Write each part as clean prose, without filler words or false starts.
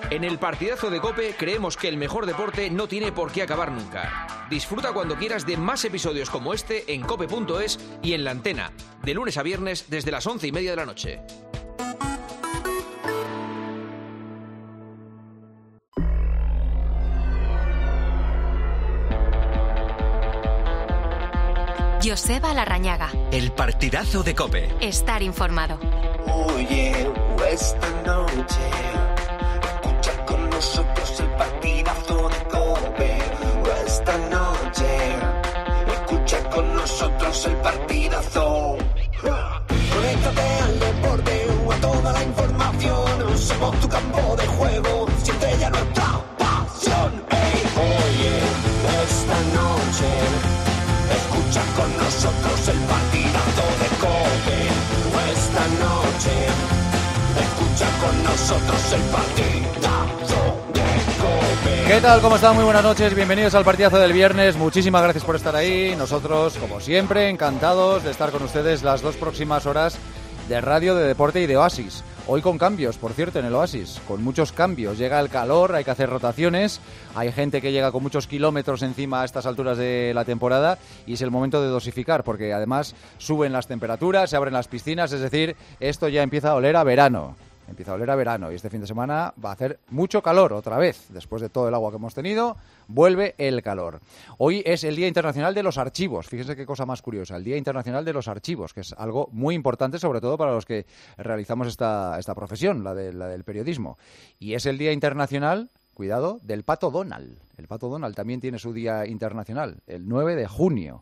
En el partidazo de COPE creemos que el mejor deporte no tiene por qué acabar nunca. Disfruta cuando quieras de más episodios como este en cope.es y en La Antena, de lunes a viernes desde las 11:30 de la noche. Joseba Larrañaga. El partidazo de COPE. Estar informado. Oye, esta noche escucha con nosotros el partidazo de COPE. Esta noche escucha con nosotros el partidazo. Conéctate al deporte o a toda la información. Somos tu campo de juego. Siente ya nuestra pasión. Hey, oye, esta noche escucha con nosotros el partidazo de COPE. Esta noche escucha con nosotros el partidazo de COPE. ¿Qué tal? ¿Cómo están? Muy buenas noches. Bienvenidos al partidazo del viernes. Muchísimas gracias por estar ahí. Nosotros, como siempre, encantados de estar con ustedes las 2 próximas horas de radio, de deporte y de Oasis. Hoy con cambios, por cierto, en el Oasis, con muchos cambios. Llega el calor, hay que hacer rotaciones, hay gente que llega con muchos kilómetros encima a estas alturas de la temporada y es el momento de dosificar, porque además suben las temperaturas, se abren las piscinas, es decir, esto ya empieza a oler a verano. Empieza a oler a verano y este fin de semana va a hacer mucho calor otra vez. Después de todo el agua que hemos tenido, vuelve el calor. Hoy es el Día Internacional de los Archivos. Fíjense qué cosa más curiosa. El Día Internacional de los Archivos, que es algo muy importante, sobre todo para los que realizamos esta profesión, la del periodismo. Y es el Día Internacional, cuidado, del Pato Donald. El Pato Donald también tiene su Día Internacional, el 9 de junio.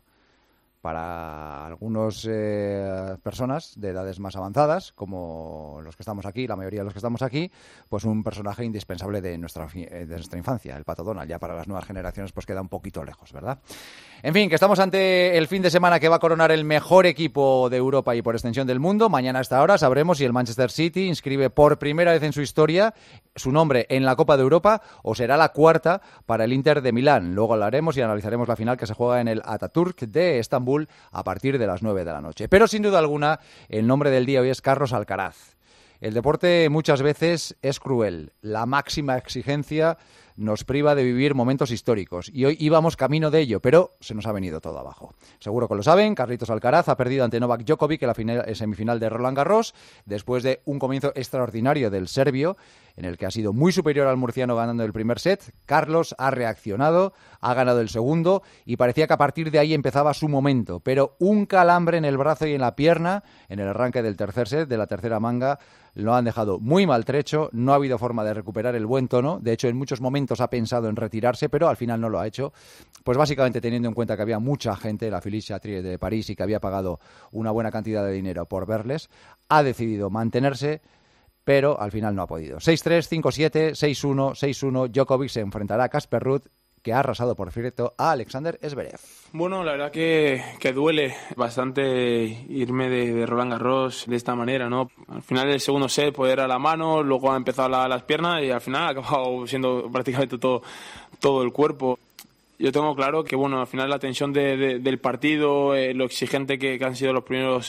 Para algunas personas de edades más avanzadas, como los que estamos aquí, la mayoría de los que estamos aquí, pues un personaje indispensable de nuestra infancia, el Pato Donald. Ya para las nuevas generaciones pues queda un poquito lejos, ¿verdad? En fin, que estamos ante el fin de semana que va a coronar el mejor equipo de Europa y por extensión del mundo. Mañana a esta hora sabremos si el Manchester City inscribe por primera vez en su historia su nombre en la Copa de Europa o será la cuarta para el Inter de Milán. Luego hablaremos y analizaremos la final que se juega en el Atatürk de Estambul a partir de las 9 de la noche. Pero sin duda alguna, el nombre del día hoy es Carlos Alcaraz. El deporte muchas veces es cruel. La máxima exigencia nos priva de vivir momentos históricos y hoy íbamos camino de ello, pero se nos ha venido todo abajo. Seguro que lo saben, Carlitos Alcaraz ha perdido ante Novak Djokovic en la semifinal de Roland Garros después de un comienzo extraordinario del serbio en el que ha sido muy superior al murciano ganando el primer set. Carlos ha reaccionado, ha ganado el segundo y parecía que a partir de ahí empezaba su momento, pero un calambre en el brazo y en la pierna en el arranque del tercer set, de la tercera manga, lo han dejado muy maltrecho, no ha habido forma de recuperar el buen tono, de hecho en muchos momentos ha pensado en retirarse, pero al final no lo ha hecho, pues básicamente teniendo en cuenta que había mucha gente, la Felice Chatrier de París, y que había pagado una buena cantidad de dinero por verles, ha decidido mantenerse, pero al final no ha podido. 6-3, 5-7, 6-1, 6-1, Djokovic se enfrentará a Casper Ruud, que ha arrasado por cierto a Alexander Zverev. Bueno, la verdad que duele bastante irme de Roland Garros de esta manera, ¿no? Al final el segundo set pues era la mano, luego ha empezado las piernas y al final ha acabado siendo prácticamente todo el cuerpo. Yo tengo claro que bueno, al final la tensión del partido, lo exigente que han sido los primeros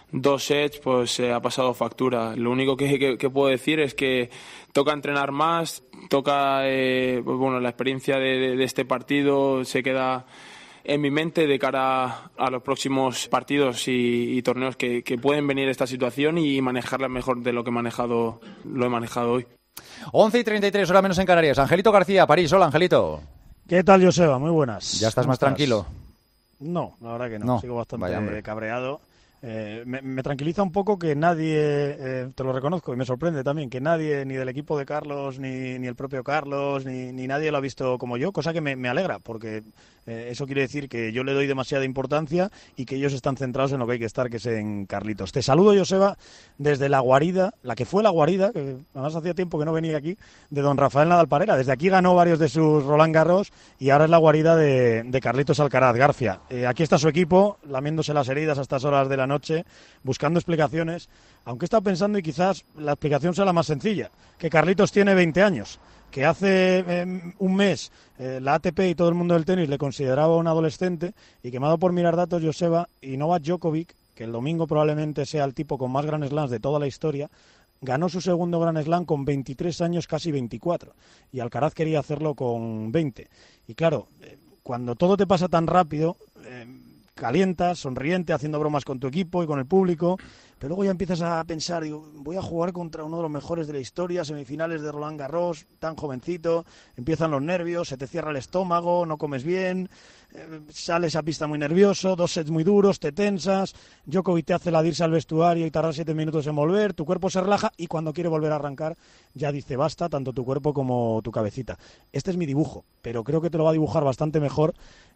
2 sets, pues ha pasado factura. Lo único que puedo decir es que toca entrenar más, toca, pues bueno, la experiencia de este partido se queda en mi mente de cara a los próximos partidos y torneos que pueden venir esta situación y manejarla mejor de lo que lo he manejado hoy. 11:33, hora menos en Canarias. Angelito García, París. Hola, Angelito. ¿Qué tal, Joseba? Muy buenas. ¿Ya estás más tranquilo? No, la verdad que no. Sigo bastante cabreado. Me tranquiliza un poco que nadie, te lo reconozco y me sorprende también, que nadie, ni del equipo de Carlos, ni el propio Carlos, ni nadie lo ha visto como yo, cosa que me alegra, porque eso quiere decir que yo le doy demasiada importancia y que ellos están centrados en lo que hay que estar, que es en Carlitos. Te saludo, Joseba, desde la guarida, la que fue la guarida, que además hacía tiempo que no venía aquí, de don Rafael Nadal Parera. Desde aquí ganó varios de sus Roland Garros y ahora es la guarida de Carlitos Alcaraz García. Aquí está su equipo, lamiéndose las heridas a estas horas de la noche, buscando explicaciones, aunque he estado pensando y quizás la explicación sea la más sencilla, que Carlitos tiene 20 años, que hace un mes la ATP y todo el mundo del tenis le consideraba un adolescente y que me ha dado por mirar datos, Joseba, y Novak Djokovic, que el domingo probablemente sea el tipo con más Grand Slams de toda la historia, ganó su segundo Grand Slam con 23 años, casi 24, y Alcaraz quería hacerlo con 20. Y claro, cuando todo te pasa tan rápido, calientas, sonriente, haciendo bromas con tu equipo y con el público, pero luego ya empiezas a pensar, digo, voy a jugar contra uno de los mejores de la historia, semifinales de Roland Garros, tan jovencito, empiezan los nervios, se te cierra el estómago, no comes bien, sales a pista muy nervioso, 2 sets muy duros, te tensas, Djokovic te hace la de irse al vestuario y tardar 7 minutos en volver, tu cuerpo se relaja y cuando quiere volver a arrancar ya dice basta, tanto tu cuerpo como tu cabecita. Este es mi dibujo, pero creo que te lo va a dibujar bastante mejor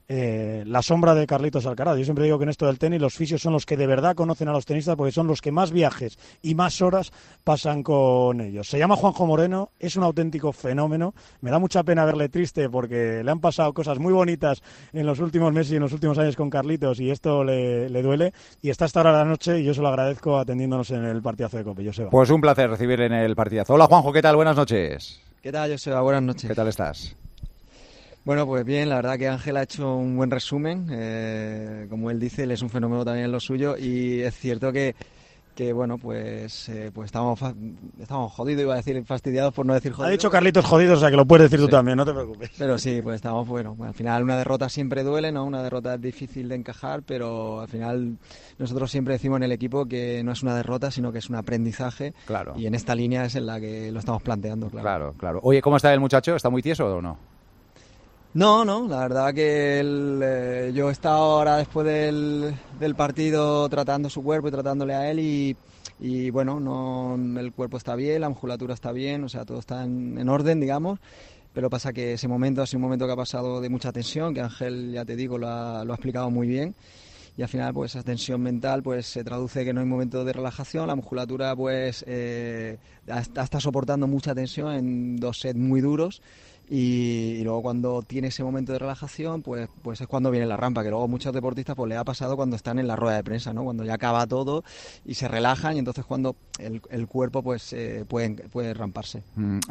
la sombra de Carlitos Alcaraz. Yo siempre digo que en esto del tenis los fisios son los que de verdad conocen a los tenistas porque son los que más viajes y más horas pasan con ellos. Se llama Juanjo Moreno, es un auténtico fenómeno. Me da mucha pena verle triste porque le han pasado cosas muy bonitas en los últimos meses y en los últimos años con Carlitos y esto le duele. Y está esta hora de la noche y yo se lo agradezco atendiéndonos en el partidazo de COPE. Joseba. Pues un placer recibir en el partidazo. Hola Juanjo, ¿qué tal? Buenas noches. ¿Qué tal, Joseba? Buenas noches. ¿Qué tal estás? Bueno, pues bien, la verdad que Ángel ha hecho un buen resumen, como él dice, él es un fenómeno también en lo suyo y es cierto que bueno, pues estamos jodidos, iba a decir fastidiados por no decir jodidos. Ha dicho Carlitos jodidos, o sea que lo puedes decir tú también, no te preocupes. Pero sí, pues estamos, bueno, al final una derrota siempre duele, ¿no? Una derrota es difícil de encajar, pero al final nosotros siempre decimos en el equipo que no es una derrota, sino que es un aprendizaje. Claro. Y en esta línea es en la que lo estamos planteando, claro. Claro. Oye, ¿cómo está el muchacho? ¿Está muy tieso o no? No, la verdad que yo he estado ahora después del partido tratando su cuerpo y tratándole a él y bueno, el cuerpo está bien, la musculatura está bien, o sea, todo está en orden, digamos, pero pasa que ese momento ha sido un momento que ha pasado de mucha tensión, que Ángel, ya te digo, lo ha explicado muy bien. Y al final pues esa tensión mental pues se traduce que no hay momento de relajación, la musculatura pues está soportando mucha tensión en 2 sets muy duros y luego cuando tiene ese momento de relajación pues es cuando viene la rampa, que luego muchos deportistas pues les ha pasado cuando están en la rueda de prensa, ¿no? Cuando ya acaba todo y se relajan y entonces cuando el cuerpo pues puede ramparse.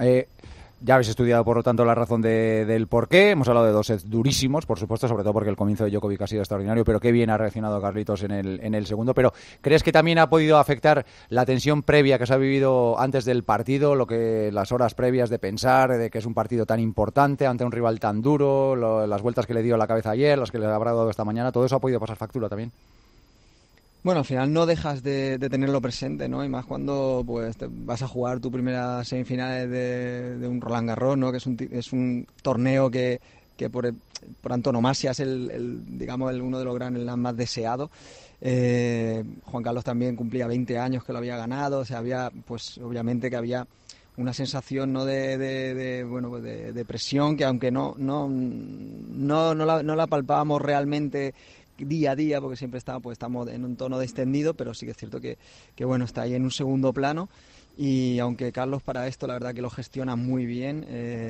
Ya habéis estudiado, por lo tanto, la razón del porqué. Hemos hablado de 2 sets durísimos, por supuesto, sobre todo porque el comienzo de Djokovic ha sido extraordinario, pero qué bien ha reaccionado Carlitos en el segundo. Pero ¿crees que también ha podido afectar la tensión previa que se ha vivido antes del partido, las horas previas de pensar de que es un partido tan importante ante un rival tan duro, las vueltas que le dio a la cabeza ayer, las que le habrá dado esta mañana? ¿Todo eso ha podido pasar factura también? Bueno, al final no dejas de tenerlo presente, ¿no? Y más cuando pues vas a jugar tu primera semifinales de un Roland Garros, ¿no? Que es un torneo que por antonomasia es digamos uno de los Grand Slam más deseados. Juan Carlos también cumplía 20 años que lo había ganado, o sea, había pues obviamente que había una sensación, ¿no? de presión que aunque no la palpábamos realmente día a día, porque siempre estamos en un tono descendido, pero sí que es cierto que bueno, está ahí en un segundo plano y aunque Carlos para esto la verdad que lo gestiona muy bien,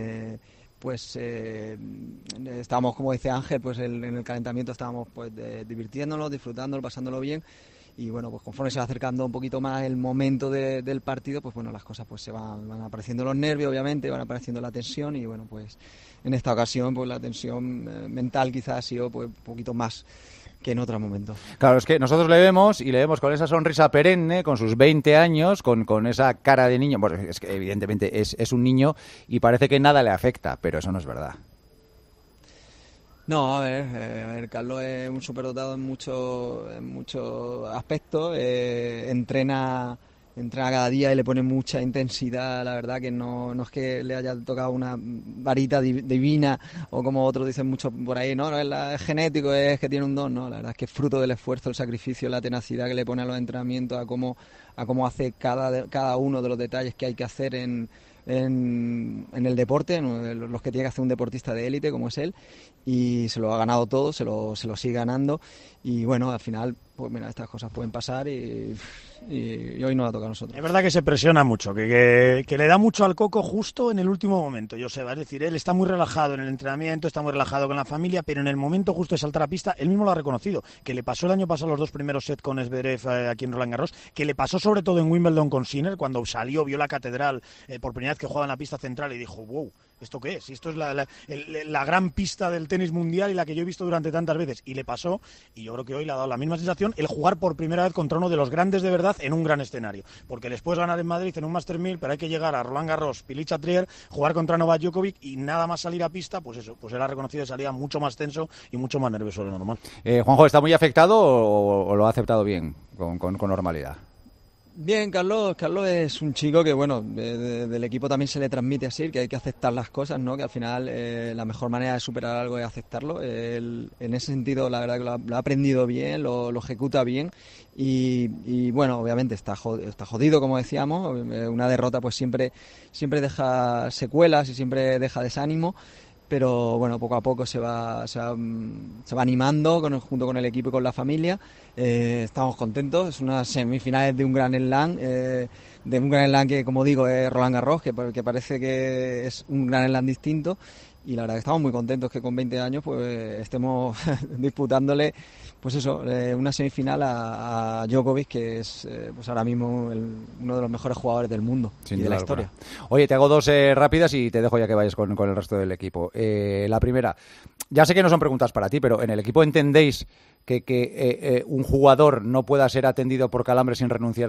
estábamos, como dice Ángel, pues en el calentamiento estábamos pues divirtiéndonos, disfrutándolo, pasándolo bien y bueno, pues conforme se va acercando un poquito más el momento del partido, pues bueno, las cosas pues se van apareciendo los nervios, obviamente, van apareciendo la tensión y bueno, pues en esta ocasión pues la tensión mental quizás ha sido pues un poquito más que en otros momentos. Claro, es que nosotros le vemos con esa sonrisa perenne, con sus 20 años, con esa cara de niño. Bueno, es que evidentemente es un niño y parece que nada le afecta, pero eso no es verdad. No, a ver, Carlos es un superdotado en muchos aspectos, entrena cada día y le pone mucha intensidad, la verdad que no es que le haya tocado una varita divina o como otros dicen mucho por ahí, no es genético, es que tiene un don, no, la verdad es que es fruto del esfuerzo, el sacrificio, la tenacidad que le pone a los entrenamientos, a cómo hace cada uno de los detalles que hay que hacer en el deporte, los que tiene que hacer un deportista de élite como es él, y se lo ha ganado todo, se lo sigue ganando y bueno, al final pues mira, estas cosas pueden pasar y hoy nos va a tocar a nosotros. Es verdad que se presiona mucho, que le da mucho al coco justo en el último momento, Joseba, es decir, él está muy relajado en el entrenamiento, está muy relajado con la familia, pero en el momento justo de saltar a pista, él mismo lo ha reconocido, que le pasó el año pasado los 2 primeros sets con Zverev aquí en Roland Garros, que le pasó sobre todo en Wimbledon con Sinner, cuando salió, vio la catedral por primera vez que jugaba en la pista central y dijo, wow, ¿esto qué es? Esto es la gran pista del tenis mundial y la que yo he visto durante tantas veces. Y le pasó, y yo creo que hoy le ha dado la misma sensación, ilusión el jugar por primera vez contra uno de los grandes de verdad en un gran escenario, porque les puedes ganar en Madrid en un Master 1000, pero hay que llegar a Roland Garros, Pilicha-Trier, jugar contra Novak Djokovic y nada más salir a pista, pues eso, pues él ha reconocido que salía mucho más tenso y mucho más nervioso de lo normal. Juanjo, ¿está muy afectado o lo ha aceptado bien, con normalidad? Bien, Carlos es un chico que, bueno, del equipo también se le transmite así, que hay que aceptar las cosas, ¿no? Que al final la mejor manera de superar algo es aceptarlo. Él, en ese sentido, la verdad que lo ha aprendido bien, lo ejecuta bien y bueno, obviamente está jodido, como decíamos. Una derrota pues siempre deja secuelas y siempre deja desánimo. Pero bueno, poco a poco se va animando junto con el equipo y con la familia. Estamos contentos, es unas semifinales de un Grand Slam, que, como digo, es Roland Garros, que parece que es un Grand Slam distinto. Y la verdad que estamos muy contentos que con 20 años pues estemos disputándole pues eso, una semifinal a Djokovic, que es pues ahora mismo uno de los mejores jugadores del mundo y de la historia. Oye, te hago dos rápidas y te dejo ya que vayas con el resto del equipo. La primera, ya sé que no son preguntas para ti, pero ¿en el equipo entendéis que un jugador no pueda ser atendido por calambre sin renunciar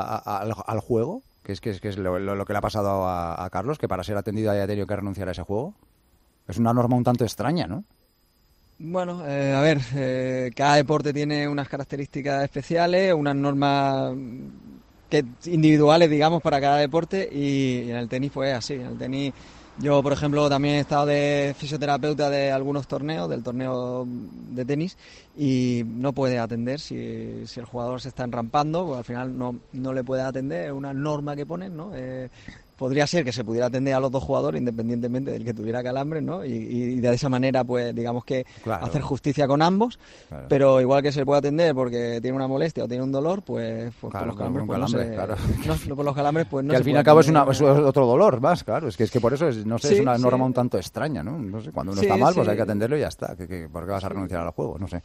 al juego? Que es lo que le ha pasado a Carlos, que para ser atendido haya tenido que renunciar a ese juego. Es una norma un tanto extraña, ¿no? Bueno, a ver, cada deporte tiene unas características especiales, unas normas individuales, digamos, para cada deporte, y en el tenis pues es así. En el tenis yo, por ejemplo, también he estado de fisioterapeuta de algunos torneos, del torneo de tenis, y no puede atender si el jugador se está enrampando, pues al final no le puede atender, es una norma que ponen, ¿no? Podría ser que se pudiera atender a los dos jugadores independientemente del que tuviera calambre, ¿no? Y de esa manera, pues, digamos que claro, hacer justicia con ambos, claro. Pero igual que se puede atender porque tiene una molestia o tiene un dolor, pues claro, por los calambres, pues por los calambres, pues no que al fin y al cabo es otro dolor más, claro. Es que por eso es una norma un tanto extraña, ¿no? No sé, cuando uno está mal, pues hay que atenderlo y ya está. ¿Por qué vas a renunciar al juego? No sé.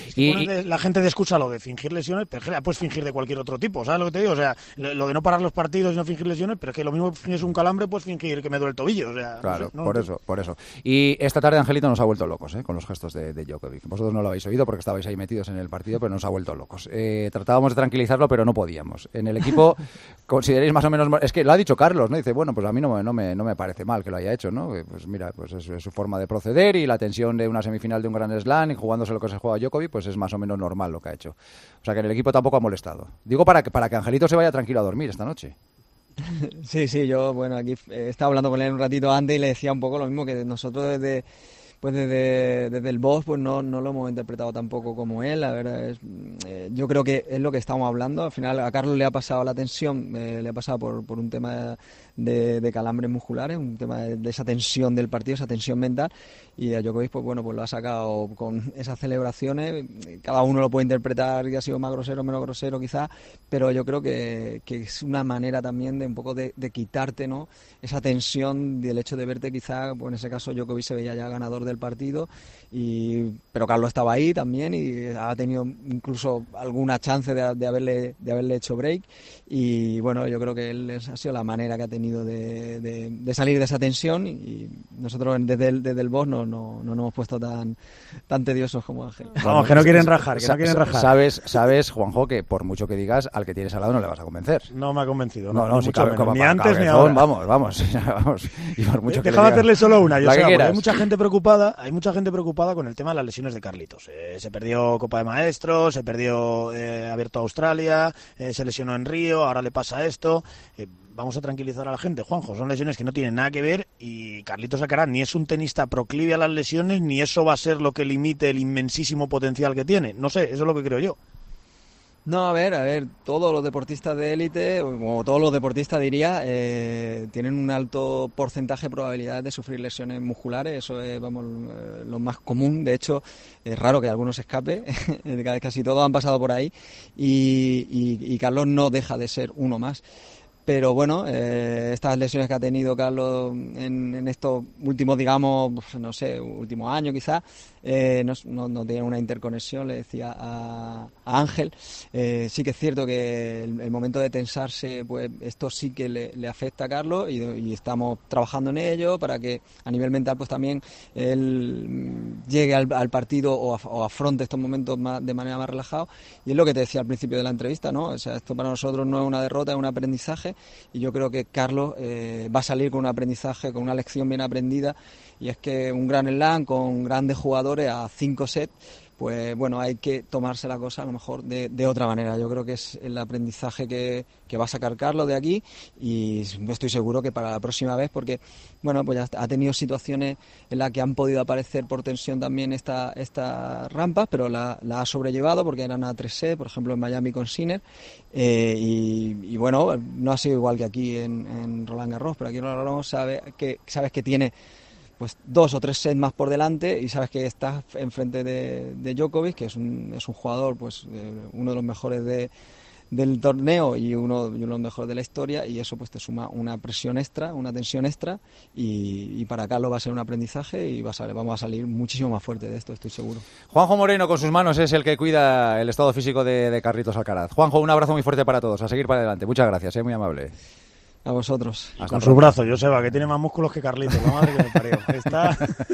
La gente escucha lo de fingir lesiones, pero es que puedes fingir de cualquier otro tipo, ¿sabes lo que te digo? O sea, lo de no parar los partidos y no fingir lesiones, pero es que lo mismo es un calambre, pues fingir que me duele el tobillo, o sea, claro, no sé, por eso. Y esta tarde Angelito nos ha vuelto locos, con los gestos de Djokovic. Vosotros no lo habéis oído porque estabais ahí metidos en el partido, pero nos ha vuelto locos. Tratábamos de tranquilizarlo, pero no podíamos. En el equipo consideréis más o menos, es que lo ha dicho Carlos, ¿no? Dice, bueno, pues a mí no me parece mal que lo haya hecho, ¿no? Pues mira, pues es su forma de proceder y la tensión de una semifinal de un Grand Slam y jugándose lo que se juega Djokovic, pues es más o menos normal lo que ha hecho. O sea que en el equipo tampoco ha molestado. Digo para que Angelito se vaya tranquilo a dormir esta noche. Sí, yo, bueno, aquí estaba hablando con él un ratito antes y le decía un poco lo mismo, que nosotros desde el boss pues no lo hemos interpretado tampoco como él. La verdad yo creo que es lo que estamos hablando. Al final a Carlos le ha pasado la tensión, le ha pasado por un tema de calambres musculares, un tema de esa tensión del partido, esa tensión mental, y a Djokovic pues lo ha sacado con esas celebraciones. Cada uno lo puede interpretar que ha sido más grosero, menos grosero quizás, pero yo creo que es una manera también de un poco de quitarte, ¿no?, esa tensión del hecho de verte quizás, pues en ese caso Djokovic se veía ya ganador del partido, pero Carlos estaba ahí también y ha tenido incluso alguna chance de haberle hecho break, y bueno, yo creo que él ha sido la manera que ha tenido de salir de esa tensión, y nosotros desde el boss no nos hemos puesto tan tediosos como Ángel. Vamos, que no quieren rajar, Sabes, Juanjo, que por mucho que digas, al que tienes al lado no le vas a convencer. No me ha convencido. No, si cabe, ni antes ni ahora. Vamos. Y por mucho Déjame hacerle solo una. Hay mucha gente preocupada con el tema de las lesiones de Carlitos. Se perdió Copa de Maestros, se perdió Abierto a Australia, se lesionó en Río, ahora le pasa esto. Vamos a tranquilizar a la gente, Juanjo, son lesiones que no tienen nada que ver, y Carlitos Alcaraz ni es un tenista proclive a las lesiones, ni eso va a ser lo que limite el inmensísimo potencial que tiene. No sé, eso es lo que creo yo. No, a ver, todos los deportistas de élite, o todos los deportistas diría, tienen un alto porcentaje de probabilidades de sufrir lesiones musculares. Eso es, lo más común. De hecho, es raro que alguno se escape, casi todos han pasado por ahí, y Carlos no deja de ser uno más. pero bueno, estas lesiones que ha tenido Carlos en estos últimos, digamos, no sé, últimos años quizás, no tiene una interconexión, le decía a Ángel. Sí que es cierto que el momento de tensarse, pues esto sí que le afecta a Carlos y estamos trabajando en ello para que a nivel mental pues también él llegue al partido o afronte estos momentos de manera más relajada. Y es lo que te decía al principio de la entrevista, ¿no? O sea, esto para nosotros no es una derrota, es un aprendizaje, y yo creo que Carlos va a salir con un aprendizaje, con una lección bien aprendida, y es que un gran slam con grandes jugadores a 5 sets, pues bueno, hay que tomarse la cosa a lo mejor de otra manera. Yo creo que es el aprendizaje que va a sacar Carlos de aquí, y estoy seguro que para la próxima vez, porque bueno, pues ya ha tenido situaciones en las que han podido aparecer por tensión también estas rampas, pero la ha sobrellevado porque eran a 3 sets, por ejemplo en Miami con Sinner, y bueno, no ha sido igual que aquí en Roland Garros, pero aquí en Roland Garros sabes que tiene pues 2 o 3 sets más por delante, y sabes que estás enfrente de Djokovic, que es un jugador, pues uno de los mejores del torneo y uno de los mejores de la historia, y eso pues te suma una presión extra, una tensión extra, y para Carlos va a ser un aprendizaje y vamos a salir muchísimo más fuerte de esto, estoy seguro. Juanjo Moreno con sus manos es el que cuida el estado físico de Carlitos Alcaraz. Juanjo, un abrazo muy fuerte para todos, a seguir para adelante. Muchas gracias, muy amable. A vosotros. Hasta con sus brazos, Joseba, que tiene más músculos que Carlitos, la madre que me parió. Está...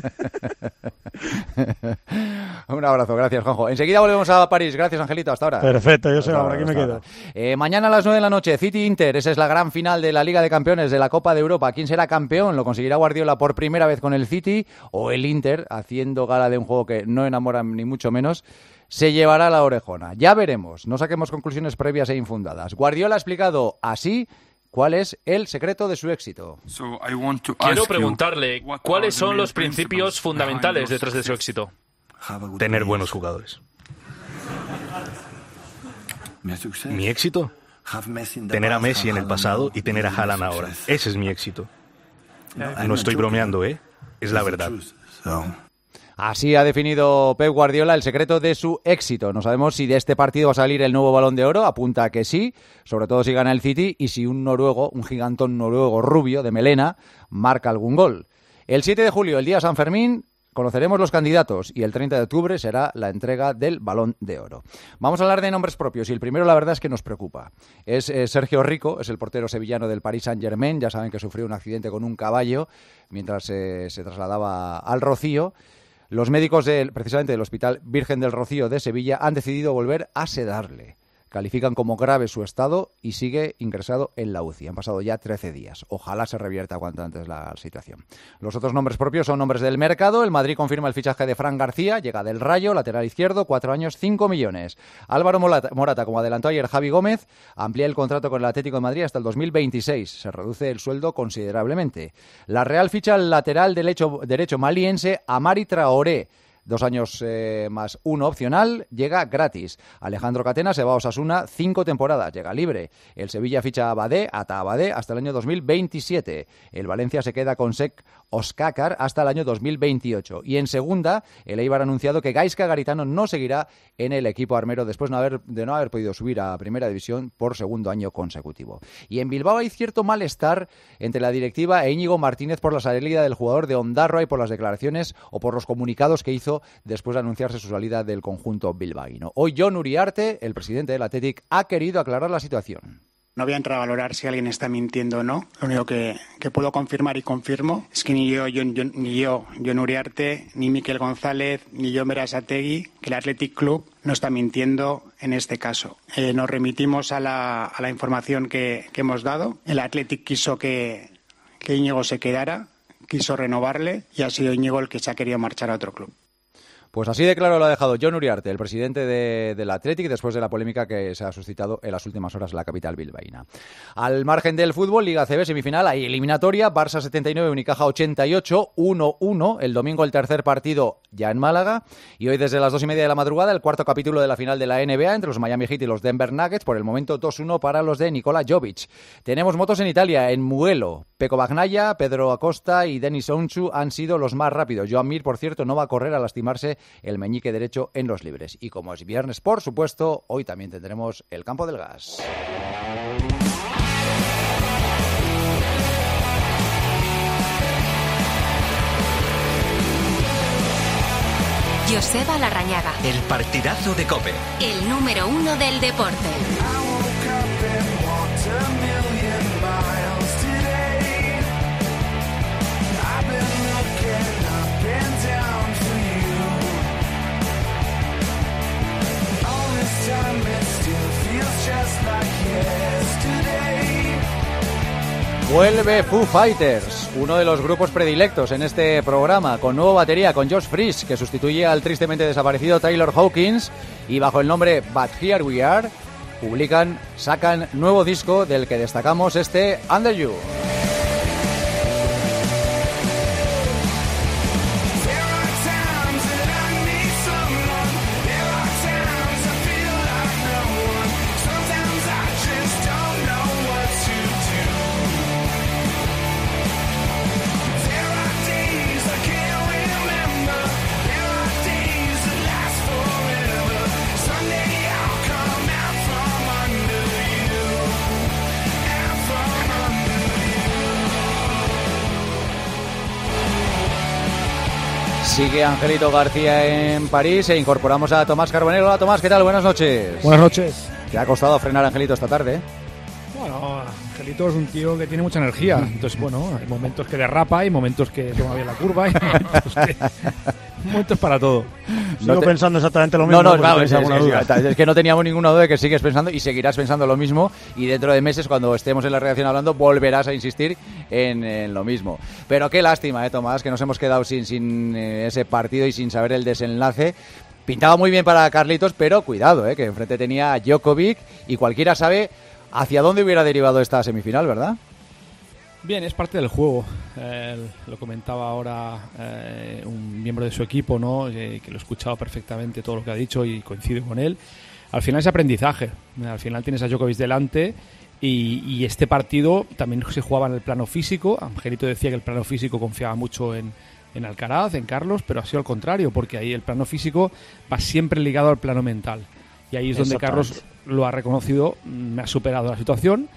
Un abrazo, gracias, Juanjo. Enseguida volvemos a París. Gracias, Angelito, hasta ahora. Perfecto, Joseba, por aquí me quedo. Mañana a las 9 de la noche, City-Inter. Esa es la gran final de la Liga de Campeones de la Copa de Europa. ¿Quién será campeón? ¿Lo conseguirá Guardiola por primera vez con el City? ¿O el Inter, haciendo gala de un juego que no enamora ni mucho menos, se llevará la orejona? Ya veremos. No saquemos conclusiones previas e infundadas. Guardiola ha explicado así ¿cuál es el secreto de su éxito? Quiero preguntarle, ¿cuáles son los principios fundamentales detrás de su éxito? Tener buenos jugadores. ¿Mi éxito? Tener a Messi en el pasado y tener a Haaland ahora. Ese es mi éxito. No estoy bromeando, ¿eh? Es la verdad. Así ha definido Pep Guardiola el secreto de su éxito. No sabemos si de este partido va a salir el nuevo Balón de Oro, apunta a que sí, sobre todo si gana el City y si un noruego, un gigantón noruego rubio de melena, marca algún gol. El 7 de julio, el día de San Fermín, conoceremos los candidatos y el 30 de octubre será la entrega del Balón de Oro. Vamos a hablar de nombres propios y el primero la verdad es que nos preocupa. Es Sergio Rico, es el portero sevillano del Paris Saint-Germain. Ya saben que sufrió un accidente con un caballo mientras se trasladaba al Rocío. Los médicos precisamente del Hospital Virgen del Rocío de Sevilla han decidido volver a sedarle. Califican como grave su estado y sigue ingresado en la UCI. Han pasado ya 13 días. Ojalá se revierta cuanto antes la situación. Los otros nombres propios son nombres del mercado. El Madrid confirma el fichaje de Fran García, llega del Rayo, lateral izquierdo, 4 años, 5 millones. Álvaro Morata, como adelantó ayer Javi Gómez, amplía el contrato con el Atlético de Madrid hasta el 2026. Se reduce el sueldo considerablemente. La Real ficha al lateral derecho maliense Amari Traoré. 2 años más 1 opcional, llega gratis. Alejandro Catena se va a Osasuna 5 temporadas, llega libre. El Sevilla ficha a Abadé hasta el año 2027. El Valencia se queda con Sek Oskakar hasta el año 2028. Y en segunda, el Eibar ha anunciado que Gaizka Garitano no seguirá en el equipo armero después de no haber podido subir a Primera División por segundo año consecutivo. Y en Bilbao hay cierto malestar entre la directiva e Íñigo Martínez por la salida del jugador de Ondarroa y por las declaraciones o por los comunicados que hizo después de anunciarse su salida del conjunto bilbaíno. Hoy Jon Uriarte, el presidente del Athletic, ha querido aclarar la situación. No voy a entrar a valorar si alguien está mintiendo o no. Lo único que puedo confirmar y confirmo es que ni yo, Jon Uriarte, ni Mikel González, ni yo, Berasategui, que el Athletic Club no está mintiendo en este caso. Nos remitimos a la información que hemos dado. El Athletic quiso que Íñigo se quedara, quiso renovarle y ha sido Íñigo el que se ha querido marchar a otro club. Pues así de claro lo ha dejado Jon Uriarte, el presidente del Athletic, después de la polémica que se ha suscitado en las últimas horas en la capital bilbaína. Al margen del fútbol, Liga CB semifinal, hay eliminatoria, Barça 79, Unicaja 88, 1-1, el domingo el tercer partido ya en Málaga, y hoy desde las 2:30 de la madrugada el cuarto capítulo de la final de la NBA entre los Miami Heat y los Denver Nuggets, por el momento 2-1 para los de Nikola Jovic. Tenemos motos en Italia, en Mugello, Pecco Bagnaia, Pedro Acosta y Denis Onchu han sido los más rápidos. Joan Mir, por cierto, no va a correr a lastimarse el meñique derecho en los libres. Y como es viernes, por supuesto, hoy también tendremos el campo del gas. Joseba Larrañaga. El partidazo de COPE. El número 1 del deporte. Vuelve Foo Fighters, uno de los grupos predilectos en este programa, con nueva batería, con Josh Freese, que sustituye al tristemente desaparecido Taylor Hawkins, y bajo el nombre But Here We Are, sacan nuevo disco del que destacamos este Under You. Sigue Angelito García en París e incorporamos a Tomás Carbonell. Hola Tomás, ¿qué tal? Buenas noches. Buenas noches. Te ha costado frenar a Angelito esta tarde, ¿eh? Bueno, Angelito es un tío que tiene mucha energía. Entonces, bueno, hay momentos que derrapa, hay momentos que toma bien la curva, hay momentos para todo. Sigo pensando exactamente lo mismo. No, claro, es que no teníamos ninguna duda de que sigues pensando y seguirás pensando lo mismo, y dentro de meses, cuando estemos en la redacción hablando, volverás a insistir en lo mismo. Pero qué lástima, Tomás, que nos hemos quedado sin ese partido y sin saber el desenlace. Pintaba muy bien para Carlitos, pero cuidado, que enfrente tenía a Djokovic, y cualquiera sabe hacia dónde hubiera derivado esta semifinal, ¿verdad? Bien, es parte del juego. Lo comentaba ahora un miembro de su equipo, ¿no? Que lo he escuchado perfectamente todo lo que ha dicho y coincido con él. Al final es aprendizaje. Al final tienes a Djokovic delante y este partido también se jugaba en el plano físico. Angelito decía que el plano físico confiaba mucho en Alcaraz, en Carlos, pero ha sido al contrario, porque ahí el plano físico va siempre ligado al plano mental. Y ahí es donde Carlos lo ha reconocido, me ha superado la situación.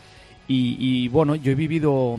Y bueno, yo he vivido,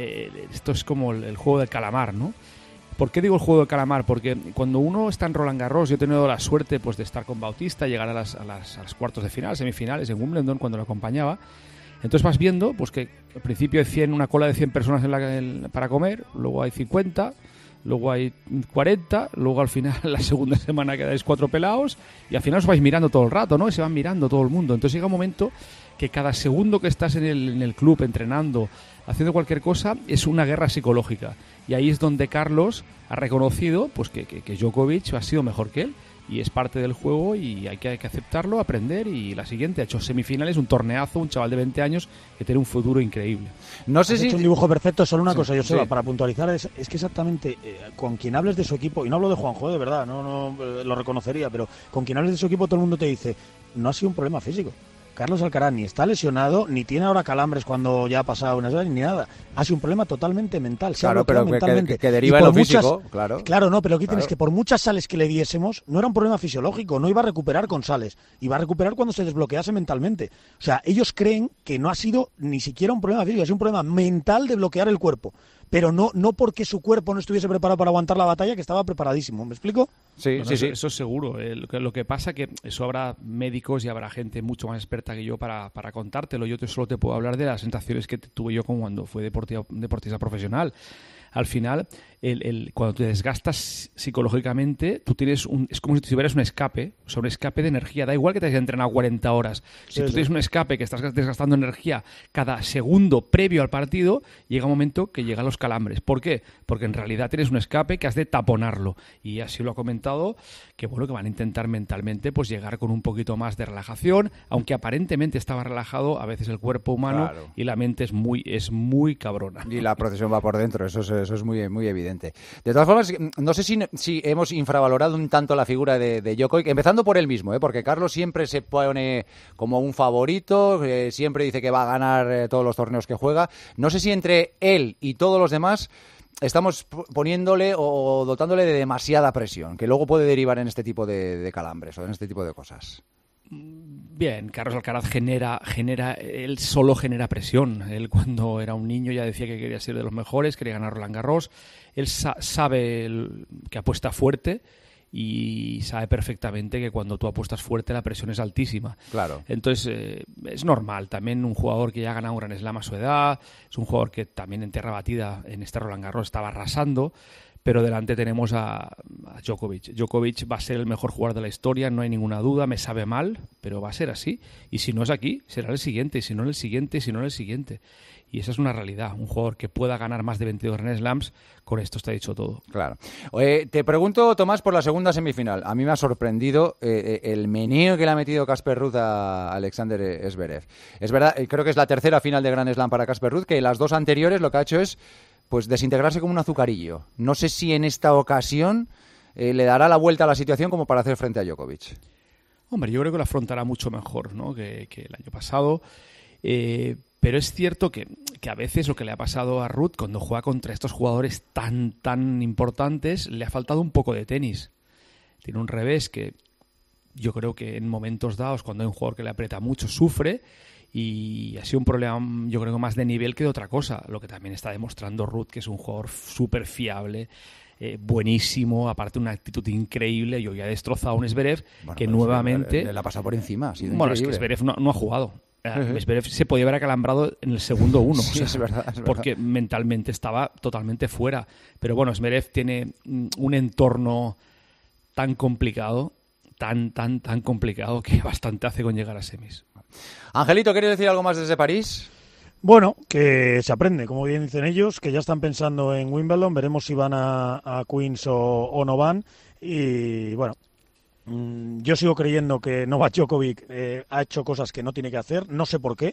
esto es como el juego del calamar, ¿no? ¿Por qué digo el juego del calamar? Porque cuando uno está en Roland Garros, yo he tenido la suerte pues de estar con Bautista, llegar a las cuartos de final, semifinales, en Wimbledon, cuando lo acompañaba. Entonces vas viendo pues que al principio hay una cola de 100 personas para comer, luego hay 50, luego hay 40, luego al final, la segunda semana quedáis 4 pelados, y al final os vais mirando todo el rato, ¿no? Y se van mirando todo el mundo. Entonces llega un momento que cada segundo que estás en el club entrenando, haciendo cualquier cosa, es una guerra psicológica. Y ahí es donde Carlos ha reconocido pues que Djokovic ha sido mejor que él, y es parte del juego y hay que aceptarlo, aprender. Y la siguiente ha hecho semifinales, un torneazo, un chaval de 20 años que tiene un futuro increíble. No sé si hecho un dibujo perfecto. Solo una cosa, Joseba, para puntualizar, es que exactamente con quien hables de su equipo, y no hablo de Juanjo, de verdad, no lo reconocería, pero con quien hables de su equipo todo el mundo te dice, no ha sido un problema físico. Carlos Alcaraz ni está lesionado, ni tiene ahora calambres cuando ya ha pasado unas horas, ni nada. Ha sido un problema totalmente mental. Claro, pero que deriva en lo físico, claro. Claro, no, pero lo que tienes es que por muchas sales que le diésemos, no era un problema fisiológico, no iba a recuperar con sales. Iba a recuperar cuando se desbloquease mentalmente. O sea, ellos creen que no ha sido ni siquiera un problema físico, ha sido un problema mental de bloquear el cuerpo. Pero no porque su cuerpo no estuviese preparado para aguantar la batalla, que estaba preparadísimo. ¿Me explico? Sí, bueno, sí. Eso es seguro. Lo que pasa que eso habrá médicos y habrá gente mucho más experta que yo para contártelo. Yo solo te puedo hablar de las sensaciones que tuve yo cuando fui deportista profesional. Al final, cuando te desgastas psicológicamente, tú tienes es como si tuvieras un escape, o sea, un escape de energía. Da igual que te hayas entrenado 40 horas. Si tú tienes un escape que estás desgastando energía cada segundo previo al partido, llega un momento que llegan los calambres. ¿Por qué? Porque en realidad tienes un escape que has de taponarlo. Y así lo ha comentado, que bueno, que van a intentar mentalmente pues llegar con un poquito más de relajación, aunque aparentemente estaba relajado, a veces el cuerpo humano y la mente es muy cabrona. Y la procesión va por dentro, eso es muy, muy evidente. De todas formas, no sé si hemos infravalorado un tanto la figura de Djokovic, empezando por él mismo, porque Carlos siempre se pone como un favorito, siempre dice que va a ganar todos los torneos que juega. No sé si entre él y todos los demás estamos poniéndole o dotándole de demasiada presión, que luego puede derivar en este tipo de calambres o en este tipo de cosas. Bien, Carlos Alcaraz él solo genera presión. Él cuando era un niño ya decía que quería ser de los mejores, quería ganar Roland Garros. Él sabe que apuesta fuerte y sabe perfectamente que cuando tú apuestas fuerte la presión es altísima. Claro. Entonces es normal. También un jugador que ya ha ganado un Grand Slam a su edad, es un jugador que también en tierra batida en este Roland Garros estaba arrasando, pero delante tenemos a Djokovic. Djokovic va a ser el mejor jugador de la historia, no hay ninguna duda, me sabe mal, pero va a ser así. Y si no es aquí, será el siguiente, y si no el siguiente, y si no el siguiente. Y esa es una realidad. Un jugador que pueda ganar más de 22 Grand Slams, con esto está dicho todo. Claro. Te pregunto, Tomás, por la segunda semifinal. A mí me ha sorprendido el meneo que le ha metido Casper Ruud a Alexander Zverev. Es verdad, creo que es la tercera final de Grand Slam para Casper Ruud, que las dos anteriores lo que ha hecho es pues desintegrarse como un azucarillo. No sé si en esta ocasión le dará la vuelta a la situación como para hacer frente a Djokovic. Hombre, yo creo que lo afrontará mucho mejor, ¿no?, que el año pasado. Pero es cierto que a veces lo que le ha pasado a Ruud cuando juega contra estos jugadores tan importantes, le ha faltado un poco de tenis. Tiene un revés que yo creo que en momentos dados, cuando hay un jugador que le aprieta mucho, sufre, y ha sido un problema, yo creo, más de nivel que de otra cosa. Lo que también está demostrando Ruud, que es un jugador súper fiable, buenísimo, aparte una actitud increíble. Yo ya he destrozado a un Zverev que nuevamente... Le ha pasado por encima, ha sido bueno, increíble. Es que Zverev no ha jugado. Zverev se podía haber acalambrado en el segundo uno, sí, es verdad. Porque mentalmente estaba totalmente fuera. Pero bueno, Zverev tiene un entorno tan complicado, tan complicado, que bastante hace con llegar a semis. Angelito, ¿quieres decir algo más desde París? Bueno, que se aprende, como bien dicen ellos, que ya están pensando en Wimbledon, veremos si van a Queens o no van, y bueno, yo sigo creyendo que Novak Djokovic ha hecho cosas que no tiene que hacer, no sé por qué.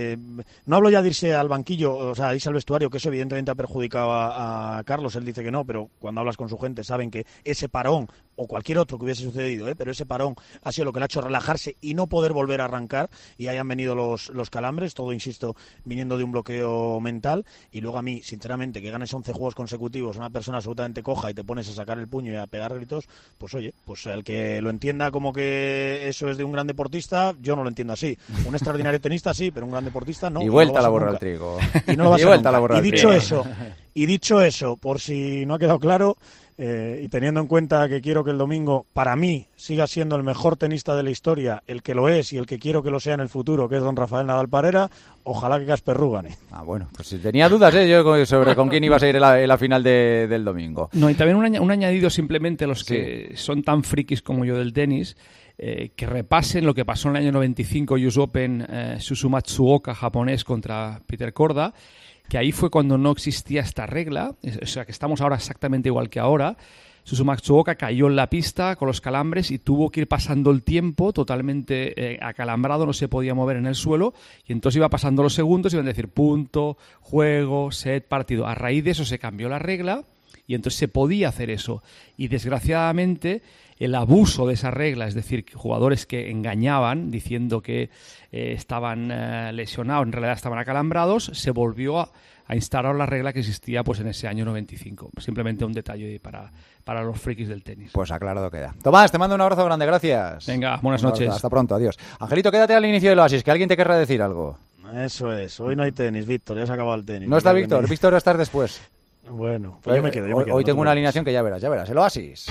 No hablo ya de irse al banquillo, o sea, irse al vestuario, que eso evidentemente ha perjudicado a Carlos, él dice que no, pero cuando hablas con su gente saben que ese parón, o cualquier otro que hubiese sucedido, pero ese parón ha sido lo que le ha hecho relajarse y no poder volver a arrancar, y hayan venido los calambres, todo, insisto, viniendo de un bloqueo mental. Y luego a mí, sinceramente, que ganes 11 juegos consecutivos, una persona absolutamente coja, y te pones a sacar el puño y a pegar gritos, pues oye, pues el que lo entienda como que eso es de un gran deportista, yo no lo entiendo así. Un extraordinario tenista sí, pero un gran deportista no. Y vuelta a la borra al trigo. Y no lo vas a nunca. Y dicho eso, por si no ha quedado claro, y teniendo en cuenta que quiero que el domingo, para mí, siga siendo el mejor tenista de la historia, el que lo es y el que quiero que lo sea en el futuro, que es don Rafael Nadal Parera, ojalá que Casper Ruud gane. Bueno, pues si tenía dudas yo sobre con quién iba a seguir en la final del domingo. No, y también un añadido simplemente a los que son tan frikis como yo del tenis, que repasen lo que pasó en el año 95 US Open, Suzu Matsuoka, japonés, contra Peter Korda, que ahí fue cuando no existía esta regla, o sea que estamos ahora exactamente igual que ahora. Suzu Matsuoka cayó en la pista con los calambres y tuvo que ir pasando el tiempo totalmente acalambrado, no se podía mover en el suelo, y entonces iba pasando los segundos y iban a decir punto, juego, set, partido. A raíz de eso se cambió la regla y entonces se podía hacer eso. Y desgraciadamente el abuso de esa regla, es decir, jugadores que engañaban diciendo que estaban lesionados, en realidad estaban acalambrados, se volvió a instaurar la regla que existía pues en ese año 95. Simplemente un detalle para los frikis del tenis. Pues aclarado queda. Tomás, te mando un abrazo grande, gracias. Venga, buenas noches. Hasta pronto, adiós. Angelito, quédate al inicio del Oasis, que alguien te querrá decir algo. Eso es, hoy no hay tenis, Víctor, ya se ha acabado el tenis. No está Víctor, Víctor va a estar después. Bueno, pues yo me quedo. Hoy tengo una alineación que ya verás, el Oasis.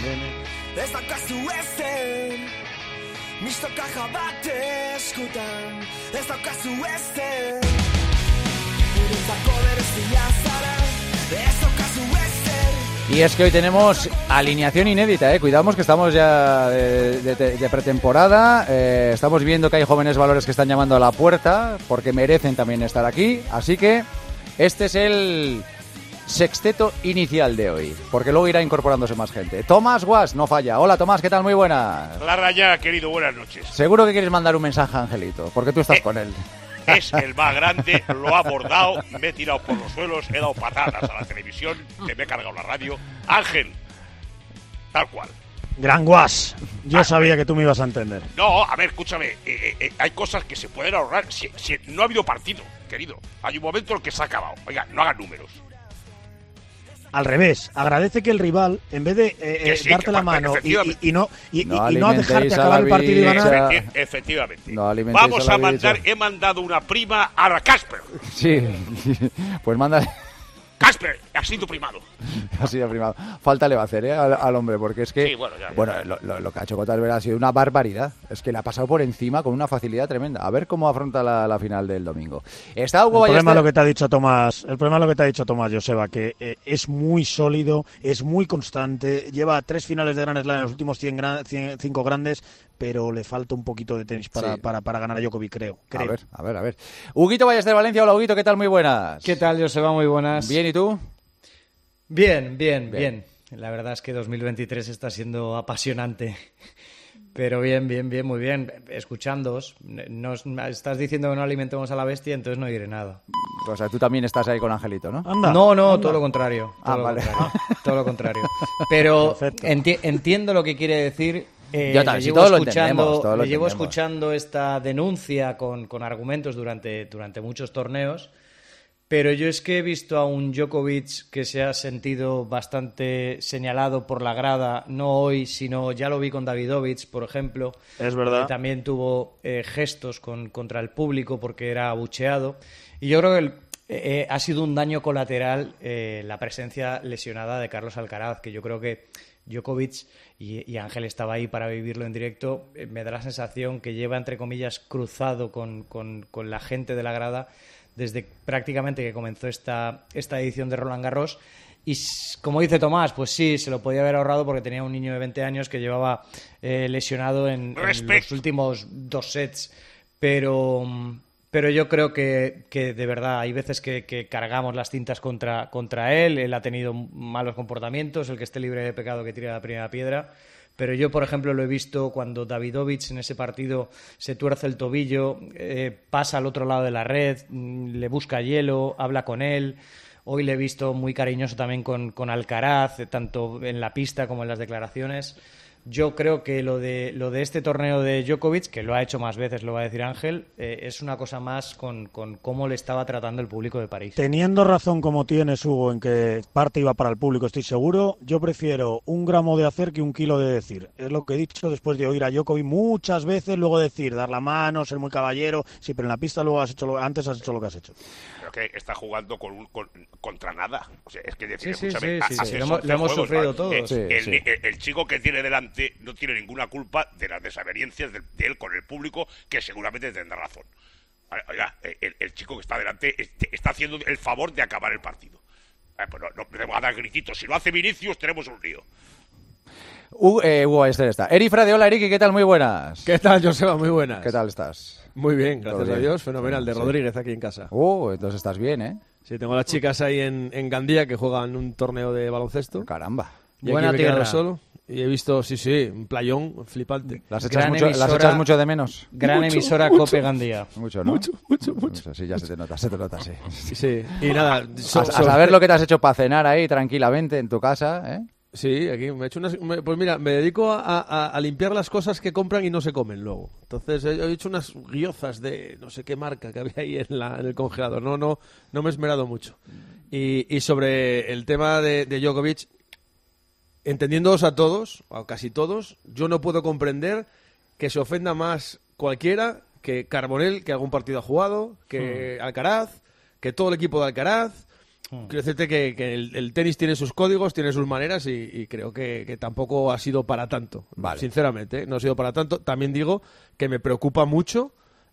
Y es que hoy tenemos alineación inédita, cuidamos que estamos ya de pretemporada, estamos viendo que hay jóvenes valores que están llamando a la puerta porque merecen también estar aquí, así que este es el sexteto inicial de hoy, porque luego irá incorporándose más gente. Tomás Guas no falla. Hola Tomás, ¿qué tal? Muy buenas. La raya, querido, buenas noches. Seguro que quieres mandar un mensaje a Angelito, porque tú estás con él. Es el más grande, lo ha abordado, me he tirado por los suelos, he dado patadas a la televisión, que me he cargado la radio. Ángel, tal cual. Gran Guas, yo sabía que tú me ibas a entender. No, a ver, escúchame, hay cosas que se pueden ahorrar. Si no ha habido partido, querido, hay un momento en el que se ha acabado. Oiga, no hagan números. Al revés, agradece que el rival, en vez de darte la mano y no dejarte acabar el partido y ganar... Efectivamente. Vamos a mandar, he mandado una prima a la Casper. Sí, pues manda... Casper, ha sido primado. Ha sido primado. Falta le va a hacer al hombre, porque es que Sí, bueno, ya. lo que ha hecho Cotas Vera ha sido una barbaridad. Es que le ha pasado por encima con una facilidad tremenda. A ver cómo afronta la final del domingo. Está Hugo El problema Ballester. es lo que te ha dicho Tomás, Joseba, que es muy sólido, es muy constante, lleva 3 finales de Grand Slam en los últimos 5 grandes, pero le falta un poquito de tenis para ganar a Djokovic, creo. A ver. Huguito Ballester Valencia, hola Huguito, ¿qué tal? Muy buenas. ¿Qué tal, Joseba? Muy buenas. Bien, ¿y tú? Bien. La verdad es que 2023 está siendo apasionante. Pero bien, muy bien. Escuchándoos, estás diciendo que no alimentemos a la bestia, entonces no diré nada. O sea, tú también estás ahí con Angelito, ¿no? No, todo lo contrario. Vale. Todo lo contrario. Pero entiendo lo que quiere decir. Yo también, todos lo entendemos. Llevo escuchando esta denuncia con argumentos durante muchos torneos, pero yo es que he visto a un Djokovic que se ha sentido bastante señalado por la grada, no hoy, sino ya lo vi con Davidovich, por ejemplo. Es verdad. Que también tuvo gestos contra el público porque era abucheado. Y yo creo que ha sido un daño colateral la presencia lesionada de Carlos Alcaraz, que yo creo que Djokovic, y Ángel estaba ahí para vivirlo en directo, me da la sensación que lleva, entre comillas, cruzado con la gente de la grada desde prácticamente que comenzó esta edición de Roland Garros. Y como dice Tomás, pues sí, se lo podía haber ahorrado porque tenía un niño de 20 años que llevaba lesionado en los últimos 2 sets. Pero yo creo que de verdad hay veces que cargamos las tintas contra él. Él ha tenido malos comportamientos, el que esté libre de pecado que tire la primera piedra. Pero yo, por ejemplo, lo he visto cuando Davidovich en ese partido se tuerce el tobillo, pasa al otro lado de la red, le busca hielo, habla con él. Hoy le he visto muy cariñoso también con Alcaraz, tanto en la pista como en las declaraciones. Yo creo que lo de este torneo de Djokovic, que lo ha hecho más veces, lo va a decir Ángel, es una cosa más con cómo le estaba tratando el público de París. Teniendo razón como tienes, Hugo, en que parte iba para el público, estoy seguro, yo prefiero 1 gramo de hacer que 1 kilo de decir. Es lo que he dicho después de oír a Djokovic muchas veces, luego decir, dar la mano, ser muy caballero. Sí, pero en la pista luego antes has hecho lo que has hecho. Creo que está jugando contra nada. O sea, es que decir, sí. Lo hemos sufrido todos. El chico que tiene delante no tiene ninguna culpa de las desavenencias de él con el público, que seguramente tendrá razón. Oiga, el chico que está delante está haciendo el favor de acabar el partido. Pues no podemos dar grititos. Si lo hace Vinicius, tenemos un lío. Hugo, este está. Eri Frade, hola Eric, ¿qué tal? Muy buenas. ¿Qué tal, Joseba? Muy buenas. ¿Qué tal estás? Muy bien, gracias a Dios. Fenomenal, de Rodríguez aquí en casa. Entonces estás bien, ¿eh? Sí, tengo a las chicas ahí en Gandía que juegan un torneo de baloncesto. Caramba. Y buena aquí me he tierra. quedado solo. Y he visto, sí, un playón flipante. ¿Las echas mucho de menos? Gran emisora Cope Gandía. Mucho, ¿no? Mucho. Sí, ya se te nota, sí. Sí, y nada. A saber lo que te has hecho para cenar ahí tranquilamente en tu casa, ¿eh? Sí, aquí me he hecho pues mira, me dedico a limpiar las cosas que compran y no se comen luego. Entonces he hecho unas guiozas de no sé qué marca que había ahí en el congelador. No me he esmerado mucho. Y sobre el tema de Djokovic, entendiéndoos a todos, o casi todos, yo no puedo comprender que se ofenda más cualquiera que Carbonell, que algún partido ha jugado, que Alcaraz, que todo el equipo de Alcaraz. Quiero decirte que el tenis tiene sus códigos, tiene sus maneras y creo que tampoco ha sido para tanto. Vale. Sinceramente, no ha sido para tanto. También digo que me preocupa mucho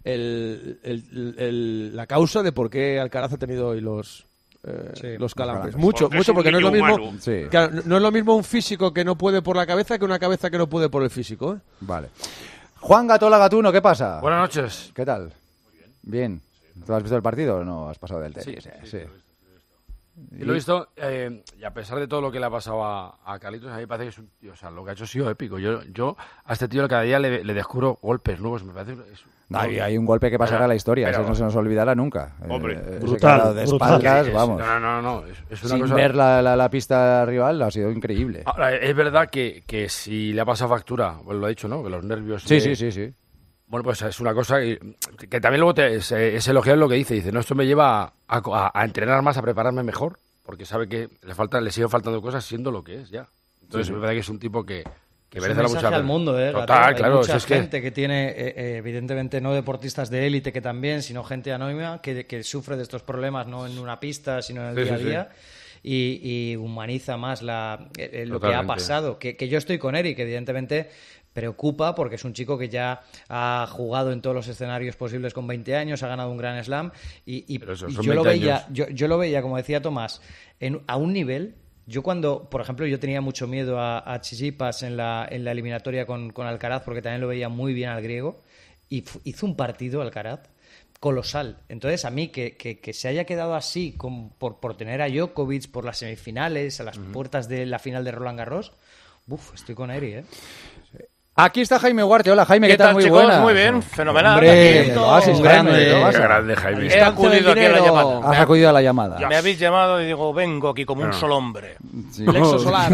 la causa de por qué Alcaraz ha tenido hoy los calambres. Mucho, porque no es lo mismo. Claro, no es lo mismo un físico que no puede por la cabeza que una cabeza que no puede por el físico, ¿eh? Vale. Juan Gatola Gatuno, ¿qué pasa? Buenas noches. ¿Qué tal? Bien. ¿Tú has visto el partido o no has pasado del tenis? Sí. Y lo he visto, y a pesar de todo lo que le ha pasado a Carlitos, a mí me parece que es un tío, o sea, lo que ha hecho ha sido épico. Yo a este tío cada día le descubro golpes nuevos, me parece. Hay un golpe que pasará a la historia, eso no se nos olvidará nunca. Hombre, brutal. De espaldas, vamos. No. Es una Sin cosa... ver la pista rival, ha sido increíble. Ahora, es verdad que si le ha pasado factura, pues lo ha dicho, ¿no? Que los nervios... Sí. Bueno, pues es una cosa que también luego es elogiable lo que dice, no, esto me lleva a entrenar más, a prepararme mejor, porque sabe que le siguen faltando cosas siendo lo que es ya. Entonces me parece que es un tipo que merece la mucha pena. Al mundo, Total, claro. Hay mucha gente que tiene, evidentemente, no deportistas de élite que también, sino gente anónima que sufre de estos problemas, no en una pista, sino en el día a día. y humaniza más lo que ha pasado. Que yo estoy con Eric, evidentemente preocupa porque es un chico que ya ha jugado en todos los escenarios posibles con 20 años, ha ganado un Grand Slam y yo lo veía, como decía Tomás, a un nivel. Yo cuando, por ejemplo, yo tenía mucho miedo a Tsitsipas en la eliminatoria con Alcaraz, porque también lo veía muy bien al griego, y hizo un partido Alcaraz colosal. Entonces, a mí que se haya quedado así por tener a Djokovic por las semifinales, a las puertas de la final de Roland Garros, estoy con Eri, ¿eh? Aquí está Jaime Huarte. Hola, Jaime, ¿qué tal? Muy chicos? buena. Muy bien, fenomenal. Hombre, Oasis, grande. Qué grande, Jaime. He acudido aquí a la llamada. Has acudido a la llamada. Me habéis llamado y digo, vengo aquí como un solo hombre. Sí. Plexo solar.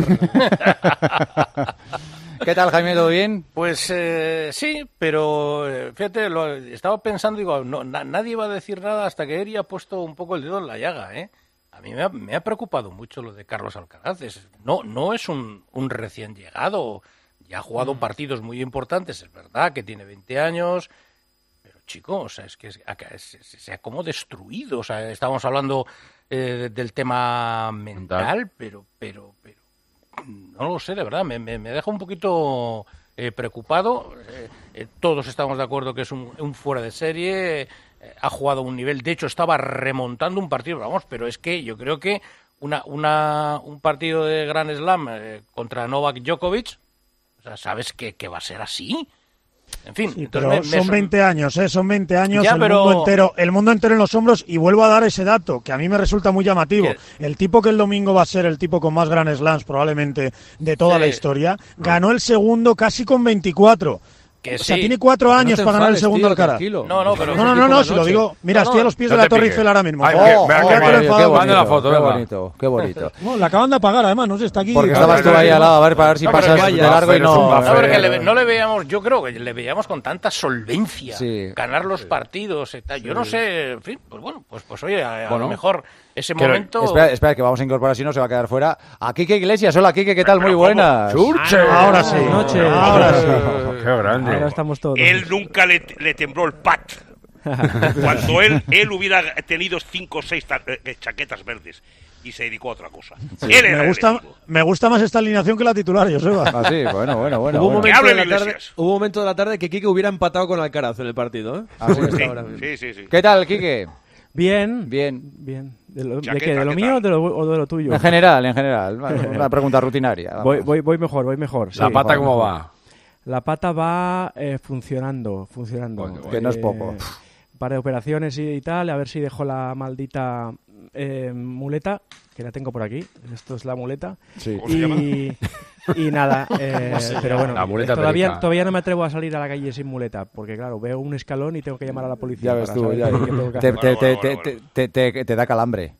¿Qué tal, Jaime? ¿Todo bien? Pues sí, pero fíjate, estaba pensando, digo, nadie va a decir nada hasta que Eri ha puesto un poco el dedo en la llaga, ¿eh? A mí me ha preocupado mucho lo de Carlos Alcaraz. No es un recién llegado. Ya ha jugado partidos muy importantes, es verdad que tiene 20 años, pero chico, o sea, es que se ha como destruido. O sea, estábamos hablando del tema mental, pero no lo sé, de verdad, me deja un poquito preocupado. Todos estamos de acuerdo que es un fuera de serie, ha jugado a un nivel, de hecho estaba remontando un partido, pero es que yo creo que un partido de Grand Slam contra Novak Djokovic, ¿sabes que va a ser así? En fin, sí, pero son 20 años, son 20 años, ya, el mundo entero en los hombros, y vuelvo a dar ese dato, que a mí me resulta muy llamativo. El tipo que el domingo va a ser el tipo con más Grand Slams probablemente de toda la historia, ganó el segundo casi con 24. O sea, tiene 4 años para ganar el segundo Alcaraz. No, si lo digo. Mira, estoy a los pies de la Torre Eiffel ahora mismo. Qué bonito. No, la acaban de apagar, además, no sé, está aquí. Porque estabas tú ahí al lado, a ver si pasas de largo y no... No le veíamos, yo creo que le veíamos con tanta solvencia ganar los partidos. Yo no sé, en fin, pues bueno, pues oye, a lo mejor ese momento... Espera, que vamos a incorporar, si no se va a quedar fuera. A Quique Iglesias. Hola, Quique, ¿qué tal? Muy buenas. Ahora sí. Ahora sí. Qué grande. Ahora estamos todos. Él nunca le tembló el pat. Cuando él hubiera tenido 5 o 6 chaquetas verdes y se dedicó a otra cosa. Sí. Me gusta más esta alineación que la titular, Joseba. Ah, sí, bueno. Hubo un momento de la tarde que Quique hubiera empatado con Alcaraz en el partido, ¿eh? Sí. ¿Qué tal, Quique? Bien. ¿De lo mío o de lo tuyo? En general. Una pregunta rutinaria. Voy mejor. ¿La pata cómo va? La pata va funcionando. Bueno, que no es poco. Un par de operaciones y tal, a ver si dejo la maldita muleta, que la tengo por aquí. Esto es la muleta. Sí. Y nada, pero bueno, la muleta todavía no me atrevo a salir a la calle sin muleta, porque claro, veo un escalón y tengo que llamar a la policía. Ya ves tú, te da calambre.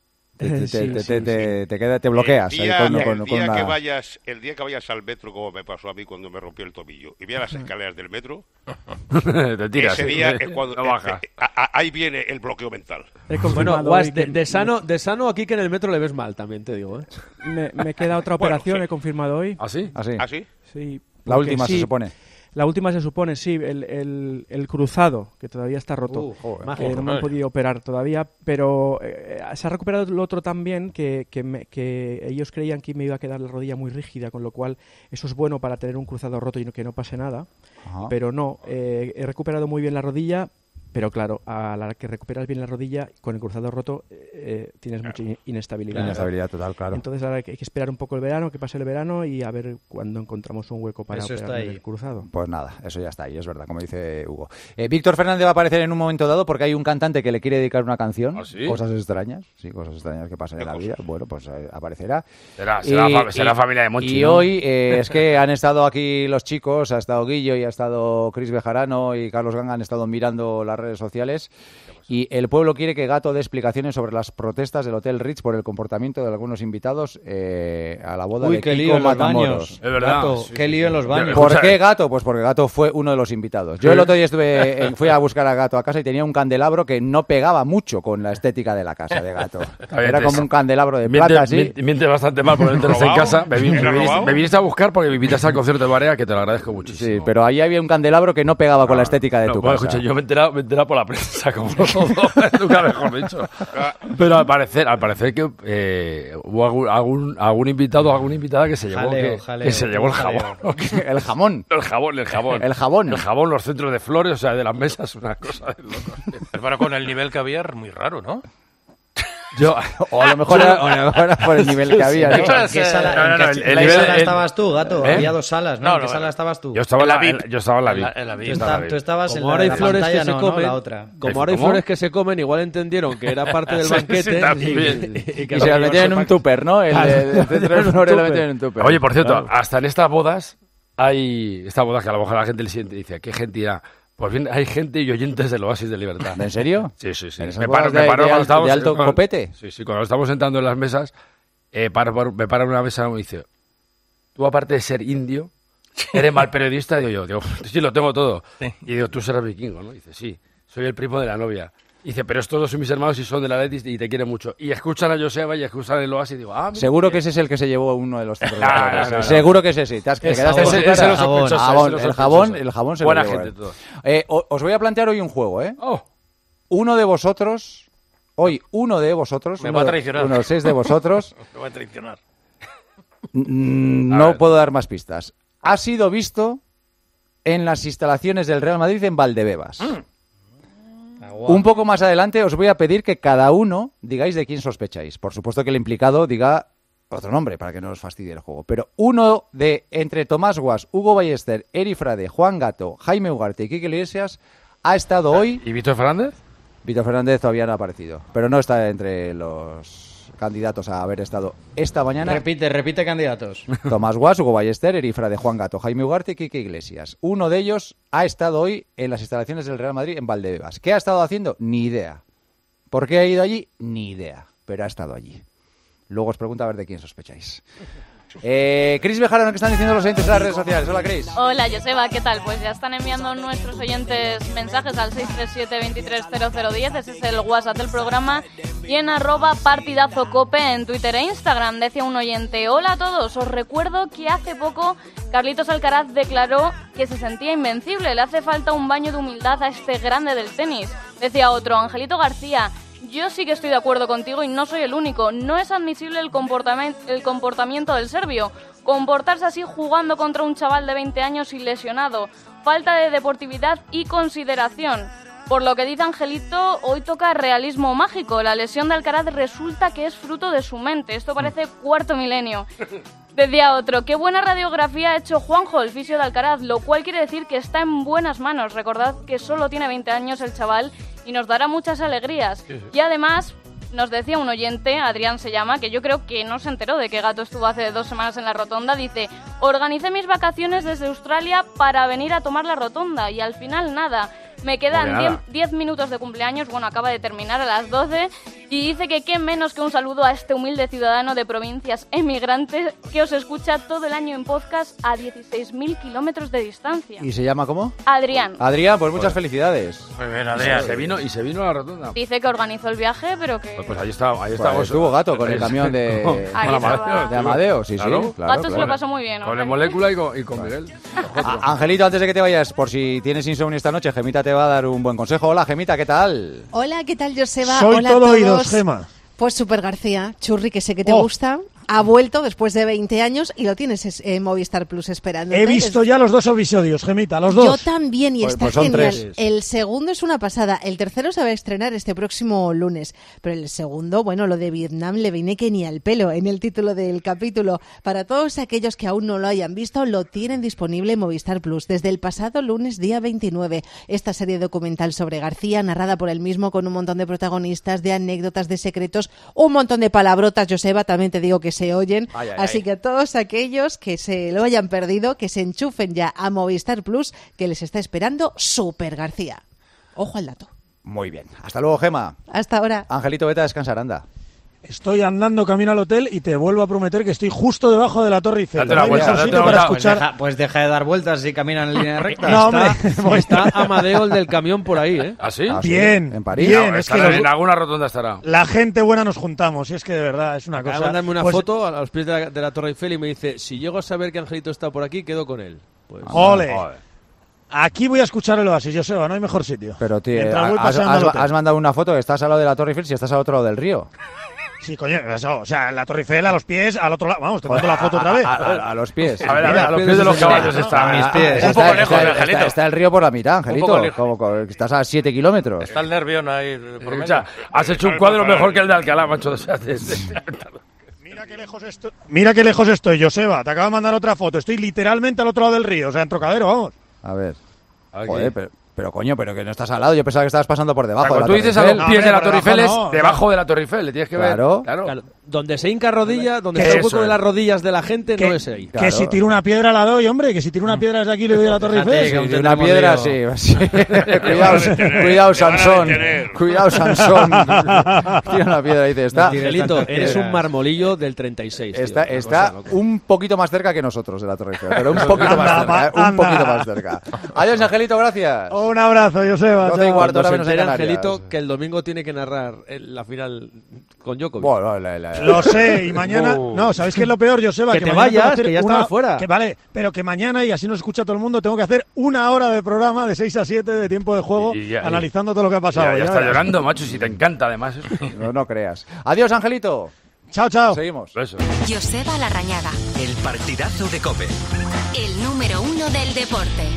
Te bloqueas. El día que vayas al metro, como me pasó a mí cuando me rompió el tobillo, y veas las escaleras del metro, te tiras, ese día es cuando ahí viene el bloqueo mental. Bueno, Guas, de sano aquí que en el metro le ves mal, también te digo. Me queda otra operación, he confirmado hoy. ¿Ah, sí? Sí. La última se supone. La última se supone, sí, el cruzado, que todavía está roto. No me han podido operar todavía, pero se ha recuperado el otro también, que ellos creían que me iba a quedar la rodilla muy rígida, con lo cual eso es bueno para tener un cruzado roto y que no pase nada. Ajá. Pero no, he recuperado muy bien la rodilla, pero claro, a la que recuperas bien la rodilla, con el cruzado roto, tienes mucha inestabilidad. Inestabilidad total, claro. Entonces ahora hay que esperar un poco el verano, que pase el verano y a ver cuándo encontramos un hueco para operar el cruzado. Pues nada, eso ya está ahí, es verdad, como dice Hugo. Víctor Fernández va a aparecer en un momento dado porque hay un cantante que le quiere dedicar una canción. ¿Ah, sí? Cosas extrañas que pasan en la vida. Bueno, pues aparecerá. Será familia de Monchi, y ¿no? hoy es que han estado aquí los chicos, ha estado Guillo y ha estado Cris Bejarano y Carlos Ganga, han estado mirando las redes sociales y el pueblo quiere que Gato dé explicaciones sobre las protestas del Hotel Ritz por el comportamiento de algunos invitados a la boda de Kiko Matamoros. Es verdad. Gato, qué lío en los baños. ¿Por qué Gato? Pues porque Gato fue uno de los invitados. Yo el otro día fui a buscar a Gato a casa y tenía un candelabro que no pegaba mucho con la estética de la casa de Gato. Era como un candelabro de plata, así. Miente bastante mal por no enterarse en casa. Me viniste a buscar porque me invitaste al concierto de Barea, que te lo agradezco muchísimo. Sí, pero ahí había un candelabro que no pegaba con la estética de tu casa. Escucha, yo me he enterado por la prensa, como todo, nunca mejor dicho. Pero al parecer que hubo algún invitado o alguna invitada que se llevó que se llevó el jabón. El jamón. El jabón. El jabón. El jabón, los centros de flores, o sea, de las mesas, una cosa de locos. Pero con el nivel que había, muy raro, ¿no? O a lo mejor era por el nivel que había. ¿En qué sala estabas tú, Gato? Había 2 salas, ¿no? ¿En qué sala estabas tú? Yo estaba en la VIP. Tú estabas en la pantalla, se comen, la otra. Como ahora hay flores que se comen, igual entendieron que era parte del banquete y se las metían en un tupper, ¿no? El centro de flores lo metían en un tupper. Oye, por cierto, hasta en estas bodas hay... Estas bodas que a lo mejor la gente le siente y dice, ¿qué gente ya? Pues bien, hay gente y oyentes del Oasis de Libertad. ¿En serio? Sí. Me paro cuando estamos... ¿De alto copete? Sí, cuando estamos sentando en las mesas, me para una mesa y me dice, tú aparte de ser indio, eres mal periodista. Digo, sí, lo tengo todo. Sí. Y digo, tú serás vikingo, ¿no? Dice, sí, soy el primo de la novia. Dice, pero estos son mis hermanos y son de la Letis y te quieren mucho. Y escuchan a Joseba y escuchan el Oasis y digo, seguro que ese es el que se llevó uno de los centros de flores. No. Seguro que ese sí. Te quedaste el jabón se buena lo llevó. Gente todo. Os voy a plantear hoy un juego, ¿eh? Uno de vosotros, me va a traicionar. Unos 6 de vosotros. Me va a traicionar. No puedo dar más pistas. Ha sido visto en las instalaciones del Real Madrid en Valdebebas. Un poco más adelante os voy a pedir que cada uno digáis de quién sospecháis. Por supuesto que el implicado diga otro nombre para que no os fastidie el juego. Pero uno de entre Tomás Guas, Hugo Ballester, Eri Frade, Juan Gato, Jaime Ugarte y Quique Iglesias ha estado hoy... ¿Y Víctor Fernández? Víctor Fernández todavía no ha aparecido, pero no está entre los candidatos a haber estado esta mañana. Repite candidatos. Tomás Guas, Hugo Ballester, Eri Frade, Juan Gato, Jaime Ugarte y Quique Iglesias. Uno de ellos ha estado hoy en las instalaciones del Real Madrid en Valdebebas. ¿Qué ha estado haciendo? Ni idea. ¿Por qué ha ido allí? Ni idea. Pero ha estado allí. Luego os pregunto a ver de quién sospecháis. Cris Bejarano, ¿qué están diciendo los oyentes en las redes sociales? Hola, Cris. Hola, Joseba, ¿qué tal? Pues ya están enviando nuestros oyentes mensajes al 637-230010, ese es el WhatsApp del programa, y en @partidazocope en Twitter e Instagram. Decía un oyente, hola a todos, os recuerdo que hace poco Carlitos Alcaraz declaró que se sentía invencible, le hace falta un baño de humildad a este grande del tenis. Decía otro, Angelito García, yo sí que estoy de acuerdo contigo y no soy el único. No es admisible el comportamiento del serbio. Comportarse así jugando contra un chaval de 20 años y lesionado. Falta de deportividad y consideración. Por lo que dice Angelito, hoy toca realismo mágico. La lesión de Alcaraz resulta que es fruto de su mente. Esto parece cuarto milenio. Decía otro, qué buena radiografía ha hecho Juanjo, el fisio de Alcaraz, lo cual quiere decir que está en buenas manos. Recordad que solo tiene 20 años el chaval y nos dará muchas alegrías. Y además, nos decía un oyente, Adrián se llama, que yo creo que no se enteró de que Gato estuvo hace 2 semanas en la Rotonda, dice, organicé mis vacaciones desde Australia para venir a tomar la Rotonda y al final nada. Me quedan 10 minutos de cumpleaños, bueno, acaba de terminar a las 12 y dice que qué menos que un saludo a este humilde ciudadano de provincias emigrante que os escucha todo el año en podcast a 16.000 kilómetros de distancia. ¿Y se llama cómo? Adrián. Adrián, pues muchas felicidades. Muy bien, Adrián. Se vino a la Rotonda. Dice que organizó el viaje, pero que... Pues ahí está. Estuvo Gato con el camión de Amadeo. Sí, claro, Gato se lo pasó muy bien. Con el Molécula y con Miguel. Angelito, antes de que te vayas, por si tienes insomnio esta noche, Gemita te va a dar un buen consejo. Hola, Gemita, ¿qué tal? Hola, ¿qué tal, Joseba? Soy Hola todo a todos. oídos, Gema. Pues Super García, Churri, que sé que te gusta. Ha vuelto después de 20 años y lo tienes en Movistar Plus esperando. He visto ya los 2 episodios, Gemita, los 2. Yo también, y está genial. 3. El segundo es una pasada. El tercero se va a estrenar este próximo lunes. Pero el segundo, bueno, lo de Vietnam le viene que ni al pelo en el título del capítulo. Para todos aquellos que aún no lo hayan visto, lo tienen disponible en Movistar Plus desde el pasado lunes, día 29. Esta serie documental sobre García, narrada por él mismo, con un montón de protagonistas, de anécdotas, de secretos, un montón de palabrotas, Joseba, también te digo que se oyen. Así que a todos aquellos que se lo hayan perdido, que se enchufen ya a Movistar Plus, que les está esperando Super García. Ojo al dato. Muy bien. Hasta luego, Gema. Hasta ahora. Angelito, vete a descansar, anda. Estoy andando camino al hotel y te vuelvo a prometer que estoy justo debajo de la Torre Eiffel. No hay mejor sitio para escuchar. Pues deja de dar vueltas y camina en línea recta. No, hombre. Está Amadeo, el del camión, por ahí, ¿eh? ¿Ah, sí? Bien. ¿En París? Bien. No, en alguna rotonda estará. La gente buena nos juntamos, y es que de verdad es una cosa. Mándame una foto a los pies de la Torre Eiffel y me dice, si llego a saber que Angelito está por aquí, quedo con él. Pues, ¡Ole! Aquí voy a escuchar el Oasis, Joseba, no hay mejor sitio. Pero, tío, Mientras voy paseando al hotel. has mandado una foto una foto que estás al lado de la Torre Eiffel si estás al otro lado del río. Sí, coño, eso, o sea, la Torre Eiffel a los pies, al otro lado. Vamos, te mando la foto otra vez. A los pies. A ver, a los pies de los caballos está. A mis pies. Un poco lejos, Angelito. Está el río por la mitad, Angelito. Como estás a 7 kilómetros. Está el nervión ahí. Escucha, has hecho un cuadro mejor que el de Alcalá, macho. Mira qué lejos estoy, Joseba. Te acabo de mandar otra foto. Estoy literalmente al otro lado del río, o sea, en Trocadero, vamos. A ver. Joder, pero coño, pero que no estás al lado. Yo pensaba que estabas pasando por debajo. Cuando tú dices a los pies de la Torre Eiffel es debajo de la Torre Eiffel. Le tienes que ver. Claro. Donde se hinca rodilla, donde está el hueco de las rodillas de la gente, no es ahí. Que si tiro una piedra la doy, hombre. Que si tiro una piedra desde aquí le doy a la Torre Eiffel. Si una piedra, sí. Cuidado, Sansón. Cuidado, Sansón. Tira una piedra y dice, está. Miguelito, eres un marmolillo del 36. Está un poquito más cerca que nosotros de la Torre Eiffel. Pero un poquito más cerca. Un poquito más cerca. Adiós, Angelito, gracias. Un abrazo, Joseba. 12 y cuarto, ahora menos en Canarias. Angelito, que el domingo tiene que narrar la final con Djokovic. Bueno, lo sé, y mañana... No, ¿sabéis qué es lo peor, Joseba? Que te vayas, que ya estaba fuera. Vale, pero que mañana, y así nos escucha todo el mundo, tengo que hacer 1 hora de programa de 6 a 7 de tiempo de juego, analizando todo lo que ha pasado. Ya está llorando, macho, si te encanta además. No creas. Adiós, Angelito. Chao. Seguimos. Joseba Larrañaga. El partidazo de COPE. El número 1 del deporte.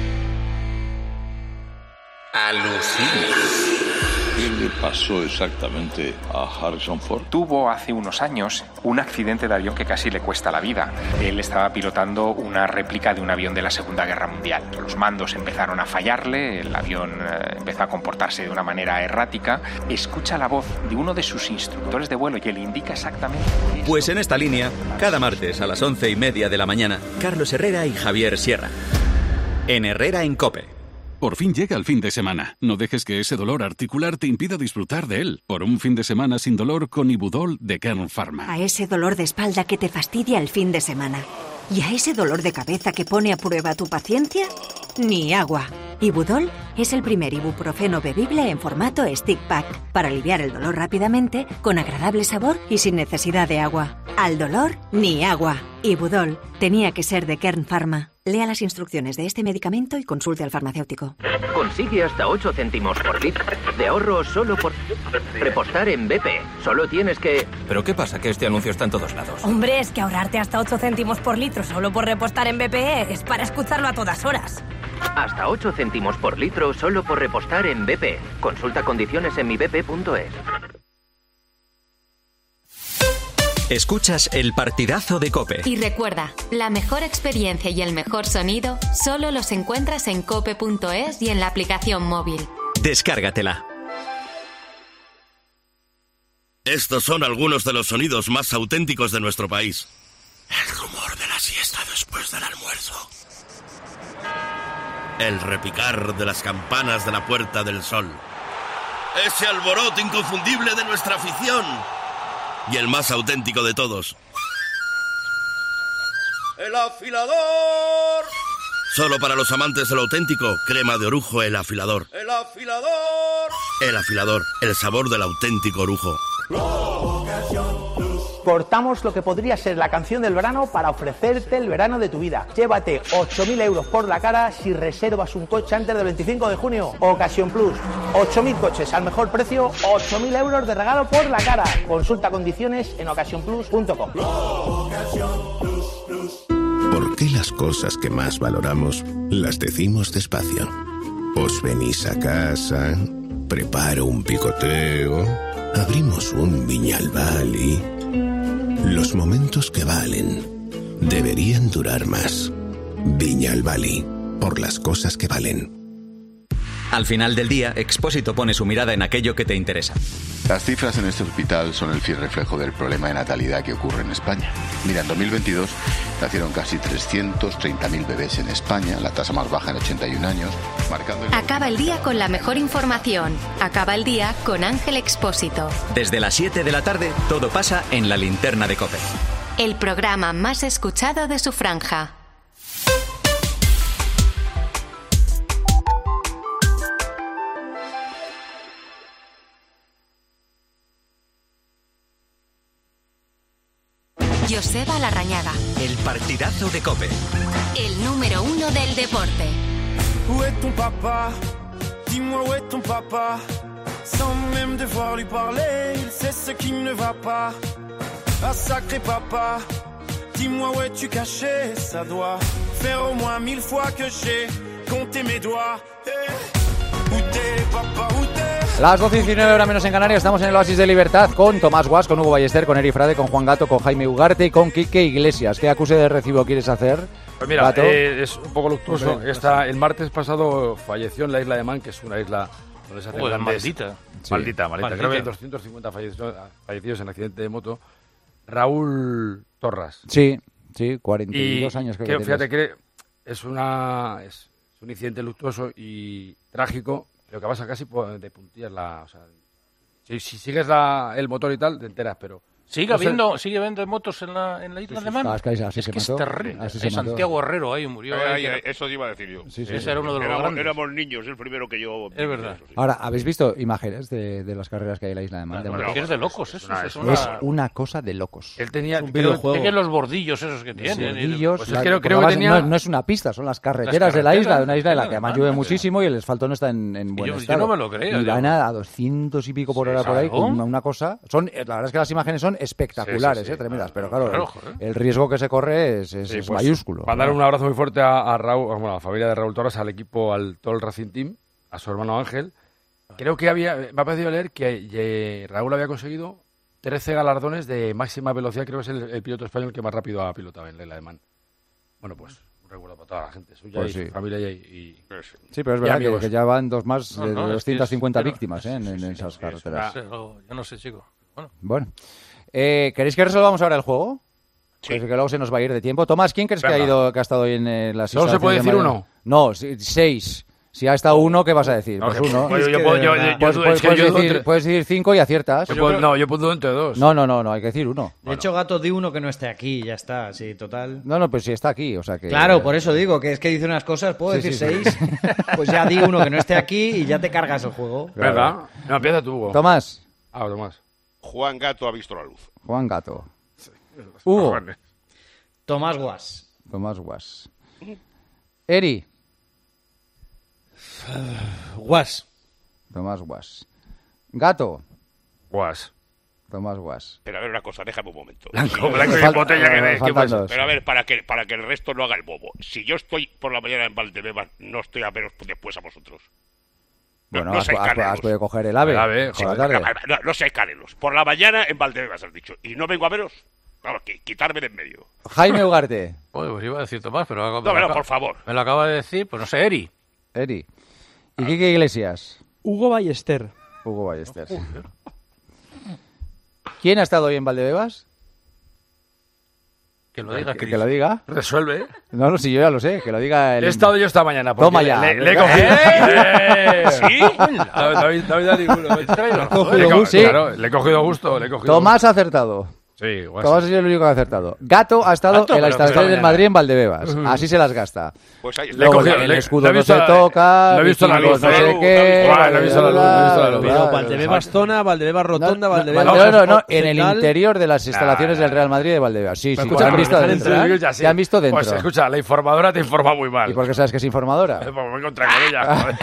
Alucina. ¿Qué le pasó exactamente a Harrison Ford? Tuvo hace unos años un accidente de avión que casi le cuesta la vida. Él estaba pilotando una réplica de un avión de la Segunda Guerra Mundial. Los mandos empezaron a fallarle, el avión empezó a comportarse de una manera errática. Escucha la voz de uno de sus instructores de vuelo y le indica exactamente... Pues en esta línea, cada martes a las 11:30 de la mañana, Carlos Herrera y Javier Sierra. En Herrera en COPE. Por fin llega el fin de semana. No dejes que ese dolor articular te impida disfrutar de él. Por un fin de semana sin dolor con Ibudol de Kern Pharma. A ese dolor de espalda que te fastidia el fin de semana. ¿Y a ese dolor de cabeza que pone a prueba tu paciencia? Ni agua. Ibudol es el primer ibuprofeno bebible en formato stick pack para aliviar el dolor rápidamente, con agradable sabor y sin necesidad de agua. Al dolor, ni agua. Ibudol tenía que ser de Kern Pharma. Lea las instrucciones de este medicamento y consulte al farmacéutico. Consigue hasta 8 céntimos por litro de ahorro solo por repostar en BP. Solo tienes que... ¿Pero qué pasa? Que este anuncio está en todos lados. Hombre, es que ahorrarte hasta 8 céntimos por litro solo por repostar en BP es para escucharlo a todas horas. Hasta 8 céntimos por litro solo por repostar en BP. Consulta condiciones en mibp.es. Escuchas el partidazo de COPE. Y recuerda, la mejor experiencia y el mejor sonido solo los encuentras en cope.es y en la aplicación móvil. Descárgatela. Estos son algunos de los sonidos más auténticos de nuestro país. El rumor de la siesta después del almuerzo. El repicar de las campanas de la Puerta del Sol. Ese alboroto inconfundible de nuestra afición. Y el más auténtico de todos. ¡El afilador! Solo para los amantes de lo auténtico, crema de orujo El Afilador. ¡El afilador! El Afilador, el sabor del auténtico orujo. Cortamos lo que podría ser la canción del verano para ofrecerte el verano de tu vida. Llévate 8.000 euros por la cara si reservas un coche antes del 25 de junio. Ocasión Plus. 8.000 coches al mejor precio, 8.000 euros de regalo por la cara. Consulta condiciones en ocasiónplus.com. ¿Por qué las cosas que más valoramos las decimos despacio? Os venís a casa, preparo un picoteo, abrimos un Viñalbal y... Los momentos que valen deberían durar más. Viñalbal, por las cosas que valen. Al final del día, Expósito pone su mirada en aquello que te interesa. Las cifras en este hospital son el fiel reflejo del problema de natalidad que ocurre en España. Mira, en 2022 nacieron casi 330.000 bebés en España, la tasa más baja en 81 años, marcando... Acaba el día con la mejor información. Acaba el día con Ángel Expósito. Desde las 7 de la tarde, todo pasa en la linterna de COPE. El programa más escuchado de su franja. Joseba Larrañaga. El partidazo de COPE. El número 1 del deporte. Où est ton papa? Dis-moi où est ton papa? Sans même devoir lui parler, il sait ce qui ne va pas. Ah sacré papa, dis-moi où es-tu caché? Ça doit faire au moins 1000 fois que j'ai compté mes doigts. Où t'es papa, où t'es? Las 12:19 horas menos en Canarias, estamos en el Oasis de Libertad con Tomás Guas, con Hugo Ballester, con Eri Frade, con Juan Gato, con Jaime Ugarte y con Quique Iglesias. ¿Qué acuse de recibo quieres hacer? Pues mira, es un poco luctuoso. El martes pasado falleció en la isla de Man, que es una isla donde se hacen grandes... Maldita. Creo que hay 250 fallecidos en accidente de moto. Raúl Torras. Sí, 42 años creo que fíjate que es un incidente luctuoso y trágico, pero que pasa casi de puntillas o sea, si sigues el motor y tal, te enteras, pero... Sigue habiendo motos en la isla de Man. Es que es terrible. Santiago Herrero ahí murió. Eso iba a decir yo. Ese era uno de los grandes. Éramos niños, el primero que yo... Es verdad. Ahora, ¿habéis visto imágenes de las carreras que hay en la isla de Man? Es de locos eso. Es una cosa de locos. Él tenía un videojuego. Los bordillos esos que tienen. Bordillos, pues creo que tenía... no es una pista, son las carreteras de la isla, de una isla en la que además llueve muchísimo y el asfalto no está en buen estado. Yo no me lo creo. Y van a 200 y pico por hora por ahí, con una cosa... La verdad es que las imágenes son espectaculares. Tremendas, pero claro, el riesgo que se corre es mayúsculo. Mandar un abrazo muy fuerte a Raúl, a la familia de Raúl Torres, al equipo, al todo el Racing Team, a su hermano Ángel. Creo que me ha parecido leer que Raúl había conseguido 13 galardones de máxima velocidad. Creo que es el piloto español que más rápido ha pilotado en la isla de Man. Bueno, pues un recuerdo para toda la gente suya y su familia y sí, pero es verdad que ya van dos más de 250 víctimas en esas carreteras. Yo no sé, chico. Bueno. ¿Queréis que resolvamos ahora el juego? Sí. Pues que luego se nos va a ir de tiempo. Tomás, ¿quién crees que ha estado hoy en las ¿Solo se puede decir uno? No, 6. Si ha estado uno, ¿qué vas a decir? Pues uno. Puedes decir 5 y aciertas. Yo puedo entre 2. No, hay que decir uno. De hecho, Gato, di uno que no esté aquí, ya está, sí, total. No, pues si está aquí, o sea que... Claro, por eso digo, que es que dice unas cosas, puedo decir 6, pues ya di uno que no esté aquí y ya te cargas el juego. ¿Verdad? No, empieza tú, Hugo. Tomás. Tomás. Juan Gato ha visto la luz. Juan Gato. Hugo. Tomás Guas. Eri. Guas. Tomás Guas. Gato. Guas. Tomás Guas. Pero a ver una cosa, déjame un momento. Blanco y botella que ve. Pero a ver, para que el resto no haga el bobo. Si yo estoy por la mañana en Valdebebas, no estoy a veros después a vosotros. Bueno, has podido coger el AVE. No sé, Canelos. Por la mañana en Valdebebas has dicho. Y no vengo a veros. Vamos, quitarme de en medio. Jaime Ugarte. Pues iba a decir Tomás, pero... por favor. Me lo acaba de decir, pues no sé, Eri. ¿Y Quique Iglesias? Hugo Ballester. Sí. ¿Quién ha estado hoy en Valdebebas? Que lo diga. Que lo diga. Resuelve. No, si yo ya lo sé. Que lo diga. He estado yo esta mañana. Toma ya. Le he cogido. ¿Sí? David da ninguno. Le he cogido gusto. Tomás ha acertado. Sí, Tomás es el único que ha acertado. Gato ha estado en la instalación del Madrid en Valdebebas. Así se las gasta. Pues ahí luego el escudo no se toca. Lo he visto la luz. No sé qué. Lo he visto la luz. Pero Valdebebas zona, Valdebebas rotonda, Valdebebas... No, en el interior de las instalaciones del Real Madrid de Valdebebas. Sí, te han visto dentro. Te han visto dentro. Pues escucha, la informadora te informa muy mal. ¿Y por qué sabes que es informadora? Porque me encontré con ella.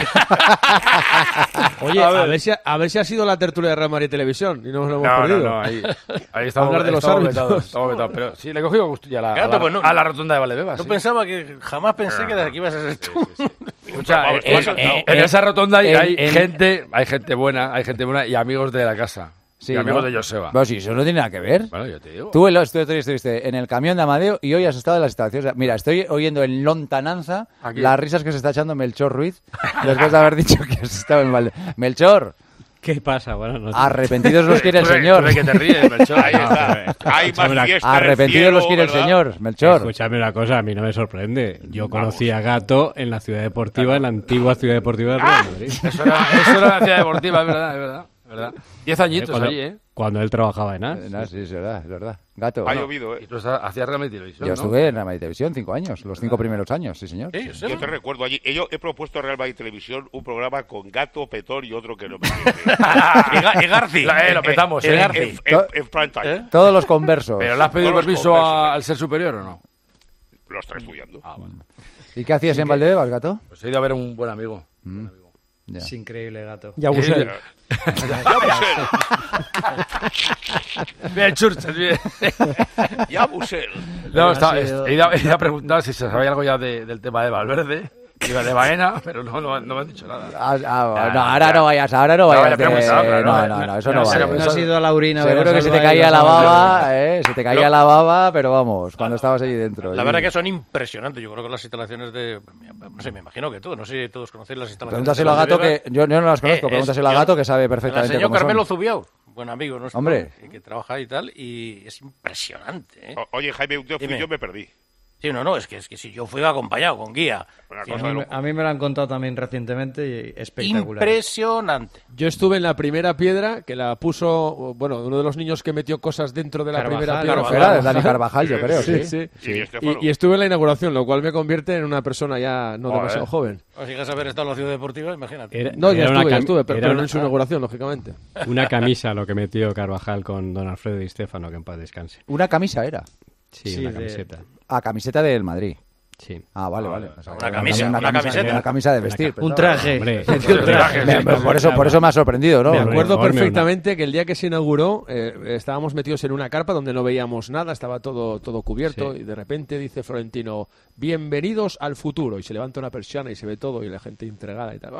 Oye, a ver si ha sido la tertulia de Real Madrid Televisión y no nos lo hemos perdido. No, ahí estamos. Hablar de los árbitros. Pero sí, le he cogido gusto ya a la rotonda de Valdebebas. No pensaba que... Jamás pensé que de aquí ibas a ser tú. Escucha, en esa rotonda hay gente buena y amigos de la casa. Sí, y amigos de Joseba. Bueno, sí, eso no tiene nada que ver. Bueno, yo te digo. Tú estuviste en el camión de Amadeo y hoy has estado en las instalaciones. Mira, estoy oyendo en lontananza las risas que se está echando Melchor Ruiz después de haber dicho que has estado en Valdebebas. Melchor. ¿Qué pasa? Bueno, no. Arrepentidos los quiere el Señor. Que te ríes, Melchor. Ahí está. Hay más fiesta. Arrepentidos los quiere el Señor, Melchor. Escúchame una cosa, a mí no me sorprende. Yo conocí a Gato en la ciudad deportiva, en la antigua ciudad deportiva de Real Madrid. Eso era la ciudad deportiva, es verdad. 10 añitos allí, Cuando él trabajaba en AS. Sí, es verdad. Gato. Ha llovido, Y tú hacías Real Madrid Televisión, Yo estuve en Real Madrid Televisión 5 años, los 5 primeros años, sí, señor. Sí, yo te recuerdo allí. Yo he propuesto a Real Madrid Televisión un programa con Gato, Petor y otro que no me y Garci. Lo petamos, en prime time. Todos los conversos. ¿Pero le has pedido permiso al ser superior o no? lo está estudiando. ¿Y qué hacías en Valdebebas, Gato? Pues he ido a ver a un buen amigo. Es increíble, Gato. Ya Busel. Bien, Churches, bien. Ya Busel. No, he ido a preguntar si se sabía algo ya del tema de Valverde. Iba de Baena, pero no me han dicho nada. Ahora no vayas. No, eso no vale. No has ido a la orina. Seguro que se te caía la baba, pero vamos, cuando estabas allí dentro. La verdad que son impresionantes. Yo creo que las instalaciones no sé, me imagino que tú, no sé si todos conocéis las instalaciones. Pregúntaselo a Gato, que yo no las conozco, pregúntaselo a Gato, que sabe perfectamente cómo son. El señor Carmelo Zubiao, buen amigo nuestro, hombre, que trabaja y tal, y es impresionante, ¿eh? Oye, Jaime, un día yo me perdí. Sí, es que si yo fui acompañado con guía. A mí me lo han contado también recientemente y espectacular. Impresionante. Yo estuve en la primera piedra, que la puso, uno de los niños que metió cosas dentro de la primera piedra. Era Dani Carvajal, yo creo, sí. Y estuve en la inauguración, lo cual me convierte en una persona ya no demasiado joven. Si llegas a haber estado en la Ciudad Deportiva, imagínate. Ya estuve, pero no en su inauguración, lógicamente. Una camisa lo que metió Carvajal con don Alfredo Di Stéfano, que en paz descanse. ¿Una camisa era? Sí, una camiseta. Camiseta del Madrid. Sí. Vale. Una camiseta. Una camisa de vestir. Un traje. Por eso me ha sorprendido, ¿no? Me acuerdo perfectamente que el día que se inauguró estábamos metidos en una carpa donde no veíamos nada, estaba todo cubierto, y de repente dice Florentino, bienvenidos al futuro, y se levanta una persiana y se ve todo y la gente entregada y tal.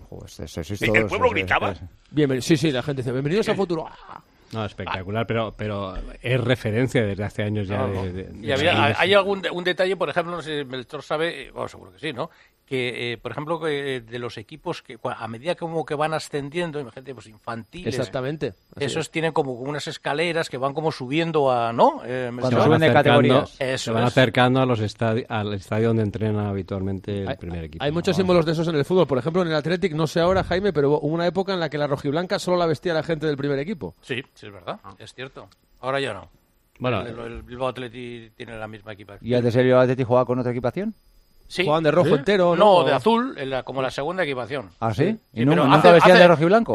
¿El pueblo gritaba? Sí, la gente dice, bienvenidos al futuro. No, espectacular, pero es referencia desde hace años ya. Y hay un detalle, por ejemplo, no sé si Melchor sabe, seguro que sí, ¿no? Que, por ejemplo, de los equipos que a medida como que van ascendiendo, imagínate, pues infantiles. Exactamente. Esos tienen como unas escaleras que van como subiendo ¿no? Cuando suben de categorías. Se van acercando al estadio donde entrena habitualmente el primer equipo. Hay muchos símbolos de esos en el fútbol. Por ejemplo, en el Athletic, no sé ahora, Jaime, pero hubo una época en la que la rojiblanca solo la vestía la gente del primer equipo. Sí, es verdad, es cierto. Ahora ya no. Bueno, el Bilbao Athletic tiene la misma equipación. ¿Y antes el Bilbao Athletic jugaba con otra equipación? Sí. ¿Jugaban de rojo entero? No, de azul, como la segunda equipación. ¿Ah, sí? ¿Y nunca vestían de rojo y blanco?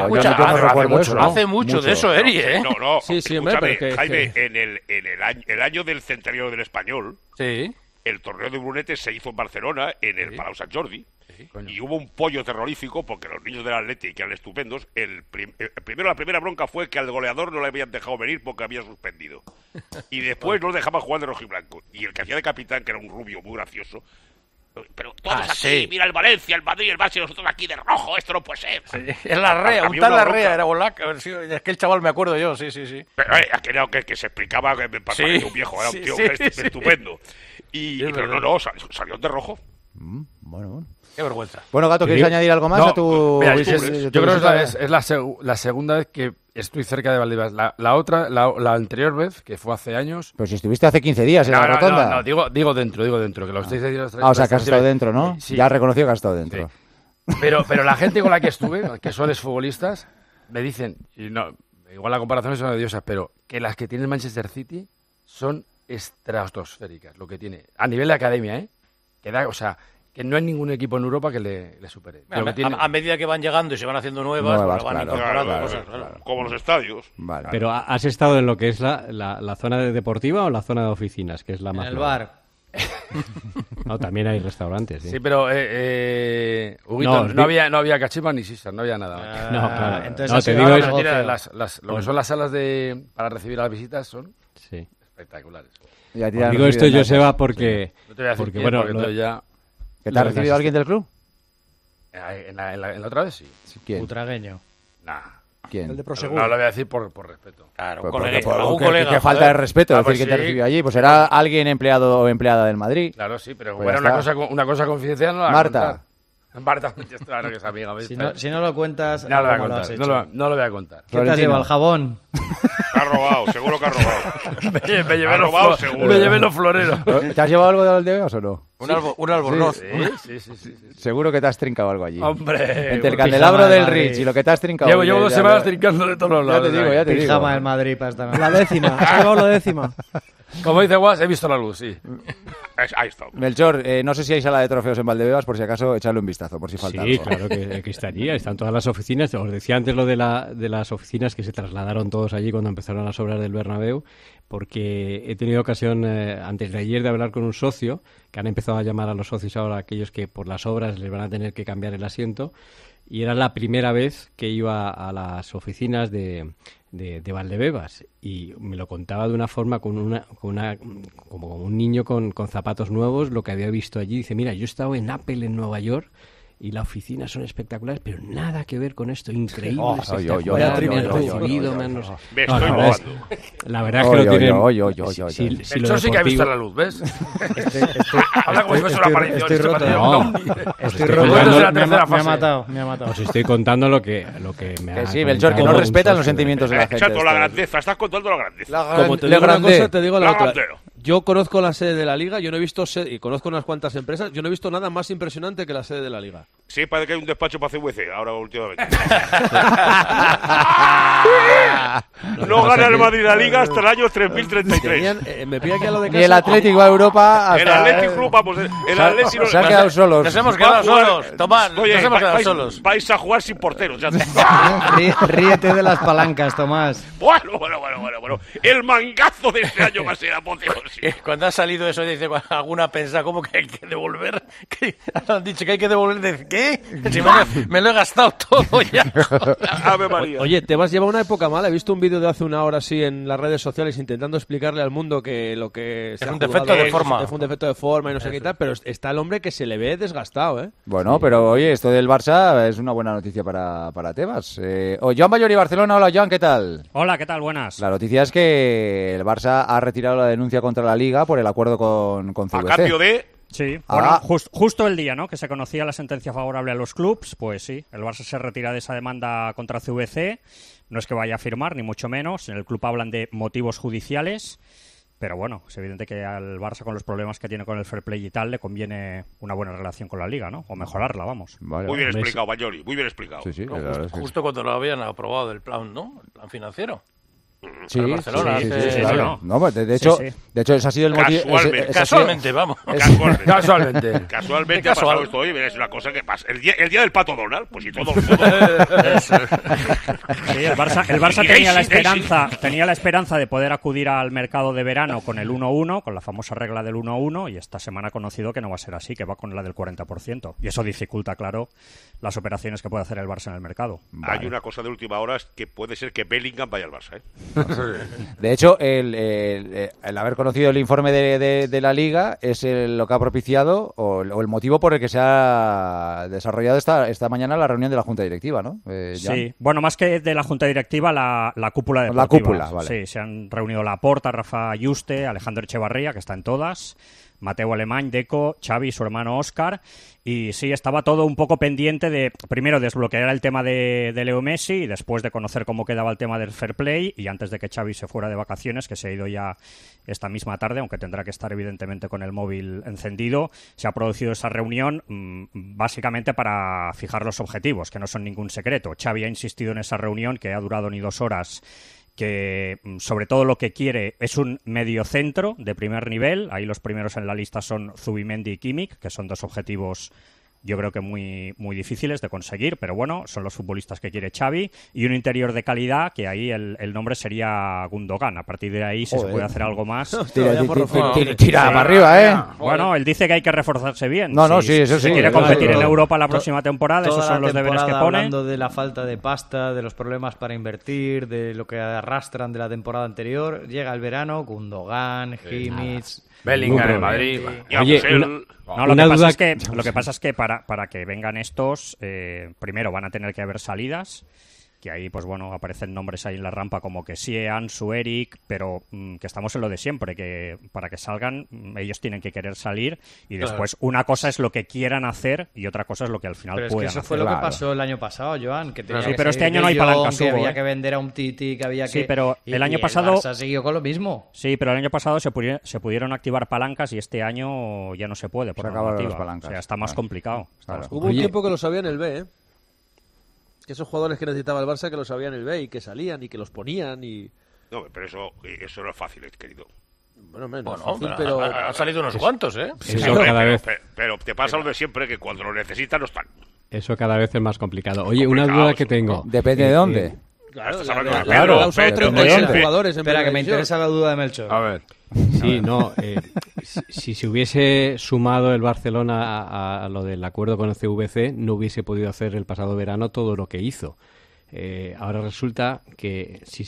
Hace mucho de eso, Eri, ¿eh? No. Sí, hombre, Jaime, en el año del centenario del Español, el torneo de Brunete se hizo en Barcelona, en el Palau Sant Jordi, y hubo un pollo terrorífico porque los niños del Atleti, que eran estupendos, la primera bronca fue que al goleador no le habían dejado venir porque había suspendido. Y después no lo dejaban jugar de rojo y blanco. Y el que hacía de capitán, que era un rubio muy gracioso, pero todos aquí, mira el Valencia, el Madrid, el Barça, y nosotros aquí de rojo, esto no puede ser. Es Larrea, un tal Larrea, era Bolac, es que el chaval me acuerdo yo, sí. Pero aquel que se explicaba, que me parecía un viejo, era un tío estupendo. Pero no, salió de rojo. Bueno. Qué vergüenza. Bueno, Gato, ¿quieres añadir algo más a tu...? Mira, yo creo que es la segunda vez que estoy cerca de Valdebebas. La anterior vez, que fue hace años... Pero si estuviste hace 15 días en la rotonda. No, digo dentro, que lo estáis diciendo... O sea, que has estado dentro, ¿no? Sí. Ya has reconocido que has estado dentro. Sí. Pero la gente con la que estuve, que son exfutbolistas, me dicen, y no, igual la comparación son odiosas, pero que las que tiene el Manchester City son estratosféricas, lo que tiene. A nivel de academia, ¿eh? Que no hay ningún equipo en Europa que le supere. A medida que van llegando y se van haciendo nuevas van incorporando cosas. Como los estadios. Vale. Pero ¿has estado en lo que es la zona deportiva o la zona de oficinas, que es la más... En el bar. No, también hay restaurantes. Sí, pero Huguito, no había cachipas ni sisas, no había nada. No, claro. Entonces, te digo lo que son las salas para recibir a las visitas son espectaculares. Digo esto, Joseba, porque... No te voy a decir porque ya... ¿Que te ha recibido alguien del club? En la otra vez sí. ¿Quién? Utragueño. Nah. ¿Quién? El de Prosegur. No lo voy a decir por respeto. Claro, qué falta de respeto decir que te recibió allí. Pues era alguien empleado o empleada del Madrid. Claro, sí, pero era una cosa confidencial, no la Marta. Marta, claro que es amiga. Si no lo cuentas, no lo voy a contar. No lo voy a contar. ¿Qué te has llevado, el jabón? Me ha robado, seguro que ha robado. Me llevé los floreros. ¿Te has llevado algo de Valdebebas o no? Un albornoz. Sí. Seguro que te has trincado algo allí. Hombre. Entre el candelabro del Rich y lo que te has trincado. Llevo 2 semanas trincando de todos los lados. Ya te digo. Pijama del Madrid para esta noche. La décima. Ha llevado la décima. Como dice Guas, he visto la luz, sí. Ahí está. Melchor, no sé si hay sala de trofeos en Valdebebas, por si acaso, echarle un vistazo, por si falta Sí, algo. claro que estaría. Están todas las oficinas. Os decía antes lo de las oficinas que se trasladaron todos allí cuando empezaron las obras del Bernabéu, porque he tenido ocasión antes de ayer de hablar con un socio, que han empezado a llamar a los socios ahora, aquellos que por las obras les van a tener que cambiar el asiento, y era la primera vez que iba a las oficinas de Valdebebas, y me lo contaba de una forma como un niño con zapatos nuevos, lo que había visto allí. Dice, mira, yo he estado en Apple en Nueva York y las oficinas son espectaculares, pero nada que ver con esto, increíble, espectacular, me han recibido, la verdad es que lo tienen. Eso sí que ha visto la luz, ¿ves? Habla como si fuese una aparición. Estoy roto. Me ha matado. Os estoy contando lo que me ha sí, Melchor, que no respetan los sentimientos de la gente. Exacto, la grandeza, estás contando la grandeza. Como te digo una cosa, te digo la otra. Yo conozco la sede de la Liga, yo no he visto y conozco unas cuantas empresas, yo no he visto nada más impresionante que la sede de la Liga. Sí, parece que hay un despacho para CVC ahora últimamente. No gana el Madrid la Liga hasta el año 3033. Me pilla que a lo de casa. Y el Atlético a Europa. El Atlético Club, vamos. El Atlético se han quedado solos. Nos hemos quedado solos. Tomás, oye, nos hemos quedado solos. Vais a jugar sin porteros. Ya Ríete de las palancas, Tomás. Bueno. El mangazo de este año va a ser apoteósico. Cuando ha salido eso, dice alguna pensa, ¿cómo que hay que devolver? ¿Qué? Han dicho que hay que devolver. ¿Qué? Si me lo he gastado todo ya. Ave María. Oye, Tebas lleva una época mala. He visto un vídeo de hace una hora así en las redes sociales intentando explicarle al mundo que lo que es un defecto de forma. Es un defecto de forma y no sé qué tal, pero está el hombre que se le ve desgastado, ¿eh? Bueno, pero oye, esto del Barça es una buena noticia para Tebas. Joan Ballori, Barcelona. Hola, Joan, ¿qué tal? Hola, ¿qué tal? Buenas. La noticia es que el Barça ha retirado la denuncia contra la Liga por el acuerdo con CVC. A cambio de... Sí, bueno, justo el día, ¿no?, que se conocía la sentencia favorable a los clubs, pues sí, el Barça se retira de esa demanda contra CVC. No es que vaya a firmar, ni mucho menos. En el club hablan de motivos judiciales, pero bueno, es evidente que al Barça, con los problemas que tiene con el fair play y tal, le conviene una buena relación con la Liga, ¿no? O mejorarla, vamos. Vale, muy bien explicado, Ballori, muy bien explicado. Sí, justo cuando lo habían aprobado el plan, ¿no? El plan financiero. Sí, Barcelona, claro. No, de hecho, ese ha sido el motivo. Casualmente, vamos. Casualmente ha pasado esto hoy. Es una cosa que pasa. El día del Pato Donald, pues y todo. Sí, el Barça tenía la esperanza de poder acudir al mercado de verano con el 1-1, con la famosa regla del 1-1, y esta semana ha conocido que no va a ser así, que va con la del 40%. Y eso dificulta, claro, las operaciones que puede hacer el Barça en el mercado. Vale. Hay una cosa de última hora, es que puede ser que Bellingham vaya al Barça, ¿eh? De hecho, el haber conocido el informe de la Liga es lo que ha propiciado o el motivo por el que se ha desarrollado esta mañana la reunión de la Junta Directiva, ¿no? Sí, bueno, más que de la Junta Directiva, la cúpula deportiva. La cúpula, vale. Sí, se han reunido Laporta, Rafa Yuste, Alejandro Echevarría, que está en todas, Mateo Alemany, Deco, Xavi, su hermano Óscar, y sí, estaba todo un poco pendiente de, primero, desbloquear el tema de Leo Messi, y después de conocer cómo quedaba el tema del fair play, y antes de que Xavi se fuera de vacaciones, que se ha ido ya esta misma tarde, aunque tendrá que estar evidentemente con el móvil encendido, se ha producido esa reunión básicamente para fijar los objetivos, que no son ningún secreto. Xavi ha insistido en esa reunión, que ha durado ni 2 horas, que sobre todo lo que quiere es un mediocentro de primer nivel. Ahí los primeros en la lista son Zubimendi y Kimmich, que son 2 objetivos yo creo que muy, muy difíciles de conseguir, pero bueno, son los futbolistas que quiere Xavi, y un interior de calidad, que ahí el nombre sería Gundogan. A partir de ahí, si se puede hacer algo más... Tira para arriba, ¿eh? Bueno, él dice que hay que reforzarse bien. Sí, eso sí. Si quiere competir en Europa la próxima temporada, esos son los deberes que pone. Hablando de la falta de pasta, de los problemas para invertir, de lo que arrastran de la temporada anterior, llega el verano, Gundogan, Kimmich... Bellingham en Madrid. Oye, lo que pasa es que para que vengan estos, primero van a tener que haber salidas, que ahí, pues bueno, aparecen nombres ahí en la rampa como que sí, Ansu, Eric, pero que estamos en lo de siempre, que para que salgan ellos tienen que querer salir, y después una cosa es lo que quieran hacer y otra cosa es lo que al final puedan hacer. Pero es que eso fue lo que pasó el año pasado, Joan, que tenía pero este año no hay palancas, que había que vender a un Titi, que había que... Sí, pero el año pasado... el Barça siguió con lo mismo. Sí, pero el año pasado se pudieron activar palancas y este año ya no se puede por normativa. O sea, está más complicado. Hubo un tiempo que lo sabía en el B, ¿eh? Que esos jugadores que necesitaba el Barça que los sabían en el B y que salían y que los ponían y... No, pero eso no es fácil, querido. Bueno, menos. Bueno, pero han salido unos cuantos, ¿eh? Eso cada vez... pero te pasa lo de siempre, que cuando lo necesitan no están. Eso cada vez es más complicado. Oye, una duda que tengo. Depende de dónde. Claro, ha usado 36 jugadores. Espera, que me interesa la duda de Melchor. A ver. Sí, no. Si se hubiese sumado el Barcelona a lo del acuerdo con el CVC, no hubiese podido hacer el pasado verano todo lo que hizo. Ahora resulta que si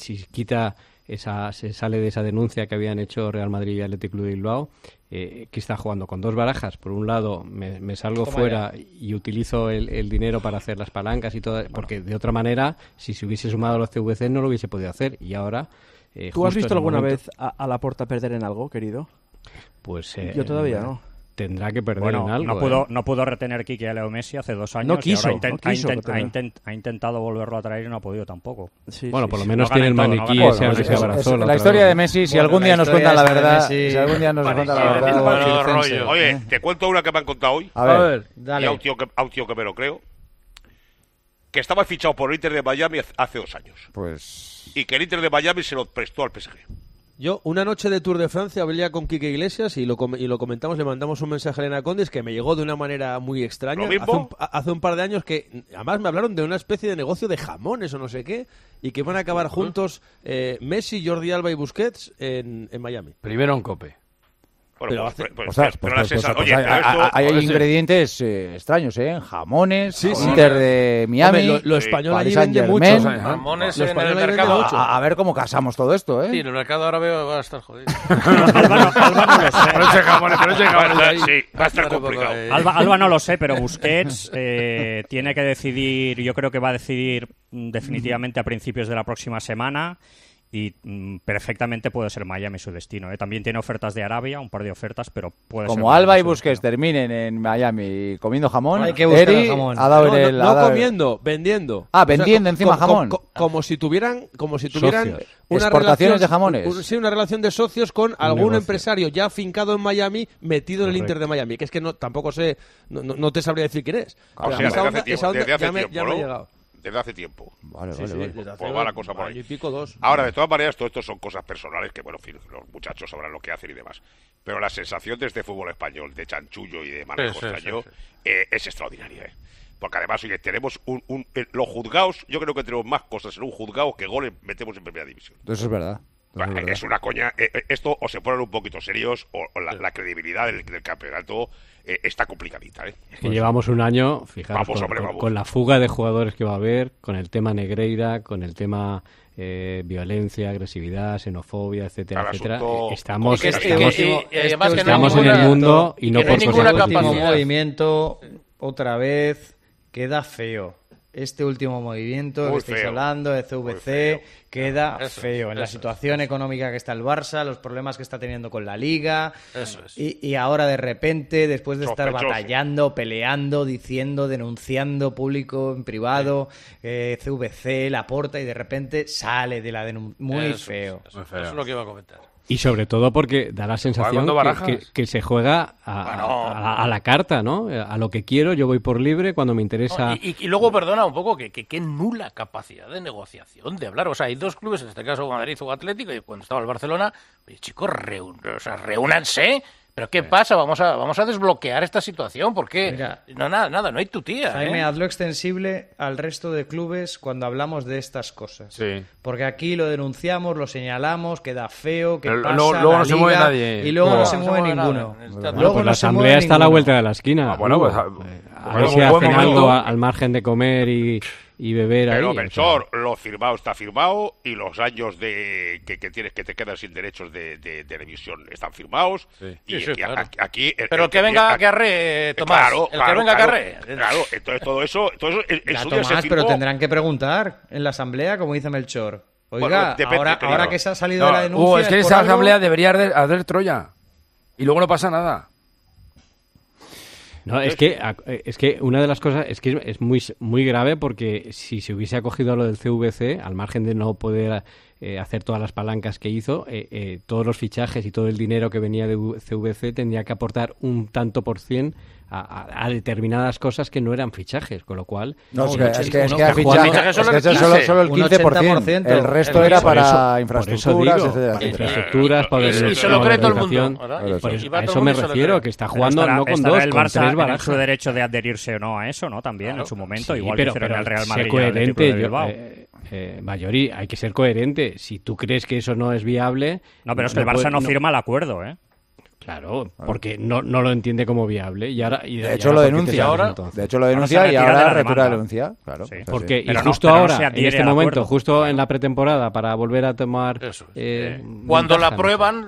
se sale de esa denuncia que habían hecho Real Madrid y Athletic Club de Bilbao, que está jugando con dos barajas. Por un lado, me salgo fuera y utilizo el dinero para hacer las palancas y todo, porque de otra manera, si se hubiese sumado a los CVC, no lo hubiese podido hacer. Y ahora... ¿Tú has visto alguna vez a Laporta perder en algo, querido? Pues yo todavía no. Tendrá que perder en algo. No pudo retener Quique a Leo Messi hace 2 años. No quiso, ha intentado volverlo a traer y no ha podido tampoco. Sí, por lo menos tiene el maniquí ese al que se abrazó. La historia de Messi, si algún día nos cuentan la verdad, Oye, te cuento una que me han contado hoy. A ver, dale. Y a un tío que me lo creo. Que estaba fichado por el Inter de Miami hace 2 años. Pues... Y que el Inter de Miami se lo prestó al PSG. Yo, una noche de Tour de Francia, hablé con Quique Iglesias y lo comentamos, le mandamos un mensaje a Elena Condis que me llegó de una manera muy extraña. Hace un par de años que, además me hablaron de una especie de negocio de jamones o no sé qué, y que van a acabar juntos Messi, Jordi Alba y Busquets en Miami. Primero en COPE. Bueno, hay ingredientes extraños, ¿eh? Jamones, Inter de Miami. Hombre, lo español allí vende mucho. Jamones en el mercado. A ver cómo casamos todo esto, ¿eh? Sí, en el mercado ahora veo que va a estar jodido. Sí, va a estar complicado. Alba no lo sé, pero Busquets tiene que decidir, yo creo que va a decidir definitivamente a principios de la próxima semana. Y perfectamente puede ser Miami su destino. También tiene ofertas de Arabia, un par de ofertas, pero puede ser... Como Alba y Busquets terminen en Miami comiendo jamón, hay que buscar el jamón. No comiendo, vendiendo. Vendiendo encima jamón. Como si tuvieran una exportaciones de jamones. Una relación de socios con algún empresario ya afincado en Miami, metido en el Inter de Miami. Que es que tampoco sé, no te sabría decir quién es. Desde me ha llegado. Desde hace tiempo. Vale. Va la cosa por ahí. Y pico, 2. Ahora, de todas maneras, todo esto son cosas personales que, bueno, en fin, los muchachos sabrán lo que hacen y demás. Pero la sensación de este fútbol español, de chanchullo y de manejo extraño, es extraordinaria, ¿eh? Porque además, oye, tenemos los juzgados, yo creo que tenemos más cosas en un juzgado que goles metemos en primera división. Eso es verdad. Es una coña. Esto o se ponen un poquito serios o la credibilidad del campeonato está complicadita. Es que llevamos un año, fijaros, con la fuga de jugadores que va a haber, con el tema Negreira, con el tema violencia, agresividad, xenofobia, etcétera, etcétera. Estamos en el mundo y no por ninguna capacidad. Movimiento, otra vez, queda feo. Este último movimiento que estáis hablando de CVC queda feo. En la situación económica que está el Barça, los problemas que está teniendo con la Liga. Y ahora de repente, después de estar batallando, peleando, diciendo, denunciando público, en privado, CVC, Laporta, y de repente sale de la denuncia. Muy feo. Eso es lo que iba a comentar. Y sobre todo porque da la sensación que se juega a la carta, ¿no? A lo que quiero, yo voy por libre cuando me interesa... Y luego, perdona un poco, que nula capacidad de negociación, de hablar. O sea, hay dos clubes, en este caso Madrid o Atlético, y cuando estaba el Barcelona, oye, chicos, reúnanse... ¿Pero qué pasa? Vamos a desbloquear esta situación. ¿Por qué? Mira, nada, no hay tutía. Jaime, hazlo extensible al resto de clubes cuando hablamos de estas cosas. Sí. Porque aquí lo denunciamos, lo señalamos, queda feo, que pasa luego no se mueve nadie. Y luego no se mueve ninguno. Pues la asamblea está a la vuelta de la esquina. A ver si hacen algo al margen de comer y beber ahí. Pero, Melchor, lo firmado está firmado y los años de que te quedan sin derechos de televisión están firmados. Sí. Claro. Aquí... Pero que venga a Carré, Tomás. Que venga a Carré. Claro, entonces todo eso en su día Tomás, se firmó. pero tendrán que preguntar en la asamblea, como dice Melchor. Oiga, ahora que se ha salido de la denuncia... es que esa asamblea debería hacer Troya. Y luego no pasa nada. No, es que una de las cosas es que es muy grave porque si se hubiese acogido a lo del CVC, al margen de no poder hacer todas las palancas que hizo, todos los fichajes y todo el dinero que venía de CVC tendría que aportar un tanto por cien a determinadas cosas que no eran fichajes, con lo cual... No, es que solo el 15%, el resto era para infraestructuras, etcétera. Infraestructuras, y se lo cree todo el mundo. A eso me refiero, que está jugando no con dos, con tres barajas. Su derecho de adherirse o no a eso, ¿no? También, en su momento, igual que hicieron el Real Madrid. Ser coherente, Mayori, hay que ser coherente. Si tú crees que eso no es viable... No, pero es que el Barça no firma el acuerdo, ¿eh? Claro, porque no lo entiende como viable de hecho lo denuncia ahora. De hecho lo denuncia y ahora retira la denuncia. Claro. Sí. Porque y justo ahora, en este momento, justo en la pretemporada, para volver a tomar... cuando la prueban,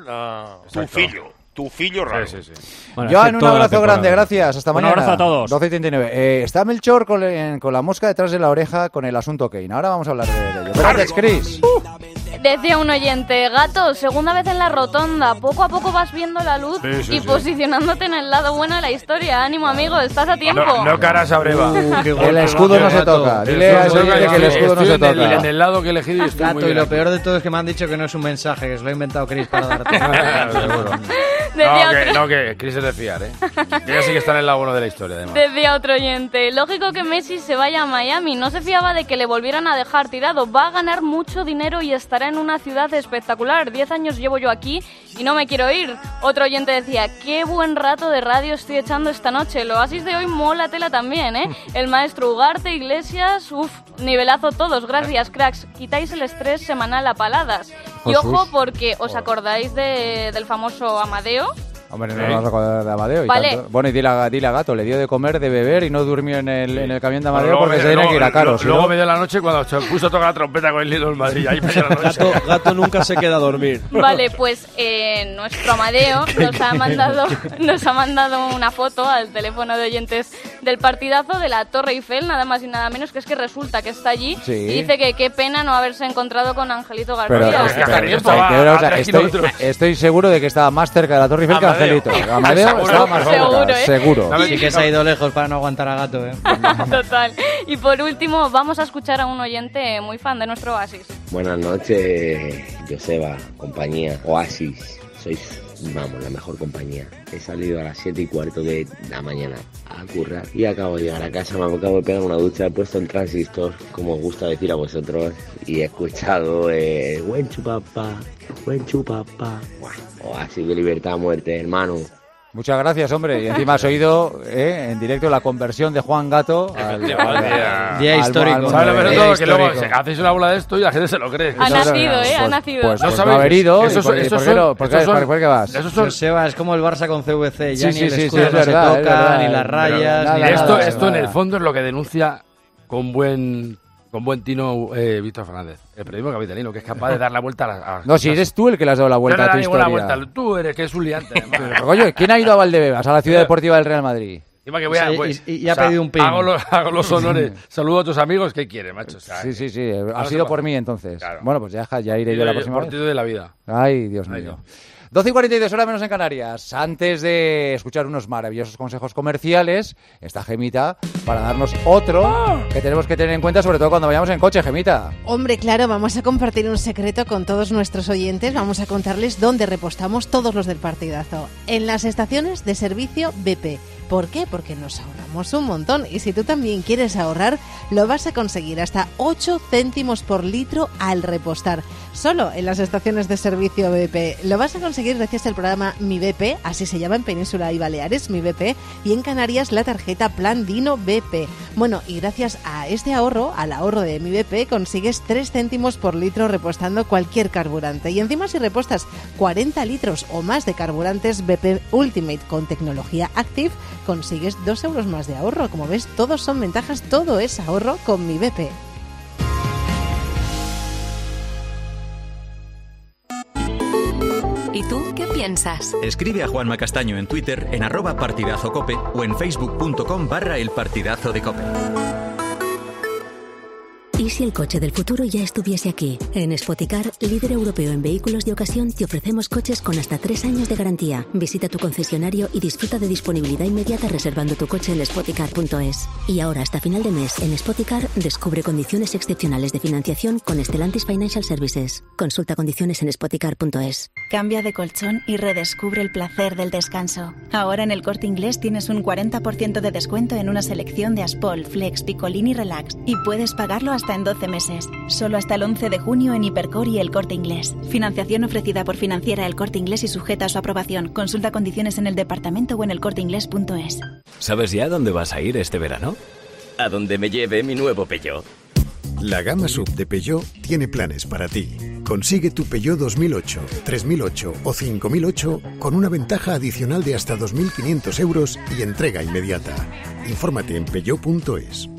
tu fillo raro. Sí. Bueno, Joan, un abrazo grande, gracias. Hasta mañana. Un abrazo a todos. 12:39. Está Melchor con la mosca detrás de la oreja con el asunto Kane. Ahora vamos a hablar de ello. Gracias, Chris. Decía un oyente, Gato, segunda vez en la rotonda, poco a poco vas viendo la luz y posicionándote en el lado bueno de la historia. Ánimo, amigo, estás a tiempo. No caras a breva. El escudo no se toca. Dile a ese que el escudo no se toca. En el lado que he elegido estoy Gato, muy bien. Y lo peor de todo es que me han dicho que no es un mensaje, que se lo ha inventado Chris para darte. Seguro. Que Chris es de fiar, ¿eh? Ella sí que está en el lado bueno de la historia, además. Decía otro oyente, lógico que Messi se vaya a Miami, no se fiaba de que le volvieran a dejar tirado, va a ganar mucho dinero y estará en una ciudad espectacular, 10 años llevo yo aquí y no me quiero ir. Otro oyente decía, qué buen rato de radio estoy echando esta noche, el Oasis de hoy mola tela también, ¿eh? El maestro Ugarte, Iglesias, nivelazo todos, gracias cracks, quitáis el estrés semanal a paladas. Y ojo porque os acordáis del famoso Amadeo. Hombre, no nos vamos a acordar de Amadeo y vale. Tanto. Bueno, y dile a Gato, le dio de comer, de beber y no durmió en el camión de Amadeo porque se tiene que ir a Caro. Luego me dio la noche cuando se puso a tocar la trompeta con el Lidl en Madrid. Ahí me dio la noche. Gato nunca se queda a dormir. Vale, pues nuestro Amadeo nos ha mandado una foto al teléfono de oyentes del partidazo de la Torre Eiffel, nada más y nada menos, que es que resulta que está allí y dice que qué pena no haberse encontrado con Angelito García. Estoy seguro de que estaba más cerca de la Torre Eiffel que Angelito. Amadeo estaba más cerca, seguro. Sí que se ha ido lejos para no aguantar a Gato, ¿eh? Total. Y por último, vamos a escuchar a un oyente muy fan de nuestro Oasis. Buenas noches, Joseba, compañía, Oasis. Sois, vamos, la mejor compañía. He salido a las 7:15 de la mañana a currar y acabo de llegar a casa, me acabo de pegar una ducha, he puesto el transistor, como os gusta decir a vosotros, y he escuchado buen chupapá. Así que libertad a muerte, hermano. Muchas gracias, hombre. Y encima has oído en directo la conversión de Juan Gato día histórico. ¿Sabes lo peor? Que luego hacéis una bola de esto y la gente se lo cree. Ha nacido. Pues no haber ido. ¿Por qué vas? Joseba, es como el Barça con CVC. Ya ni el escudo no se toca, ni las rayas. Esto en el fondo es lo que denuncia con buen tino Víctor Fernández, el periodismo capitalino, que es capaz de dar la vuelta a No, si eres tú el que le has dado la vuelta a tu historia. Tú eres, que es un liante. Oye, ¿quién ha ido a Valdebebas, a la ciudad deportiva del Real Madrid? Y ha pedido un pin. Hago los honores. Saludo a tus amigos. ¿Qué quieres, macho? O sea, sí. Ha sido por mí, entonces. Claro. Bueno, pues ya iré yo la próxima vez. Partido de la vida. Ay, Dios mío. 12:42, hora menos en Canarias. Antes de escuchar unos maravillosos consejos comerciales, está Gemita para darnos otro que tenemos que tener en cuenta, sobre todo cuando vayamos en coche, Gemita. Hombre, claro, vamos a compartir un secreto con todos nuestros oyentes. Vamos a contarles dónde repostamos todos los del partidazo. En las estaciones de servicio BP. ¿Por qué? Porque nos ahorramos un montón. Y si tú también quieres ahorrar, lo vas a conseguir hasta 8 céntimos por litro al repostar. Solo en las estaciones de servicio BP. Lo vas a conseguir gracias al programa Mi BP, así se llama en Península y Baleares, Mi BP, y en Canarias la tarjeta Plan Dino BP. Bueno, y gracias a este ahorro, al ahorro de Mi BP, consigues 3 céntimos por litro repostando cualquier carburante. Y encima si repostas 40 litros o más de carburantes BP Ultimate con tecnología Active, consigues 2 euros más de ahorro. Como ves, todos son ventajas, todo es ahorro con Mi BP. ¿Y tú qué piensas? Escribe a Juanma Castaño en Twitter en @partidazocope o en facebook.com/elpartidazo de Cope. ¿Y si el coche del futuro ya estuviese aquí? En Spoticar, líder europeo en vehículos de ocasión, te ofrecemos coches con hasta 3 años de garantía. Visita tu concesionario y disfruta de disponibilidad inmediata reservando tu coche en spoticar.es. Y ahora, hasta final de mes, en Spoticar, descubre condiciones excepcionales de financiación con Stellantis Financial Services. Consulta condiciones en spoticar.es. Cambia de colchón y redescubre el placer del descanso. Ahora en El Corte Inglés tienes un 40% de descuento en una selección de Aspol, Flex, Picolín y Relax. Y puedes pagarlo hasta en 12 meses. Solo hasta el 11 de junio en Hipercor y El Corte Inglés. Financiación ofrecida por Financiera El Corte Inglés y sujeta a su aprobación. Consulta condiciones en el departamento o en elcorteinglés.es. ¿Sabes ya dónde vas a ir este verano? A donde me lleve mi nuevo Peugeot. La gama SUV de Peugeot tiene planes para ti. Consigue tu Peugeot 2008, 3008 o 5008 con una ventaja adicional de hasta 2.500 euros y entrega inmediata. Infórmate en peugeot.es.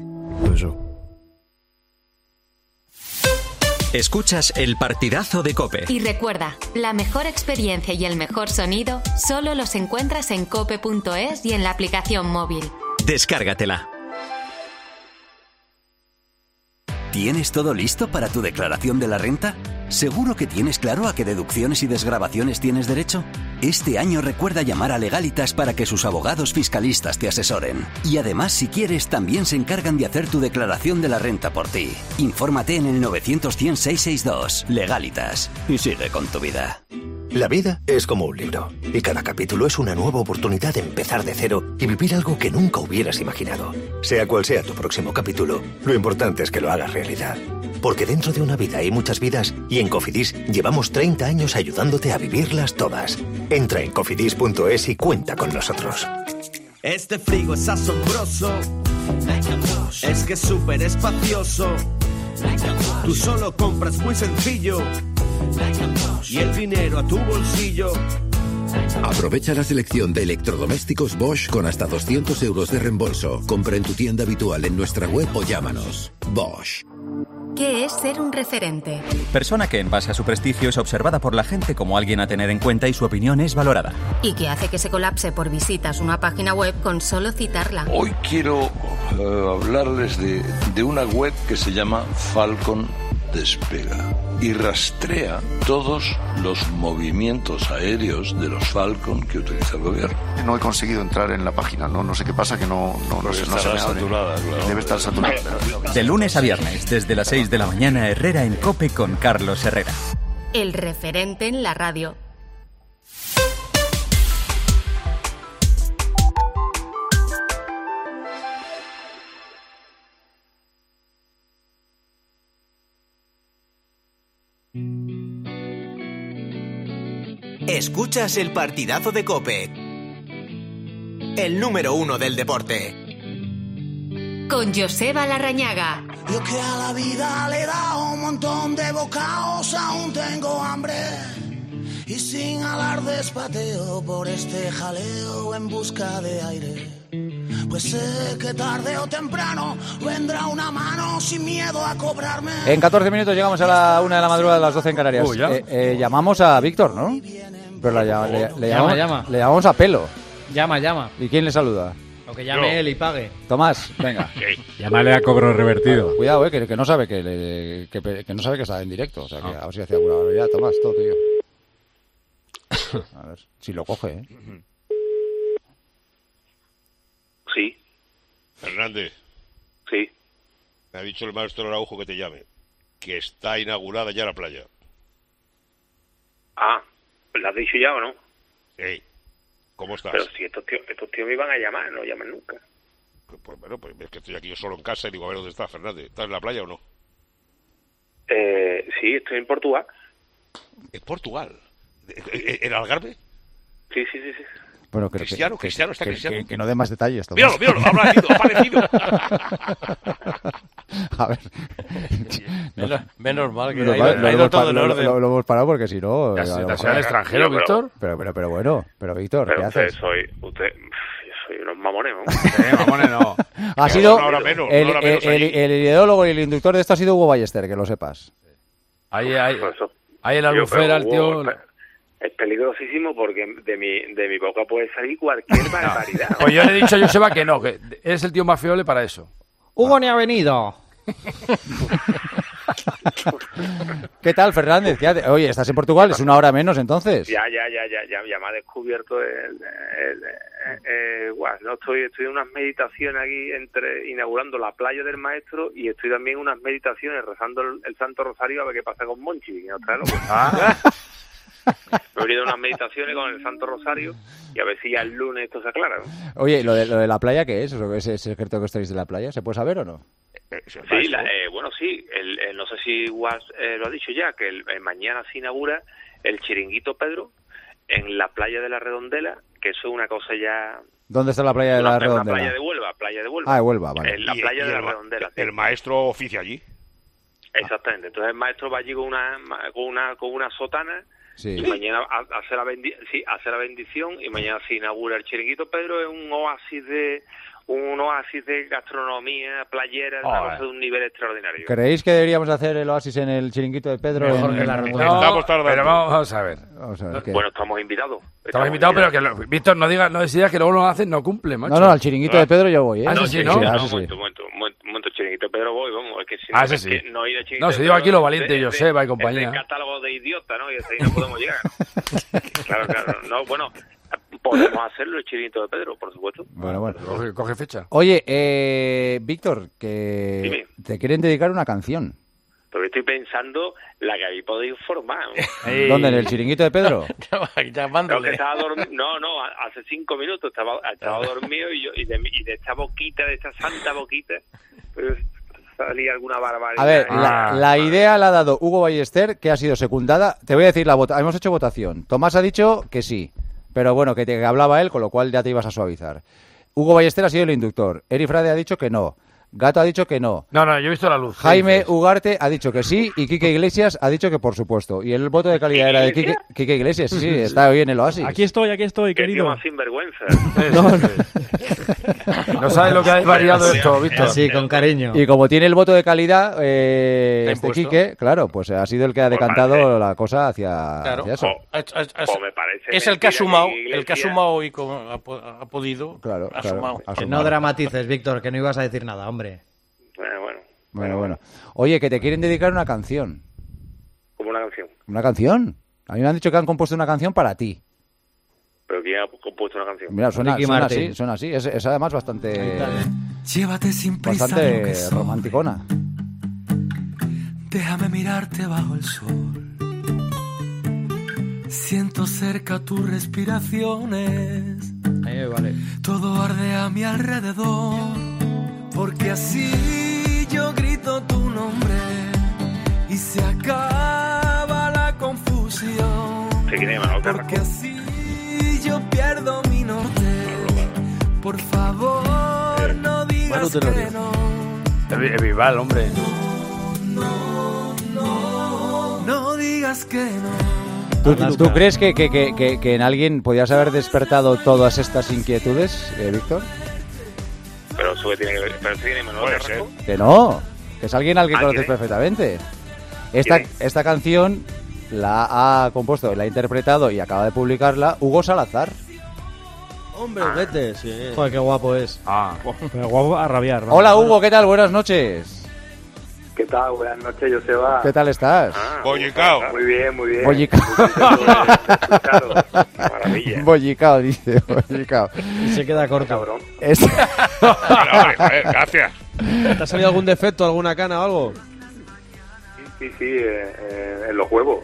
Escuchas el partidazo de COPE. Y recuerda, la mejor experiencia y el mejor sonido solo los encuentras en cope.es y en la aplicación móvil. Descárgatela. ¿Tienes todo listo para tu declaración de la renta? ¿Seguro que tienes claro a qué deducciones y desgravaciones tienes derecho? Este año recuerda llamar a Legalitas para que sus abogados fiscalistas te asesoren. Y además, si quieres, también se encargan de hacer tu declaración de la renta por ti. Infórmate en el 900-100-662. Legalitas. Y sigue con tu vida. La vida es como un libro, y cada capítulo es una nueva oportunidad de empezar de cero y vivir algo que nunca hubieras imaginado. Sea cual sea tu próximo capítulo, lo importante es que lo hagas realidad. Porque dentro de una vida hay muchas vidas, y en Cofidis llevamos 30 años ayudándote a vivirlas todas. Entra en cofidis.es y cuenta con nosotros. Este frigo es asombroso, es que es súper espacioso. Tú solo compras muy sencillo y el dinero a tu bolsillo. Aprovecha la selección de electrodomésticos Bosch con hasta 200 euros de reembolso. Compra en tu tienda habitual en nuestra web o llámanos. Bosch. ¿Qué es ser un referente? Persona que en base a su prestigio es observada por la gente como alguien a tener en cuenta y su opinión es valorada. ¿Y qué hace que se colapse por visitas una página web con solo citarla? Hoy quiero hablarles de una web que se llama Falcon Despega y rastrea todos los movimientos aéreos de los Falcon que utiliza el gobierno. No he conseguido entrar en la página, no sé qué pasa, que no se me abre. Saturada, claro. Debe estar saturada. De lunes a viernes, desde las 6 de la mañana, Herrera en COPE con Carlos Herrera. El referente en la radio. Escuchas el partidazo de COPE, el número 1 del deporte. Con Joseba Larrañaga. Yo que a la vida le he dado un montón de bocados, aún tengo hambre. Y sin alardes pateo por este jaleo en busca de aire. Pues sé que tarde o temprano vendrá una mano sin miedo a cobrarme. En 14 minutos llegamos a la 1 de la madrugada, de las 12 en Canarias. Llamamos a Víctor, ¿no? Pero le llamamos a pelo. Llama. ¿Y quién le saluda? O que llame él y pague. Tomás, venga. Llámale a cobro revertido. Cuidado, que no sabe que no sabe que está en directo. O sea, que a ver si hace alguna barbaridad. Tomás, todo tuyo. A ver, si lo coge, ¿eh? Sí. Fernández. Sí. Me ha dicho el maestro Araujo que te llame. Que está inaugurada ya la playa. Ah, ¿la has dicho ya o no? Sí. ¿Cómo estás? Pero si estos tíos me iban a llamar, no llaman nunca. Pues bueno, pues es que estoy aquí yo solo en casa y digo, a ver dónde está Fernández. ¿Estás en la playa o no? Sí, estoy en Portugal. ¿En Portugal? ¿En Algarve? Sí. Bueno, Cristiano, está Cristiano. Que no dé más detalles. Tomás. Míralo, ha aparecido. A ver. Menos mal que ha ido todo en orden. Lo hemos parado porque si no... ¿Te has ido al extranjero, Víctor? Pero bueno, Víctor, ¿qué haces? Soy unos mamones, ¿no? Mamones no. Ha sido el ideólogo y el inductor de esto ha sido Hugo Ballester, que lo sepas. Ahí en la albufera el tío... Es peligrosísimo porque de mi boca puede salir cualquier barbaridad. Pues yo le he dicho a Joseba que no, que es el tío más fiable para eso. Hugo ni ha venido. ¿Qué tal, Fernández? Oye, ¿estás en Portugal? Es una hora menos, entonces. Ya me ha descubierto no, estoy en unas meditaciones aquí inaugurando la playa del maestro y estoy también en unas meditaciones rezando el Santo Rosario a ver qué pasa con Monchi. Me he venido a unas meditaciones con el Santo Rosario y a ver si ya el lunes esto se aclara, ¿no? Oye, ¿lo de la playa qué es? ¿Ese secreto que estáis de la playa? ¿Se puede saber o no? Sí, sí, no sé si igual lo ha dicho ya, que mañana se inaugura el Chiringuito Pedro en la playa de la Redondela, que eso es una cosa ya... ¿Dónde está la playa de la Redondela? Una playa de Huelva. Ah, de Huelva, vale. En la playa de la Redondela. El maestro oficia allí. Exactamente, entonces el maestro va allí con una sotana. Sí. Y mañana hace la bendición y mañana se inaugura el Chiringuito Pedro. Es un oasis de gastronomía playera, una cosa de un nivel extraordinario. ¿Creéis que deberíamos hacer el oasis en el Chiringuito de Pedro? Mejor que la Redondela. Pero vamos a ver. Bueno, estamos invitados. Estamos invitados, pero que Víctor no decidas que luego lo hacen, no cumple, macho. No, al Chiringuito de Pedro yo voy, ¿eh? Un momento, Chiringuito de Pedro voy, vamos. Es que si no ir a Chiringuito no, se digo aquí lo valiente, Joseba y compañía. Es el catálogo de idiota, ¿no? Y hasta ahí no podemos llegar. Claro. No, bueno... Podemos hacerlo el Chiringuito de Pedro, por supuesto. Bueno. Coge fecha. Oye, Víctor, que Dime. te quieren dedicar una canción. Porque estoy pensando la que habéis podido informar. ¿Dónde? ¿En el Chiringuito de Pedro? No, hace 5 minutos estaba dormido y de esta boquita, de esta santa boquita, pues salía alguna barbaridad. A ver, la idea la ha dado Hugo Ballester, que ha sido secundada. Te voy a decir hemos hecho votación. Tomás ha dicho que sí. Pero bueno, que hablaba él, con lo cual ya te ibas a suavizar. Hugo Ballester ha sido el inductor. Eri Frade ha dicho que no. Gato ha dicho que no. No, yo he visto la luz. Jaime Ugarte ha dicho que sí y Quique Iglesias ha dicho que por supuesto. Y el voto de calidad era de Quique Iglesias. Sí, está hoy en el Oasis. Aquí estoy, querido. Qué más sinvergüenza. No sabes lo que ha variado esto, Víctor. Sí, con cariño. Y como tiene el voto de calidad, Quique, claro, pues ha sido el que ha decantado la cosa hacia eso. Me parece es el que ha sumado, y como ha podido. Claro, ha sumado. Que no dramatices, Víctor, que no ibas a decir nada, hombre. Bueno. Oye, que te quieren dedicar una canción. ¿Cómo una canción? ¿Una canción? A mí me han dicho que han compuesto una canción para ti. ¿Pero quién ha compuesto una canción? Mira, suena así. Es además bastante... Llévate sin prisa bastante romanticona. Déjame mirarte bajo el sol. Siento cerca tus respiraciones. Vale. Todo arde a mi alrededor. Porque así yo grito tu nombre y se acaba la confusión. Porque así yo pierdo mi norte. Por favor, no digas que no. Es Vival, hombre. No digas que no. ¿Tú crees que en alguien podías haber despertado todas estas inquietudes, Víctor? Pero eso tiene que ver, Puede ser. Que no, que es alguien al que conoces perfectamente. Esta canción la ha compuesto, la ha interpretado y acaba de publicarla Hugo Salazar. Hombre, vete, sí. Joder, qué guapo es. Pero guapo a rabiar. ¿no? Hola Hugo, ¿qué tal? Buenas noches. ¿Qué tal? Buenas noches, Joseba. ¿Qué tal estás? Bollicao. Muy bien. Bollicao. Maravilla. Bollicao, dice. Bollicao. Y se queda corto. Cabrón. Gracias. ¿Te ha salido algún defecto, alguna cana o algo? Sí, en los huevos.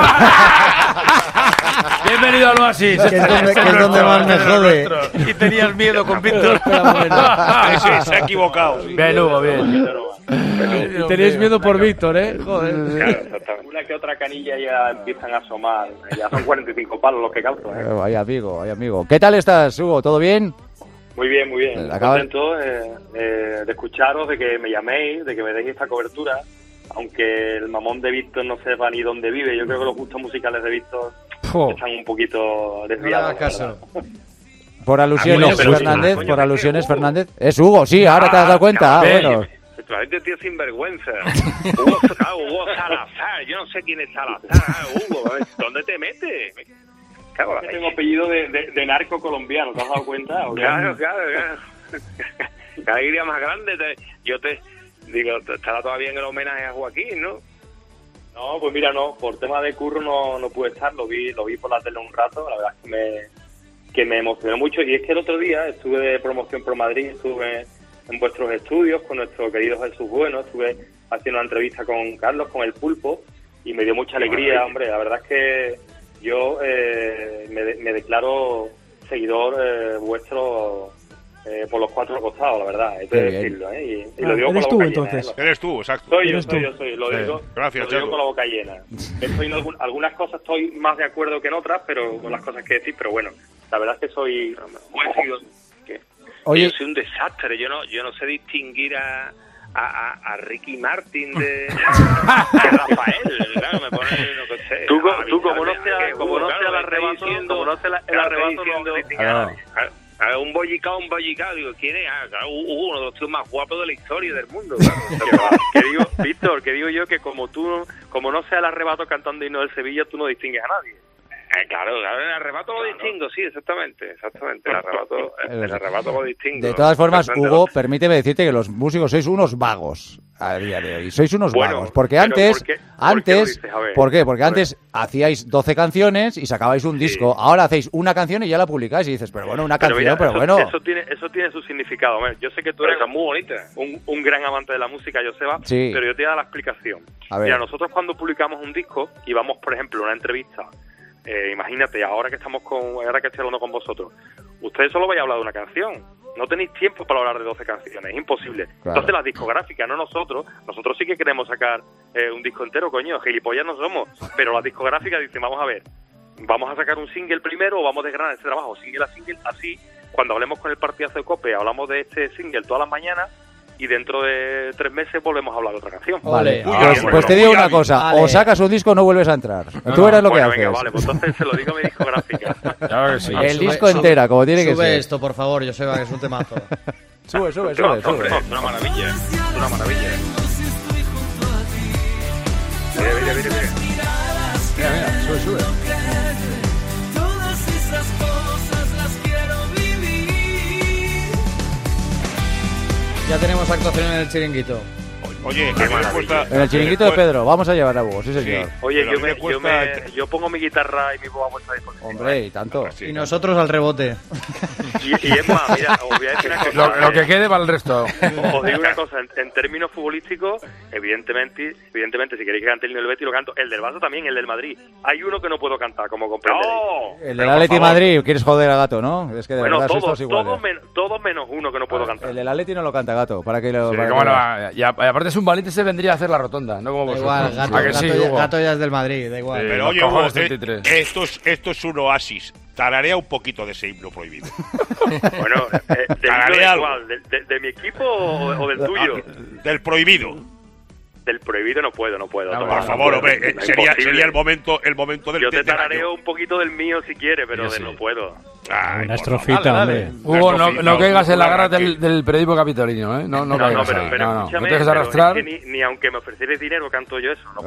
Bienvenido al Oasis. Que es donde más me jode. Y tenías miedo con Víctor. Sí, se ha equivocado. Bien, Hugo, bien. Y teníais miedo por Víctor, ¿eh? Joder. Claro, exactamente. Una que otra canilla ya empiezan a asomar. Ya son 45 palos los que causan. Vaya amigo. ¿Qué tal estás, Hugo? ¿Todo bien? Muy bien. Contento de escucharos, de que me llaméis, de que me deis esta cobertura. Aunque el mamón de Víctor no sepa ni dónde vive, yo creo que los gustos musicales de Víctor están un poquito desviados. No caso. Por alusiones, Fernández. Es Hugo, sí, ahora te has dado cuenta. Bueno. La gente, tío, sinvergüenza. Hugo Salazar, yo no sé quién es Salazar. Hugo, ¿dónde te metes? Claro, tengo apellido de narco colombiano, ¿te has dado cuenta? Claro. Qué alegría más grande. Digo, estará todavía en el homenaje a Joaquín, ¿no? No, pues mira, no, por tema de curro no pude estar, lo vi por la tele un rato, la verdad es que me emocionó mucho. Y es que el otro día estuve de promoción por Madrid, estuve en vuestros estudios con nuestro querido Jesús Bueno, estuve haciendo una entrevista con Carlos, con el Pulpo, y me dio mucha alegría, hombre. La verdad es que yo me declaro seguidor vuestro por los cuatro costados, la verdad, hay que decirlo, y lo digo con la boca llena. Eres tú, exacto. Soy yo, lo digo, Gracias, lo digo con la boca llena. Estoy en algunas cosas estoy más de acuerdo que en otras, pero con las cosas que decís, pero bueno, la verdad es que soy buen seguidor. Oye, yo soy un desastre, yo no sé distinguir a Ricky Martin de Rafael, claro, me pone, no sé. Tú como no sea el arrebato, un bollicao, digo, ¿quién es? Claro, uno de los tíos más guapos de la historia del mundo. Que digo, Víctor, que digo yo que como no sea el arrebato cantando himno del Sevilla, tú no distingues a nadie. Claro, el arrebato lo distingo, sí, exactamente, el arrebato lo distingo. De todas formas, Hugo, permíteme decirte que los músicos sois unos vagos a día de hoy, sois unos vagos, porque antes, ¿por qué? Porque antes hacíais 12 canciones y sacabais un disco, ahora hacéis una canción y ya la publicáis y dices, pero bueno, una canción, pero bueno. Eso tiene su significado, yo sé que tú eres muy bonita, un gran amante de la música, Joseba, sí. Pero yo te voy a dar la explicación. Mira, nosotros cuando publicamos un disco y vamos, por ejemplo, a una entrevista, imagínate, ahora que estoy hablando con vosotros, ustedes solo vais a hablar de una canción, no tenéis tiempo para hablar de 12 canciones, es imposible. Claro. Entonces las discográficas, no nosotros sí que queremos sacar un disco entero, coño, gilipollas no somos, pero las discográficas dicen, vamos a ver, vamos a sacar un single primero o vamos a desgranar ese trabajo, single a single, así, cuando hablemos con el partidazo de COPE, hablamos de este single todas las mañanas, y dentro de 3 meses volvemos a hablar de otra canción. Vale, pues te digo una cosa, vale. O sacas un disco o no vuelves a entrar. Tú eres lo que haces. Venga, vale, pues entonces se lo digo a mi discográfica. Claro que sí. El disco entera, como tiene que ser. Sube esto, por favor, Joseba, que es un temazo. Sube. Hombre, es una maravilla. Mira, sube. Todas esas cosas las quiero vivir. Ya tenemos actuación en el Chiringuito. Oye, qué maravilla. En el Chiringuito de Pedro, vamos a llevar a Hugo, sí señor. Sí. Oye, yo pongo mi guitarra y mi voz a vuestra disposición. Hombre, y tanto. Y nosotros al rebote. Y es más, mira, os voy a decir una cosa. Lo que quede para el resto. Os digo una cosa, en términos futbolísticos, evidentemente, si queréis que cante el del Betis, lo canto. El del Barça también, el del Madrid. Hay uno que no puedo cantar, como comprenderéis. No, el del Atleti Madrid, quieres joder a Gato, ¿no? Es que de verdad todos menos uno que no puedo cantar. El del Atleti no lo canta Gato, para que lo... Sí, y aparte es un valiente, se vendría a hacer la rotonda, no como vosotros. Igual, Gato ya es del Madrid, da igual. Pero oye, Hugo, esto es un oasis. Tararea un poquito de ese himno prohibido. Bueno, ¿de mi equipo o del tuyo? Del prohibido. Del prohibido no puedo. Por favor, hombre, sería el momento del... Yo te tarareo un poquito del mío si quieres, pero no puedo. Una estrofita, hombre. Hugo, no caigas en la garra del periodismo capitolino, ¿eh? No caigas ahí. No te dejes arrastrar. Ni aunque me ofrecierais dinero canto yo eso. No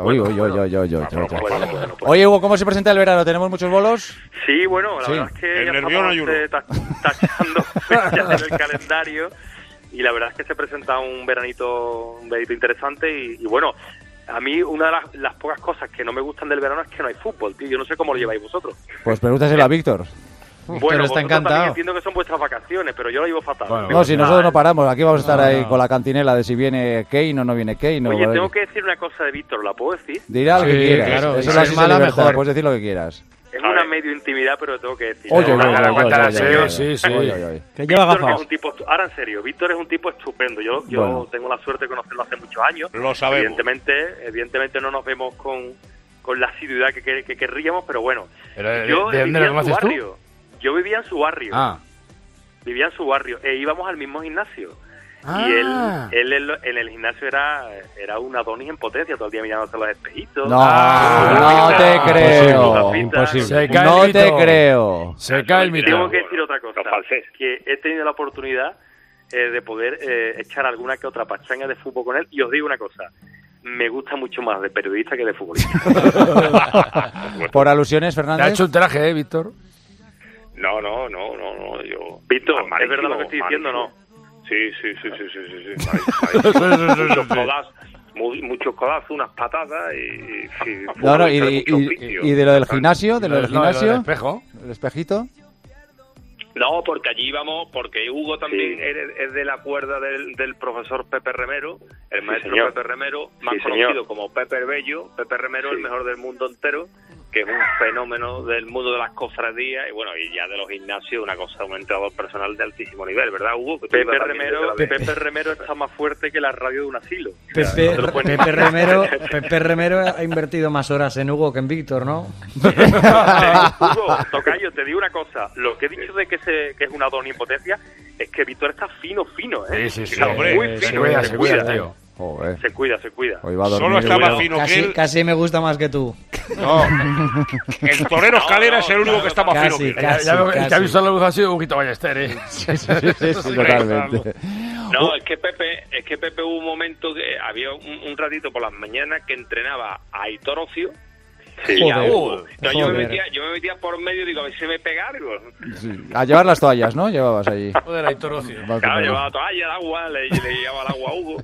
puedo. Oye, Hugo, ¿cómo se presenta el verano? ¿Tenemos muchos bolos? Sí, bueno, la verdad es que ya estamos tachando fechas en el calendario. Y la verdad es que se presenta un veranito interesante y bueno, a mí una de las pocas cosas que no me gustan del verano es que no hay fútbol, tío. Yo no sé cómo lo lleváis vosotros. Pues pregúntaselo a Víctor. Bueno, está encantado. Entiendo que son vuestras vacaciones, pero yo lo llevo fatal. Bueno, no, si nosotros no paramos, aquí vamos a estar ahí con la cantinela de si viene Kane o no viene Kane. Oye, tengo que decir una cosa de Víctor, ¿la puedo decir? Dirá lo que quieras. Claro, eso es mala mejor. Puedes decir lo que quieras. Es una medio intimidad, pero lo tengo que decir. Oye, sí. Que lleva gafas. Ahora en serio, Víctor es un tipo estupendo. Yo tengo la suerte de conocerlo hace muchos años. Lo sabemos. Evidentemente no nos vemos con la asiduidad que querríamos, pero bueno. Yo ¿de dónde lo conoces tú? Yo vivía en su barrio. Vivía en su barrio e íbamos al mismo gimnasio. Y él en el gimnasio era un Adonis en potencia, todo el día mirándose los espejitos. No te creo. Imposible. No te creo. Se cae el mito. Tengo que decir otra cosa, que he tenido la oportunidad de poder echar alguna que otra pachanga de fútbol con él, y os digo una cosa, me gusta mucho más de periodista que de futbolista. ¿Por alusiones, Fernández? ¿Te ha hecho un traje, Víctor? No, yo... Víctor, ¿es verdad lo que estoy diciendo o no? Sí. Muchos codazos, unas patadas y de lo del gimnasio, ¿del espejo? ¿El espejito? No, porque allí íbamos, porque Hugo también es de la cuerda del profesor Pepe Remero, el maestro Pepe Remero, más conocido como Pepe Bello. Pepe Remero, el mejor del mundo entero, que es un fenómeno del mundo de las cofradías y bueno, y ya de los gimnasios, una cosa, un entrenador personal de altísimo nivel, ¿verdad, Hugo? Pepe Remero está más fuerte que la radio de un asilo. Pepe Remero ha invertido más horas en Hugo que en Víctor, ¿no? Hugo, tocayo, te digo una cosa, lo que he dicho de que es una omnipotencia es que Víctor está fino, ¿eh? Sí. Está muy fino. Se cuida, tío. Joder. Se cuida. Solo está más fino que él. Casi me gusta más que tú. No. El torero Escalera es el único que está más fino que él. Ya ha visto la luz, ha sido un poquito Ballester, ¿eh? Sí, totalmente. No, es que Pepe hubo un momento que había un ratito por las mañanas que entrenaba a Aitor Ocio. Sí, entonces yo me metía por medio y digo, a ver si me pega algo. Sí. A llevar las toallas, ¿no? Llevabas allí. Joder, Aitor Ocio. Claro, llevaba toalla, el agua, le llevaba el agua a Hugo.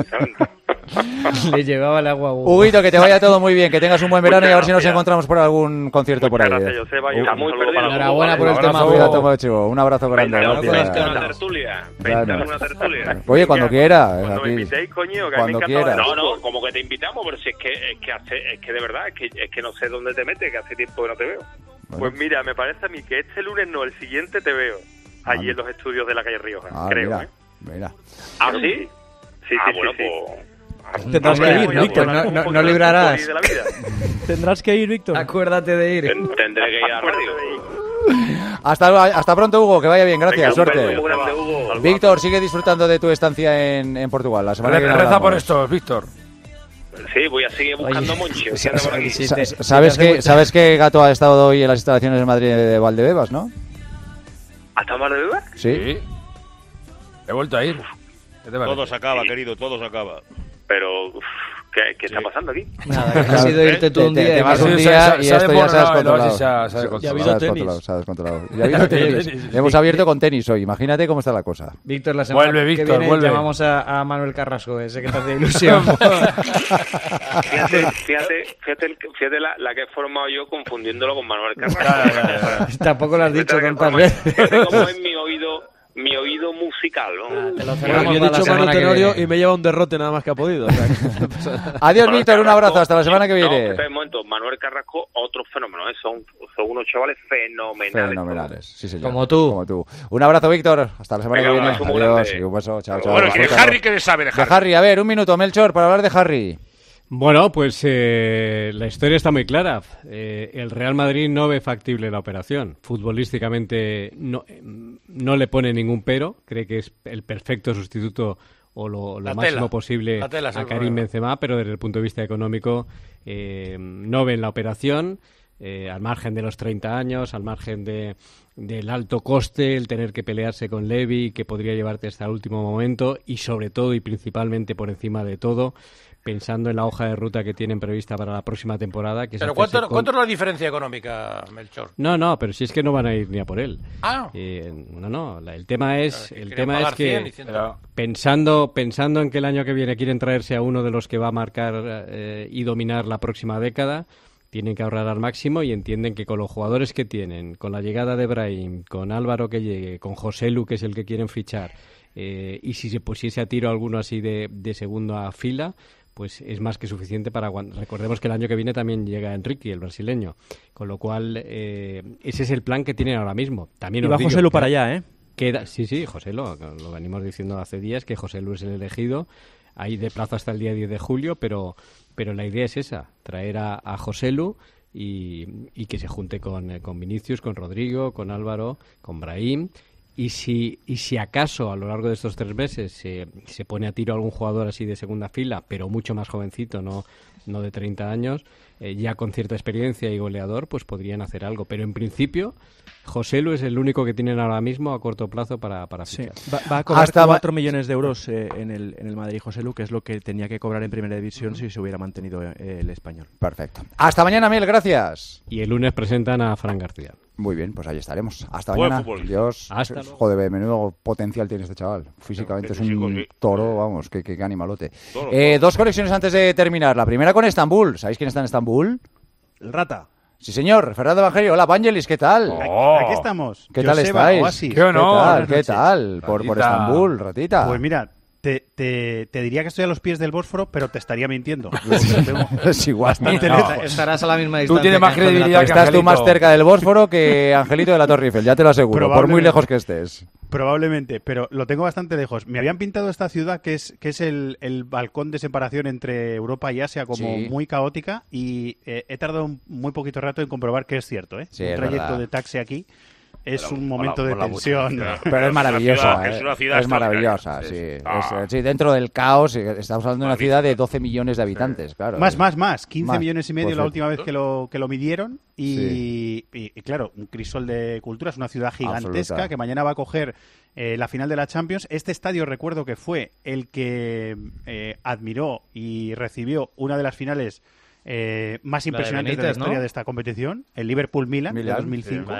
Le llevaba el agua a Hugo. Huguito, que te vaya todo muy bien, que tengas un buen verano y a ver si nos encontramos por algún concierto por ahí. Gracias, Joseba. Enhorabuena por el tema. Cuídate mucho. Un abrazo grande. Una tertulia. Oye, cuando quiera. Cuando me invitéis, coño, que a mí me encanta. No, como que te invitamos, pero si es que de verdad, es que no sé dónde te metes, que hace tiempo que no te veo. Bueno. Pues mira, me parece a mí que este lunes no, el siguiente te veo. Allí en los estudios de la calle Rioja, creo. Mira. ¿Ah, sí? Sí. Pues tendrás que ir, Víctor, no librarás. Tendrás que ir, Víctor. Acuérdate de ir. Tendré que ir a radio. Hasta pronto, Hugo, que vaya bien, gracias, suerte. Grande, Hugo. Víctor, sigue disfrutando de tu estancia en Portugal. La semana que viene reza por esto, Víctor. Sí, voy a seguir buscando Monchi. ¿Sabes que Gato ha estado hoy en las instalaciones de Madrid de Valdebebas, no? ¿Ha estado en Valdebebas? Sí. He vuelto a ir. Todo se acaba, querido, todo se acaba. Pero, ¿qué está pasando aquí? Nada, que has ido irte tú un día. Te vas un día y esto ya se ha descontrolado. Se ha descontrolado. Ya ha habido tenis. Hemos abierto con tenis hoy. Imagínate cómo está la cosa. Víctor, la semana que viene llamamos a Manuel Carrasco, ese que te hace ilusión. Fíjate la que he formado yo confundiéndolo con Manuel Carrasco. Tampoco lo has dicho tantas veces. Como es mi oído musical, ¿no? Te lo cerramos he dicho Manu Tenorio y me lleva un derrote nada más que ha podido. O sea, Adiós, Víctor, un abrazo, hasta la semana que viene. No, un momento, Manuel Carrasco, otro fenómeno, ¿eh? Son unos chavales fenomenales. Sí, señor. Como tú. Un abrazo, Víctor, hasta la semana que viene. Adiós, y un beso, chao. Bueno, ¿y de Harry qué sabe de Harry? De Harry, a ver, un minuto, Melchor, para hablar de Harry. Bueno, pues la historia está muy clara. El Real Madrid no ve factible la operación. Futbolísticamente no le pone ningún pero. Cree que es el perfecto sustituto o lo máximo posible a Karim Benzema, pero desde el punto de vista económico no ven la operación. Al margen de los 30 años, al margen del alto coste, el tener que pelearse con Levy, que podría llevarte hasta el último momento, y sobre todo y principalmente por encima de todo, pensando en la hoja de ruta que tienen prevista para la próxima temporada. Que ¿Pero cuánto es la diferencia económica, Melchor? No, pero si es que no van a ir ni a por él. Ah. El tema es que pensando en que el año que viene quieren traerse a uno de los que va a marcar y dominar la próxima década, tienen que ahorrar al máximo y entienden que con los jugadores que tienen, con la llegada de Brahim, con Álvaro que llegue, con Joselu, que es el que quieren fichar, y si se pusiese a tiro alguno así de segunda fila, pues es más que suficiente para aguantar. Recordemos que el año que viene también llega Enrique, el brasileño, con lo cual ese es el plan que tienen ahora mismo. También y va Joselu para allá, ¿eh? Sí, Joselu, lo venimos diciendo hace días, que Joselu es el elegido. Hay de plazo hasta el día 10 de julio, pero la idea es esa, traer a Joselu y que se junte con Vinicius, con Rodrigo, con Álvaro, con Brahim. Y si acaso a lo largo de estos 3 meses se pone a tiro algún jugador así de segunda fila, pero mucho más jovencito, no de 30 años, ya con cierta experiencia y goleador, pues podrían hacer algo. Pero en principio, Joselu es el único que tienen ahora mismo a corto plazo para fichar. Sí. Va a cobrar hasta 4 millones de euros en el Madrid Joselu, que es lo que tenía que cobrar en Primera División si se hubiera mantenido el español. Perfecto. Hasta mañana, Mel, gracias. Y el lunes presentan a Fran García. Muy bien, pues ahí estaremos. Hasta mañana. Dios, joder, menudo potencial tiene este chaval. Físicamente es un toro, vamos, qué animalote. Dos conexiones antes de terminar. La primera con Estambul. ¿Sabéis quién está en Estambul? El Rata. Sí, señor. Fernando Evangelio. Hola, Vangelis, ¿qué tal? Aquí estamos. ¿Qué tal estáis? Oasis. ¿Qué honor? ¿Qué tal? Por Estambul, Ratita. Pues mira, te diría que estoy a los pies del Bósforo, pero te estaría mintiendo. Es igual. Estarás a la misma distancia. Tú tienes más credibilidad que Estás tú más cerca del Bósforo que Angelito de la Torre Eiffel, ya te lo aseguro, por muy lejos que estés. Probablemente, pero lo tengo bastante lejos. Me habían pintado esta ciudad que es el balcón de separación entre Europa y Asia como muy caótica y he tardado muy poquito rato en comprobar que es cierto. Sí, un trayecto de taxi aquí es un momento de tensión. Pero es maravillosa, es una ciudad es maravillosa, sí, dentro del caos. Estamos hablando de una ciudad de 12 millones de habitantes, claro. Más, 15 millones y medio la última vez que lo midieron y claro, un crisol de culturas, una ciudad gigantesca absoluta, que mañana va a coger la final de la Champions. Este estadio recuerdo que fue el que admiró y recibió una de las finales más impresionantes de la historia de esta competición, el Liverpool-Milan de 2005.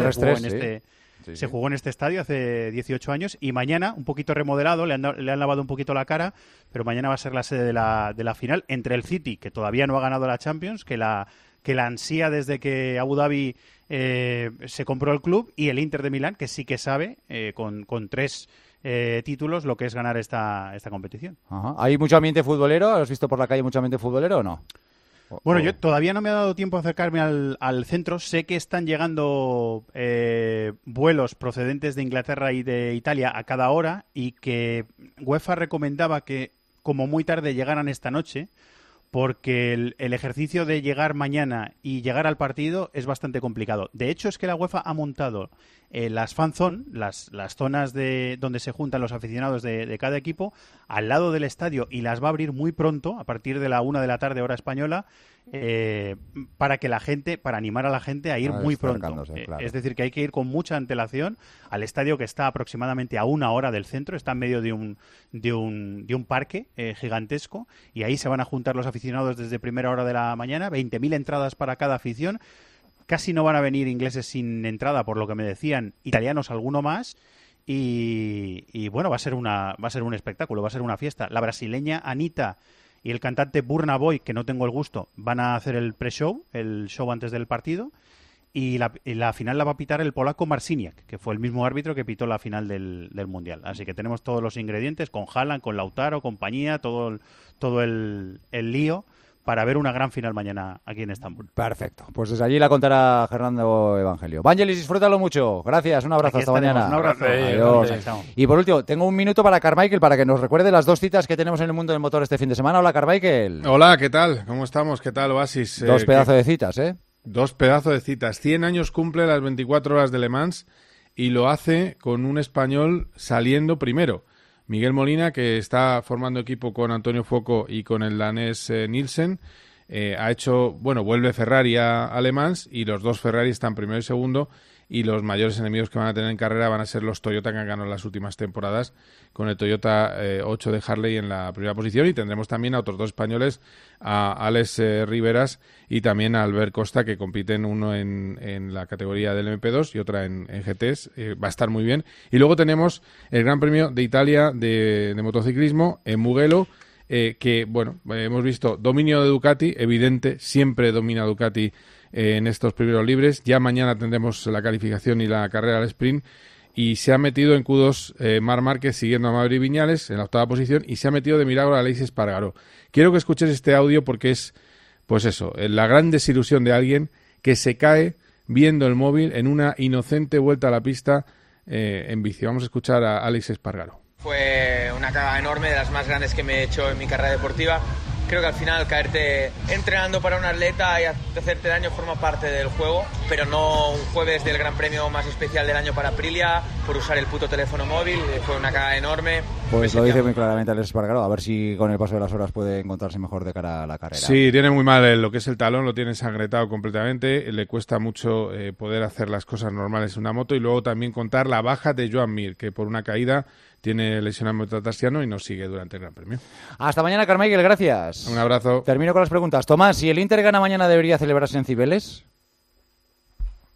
Se jugó en este estadio hace 18 años y mañana, un poquito remodelado, le han lavado un poquito la cara, pero mañana va a ser la sede de la final entre el City, que todavía no ha ganado la Champions, que la ansía desde que Abu Dhabi se compró el club, y el Inter de Milán, que sí que sabe, con 3 títulos, lo que es ganar esta competición. Ajá. ¿Hay mucho ambiente futbolero? ¿Has visto por la calle mucho ambiente futbolero o no? Bueno, yo todavía no me ha dado tiempo a acercarme al centro. Sé que están llegando vuelos procedentes de Inglaterra y de Italia a cada hora y que UEFA recomendaba que como muy tarde llegaran esta noche, porque el ejercicio de llegar mañana y llegar al partido es bastante complicado. De hecho, es que la UEFA ha montado las fan zone, las zonas donde se juntan los aficionados de cada equipo, al lado del estadio, y las va a abrir muy pronto, a partir de la 1 de la tarde, hora española, para animar a la gente a ir muy pronto. Claro. Es decir, que hay que ir con mucha antelación al estadio, que está aproximadamente a 1 hora del centro, está en medio de un parque gigantesco, y ahí se van a juntar los aficionados desde primera hora de la mañana, 20.000 entradas para cada afición. Casi no van a venir ingleses sin entrada, por lo que me decían, italianos alguno más, y bueno, va a ser un espectáculo, va a ser una fiesta. La brasileña Anitta y el cantante Burna Boy, que no tengo el gusto, van a hacer el pre-show, el show antes del partido, y la final la va a pitar el polaco Marciniak, que fue el mismo árbitro que pitó la final del Mundial. Así que tenemos todos los ingredientes, con Haaland, con Lautaro, compañía, todo el lío, para ver una gran final mañana aquí en Estambul. Perfecto. Pues desde allí la contará Fernando Evangelio. Vangelis, disfrútalo mucho. Gracias, un abrazo, hasta mañana. Un abrazo. Adiós. Y por último, tengo un minuto para Carmichael, para que nos recuerde las 2 citas que tenemos en el mundo del motor este fin de semana. Hola, Carmichael. Hola, ¿qué tal? ¿Cómo estamos? ¿Qué tal, Oasis? 2 pedazos de citas, ¿eh? 2 pedazos de citas. 100 años cumple las 24 horas de Le Mans y lo hace con un español saliendo primero. Miguel Molina, que está formando equipo con Antonio Fuoco y con el danés Nielsen, vuelve Ferrari a Le Mans, y los 2 Ferrari están primero y segundo, y los mayores enemigos que van a tener en carrera van a ser los Toyota, que han ganado las últimas temporadas, con el Toyota 8 de Harley en la primera posición, y tendremos también a otros 2 españoles, a Alex Riveras y también a Albert Costa, que compiten, uno en la categoría del MP2 y otra en GTs. Va a estar muy bien. Y luego tenemos el Gran Premio de Italia de motociclismo en Mugello, hemos visto dominio de Ducati, evidente, siempre domina Ducati en estos primeros libres. Ya mañana tendremos la calificación y la carrera al sprint, y se ha metido en Q2 Marc Márquez siguiendo a Maverick Viñales en la 8ª posición, y se ha metido de milagro a Aleix Espargaró. Quiero que escuches este audio porque es, pues eso, la gran desilusión de alguien que se cae viendo el móvil en una inocente vuelta a la pista en bici. Vamos a escuchar a Aleix Espargaró. Fue una cagada enorme, de las más grandes que me he hecho en mi carrera deportiva. Creo que al final caerte entrenando para un atleta y hacerte daño forma parte del juego, pero no un jueves del Gran Premio más especial del año para Aprilia por usar el puto teléfono móvil. Fue una cagada enorme. Pues lo dice muy claramente Aleix Espargaró, a ver si con el paso de las horas puede encontrarse mejor de cara a la carrera. Sí, tiene muy mal lo que es el talón, lo tiene ensangrentado completamente, le cuesta mucho poder hacer las cosas normales en una moto, y luego también contar la baja de Joan Mir, que por una caída tiene lesionado el metatarsiano y no sigue durante el Gran Premio. Hasta mañana, Carmichael, gracias. Un abrazo. Termino con las preguntas. Tomás, si el Inter gana mañana, ¿debería celebrarse en Cibeles?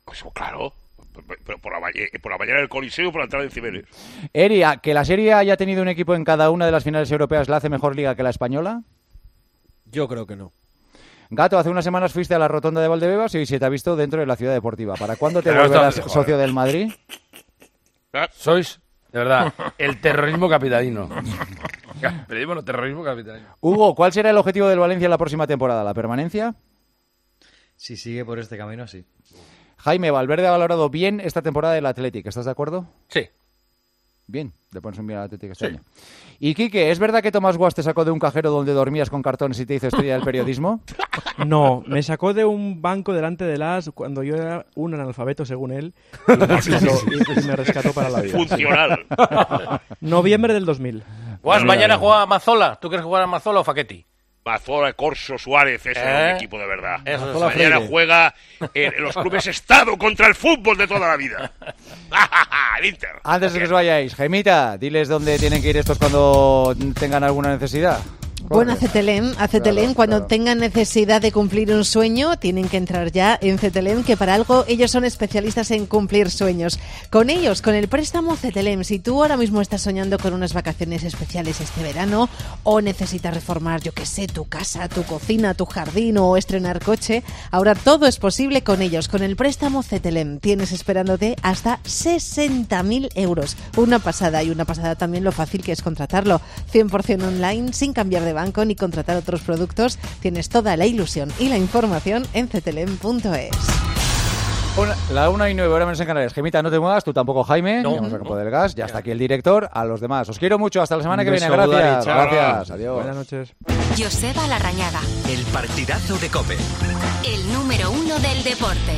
Claro. Pero por la mañana del Coliseo y por la entrada de Cibeles. Eri, ¿que la Serie haya tenido un equipo en cada una de las finales europeas la hace mejor liga que la española? Yo creo que no. Gato, hace unas semanas fuiste a la rotonda de Valdebebas y se te ha visto dentro de la ciudad deportiva. ¿Para cuándo te volverás socio del Madrid? Sois, de verdad, el terrorismo capitalino. Pedimos terrorismo capitalino. Hugo, ¿cuál será el objetivo del Valencia en la próxima temporada? ¿La permanencia? Si sigue por este camino, sí. Jaime, Valverde ha valorado bien esta temporada del Athletic. ¿Estás de acuerdo? Sí. Bien, le pones un bien al Athletic este año. Y Quique, ¿es verdad que Tomás Guas te sacó de un cajero donde dormías con cartones y te hizo estrella del periodismo? No, me sacó de un banco delante de las cuando yo era un analfabeto, según él, y me rescató para la vida. Funcional. Noviembre del 2000. Guas, mañana juega Mazzola. ¿Tú quieres jugar a Mazzola o Faquetti? Mazzola, Corso, Suárez, ese es un equipo de verdad. Mañana Freire juega en los clubes Estado contra el fútbol de toda la vida. El Inter. Antes de que os vayáis, Jaimita, diles dónde tienen que ir estos cuando tengan alguna necesidad. Bueno, a Cetelem, cuando tengan necesidad de cumplir un sueño, tienen que entrar ya en Cetelem, que para algo ellos son especialistas en cumplir sueños. Con ellos, con el préstamo Cetelem, si tú ahora mismo estás soñando con unas vacaciones especiales este verano, o necesitas reformar, yo qué sé, tu casa, tu cocina, tu jardín, o estrenar coche, ahora todo es posible con ellos. Con el préstamo Cetelem tienes esperándote hasta 60.000 euros. Una pasada, y una pasada también lo fácil que es contratarlo. 100% online, sin cambiar de banco ni contratar otros productos. Tienes toda la ilusión y la información en cetelem.es. La 1:09, ahora menos en Canarias. Gemita, no te muevas, tú tampoco, Jaime. No. Vamos a campo del gas. Ya está aquí el director. A los demás, os quiero mucho. Hasta la semana que viene. Beso, Gracias. Dani, Gracias. Adiós. Buenas noches. Joseba Larrañaga, El partidazo de COPE. el número 1 del deporte.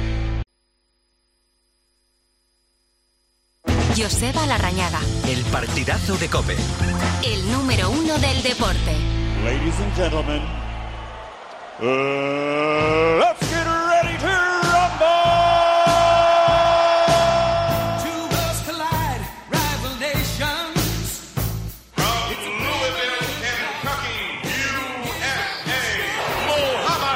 Joseba Larrañaga, El partidazo de COPE. el número 1 del deporte. Ladies and gentlemen, let's get ready to rumble! Two worlds collide, rival nations. From Louisville, Kentucky, USA, Muhammad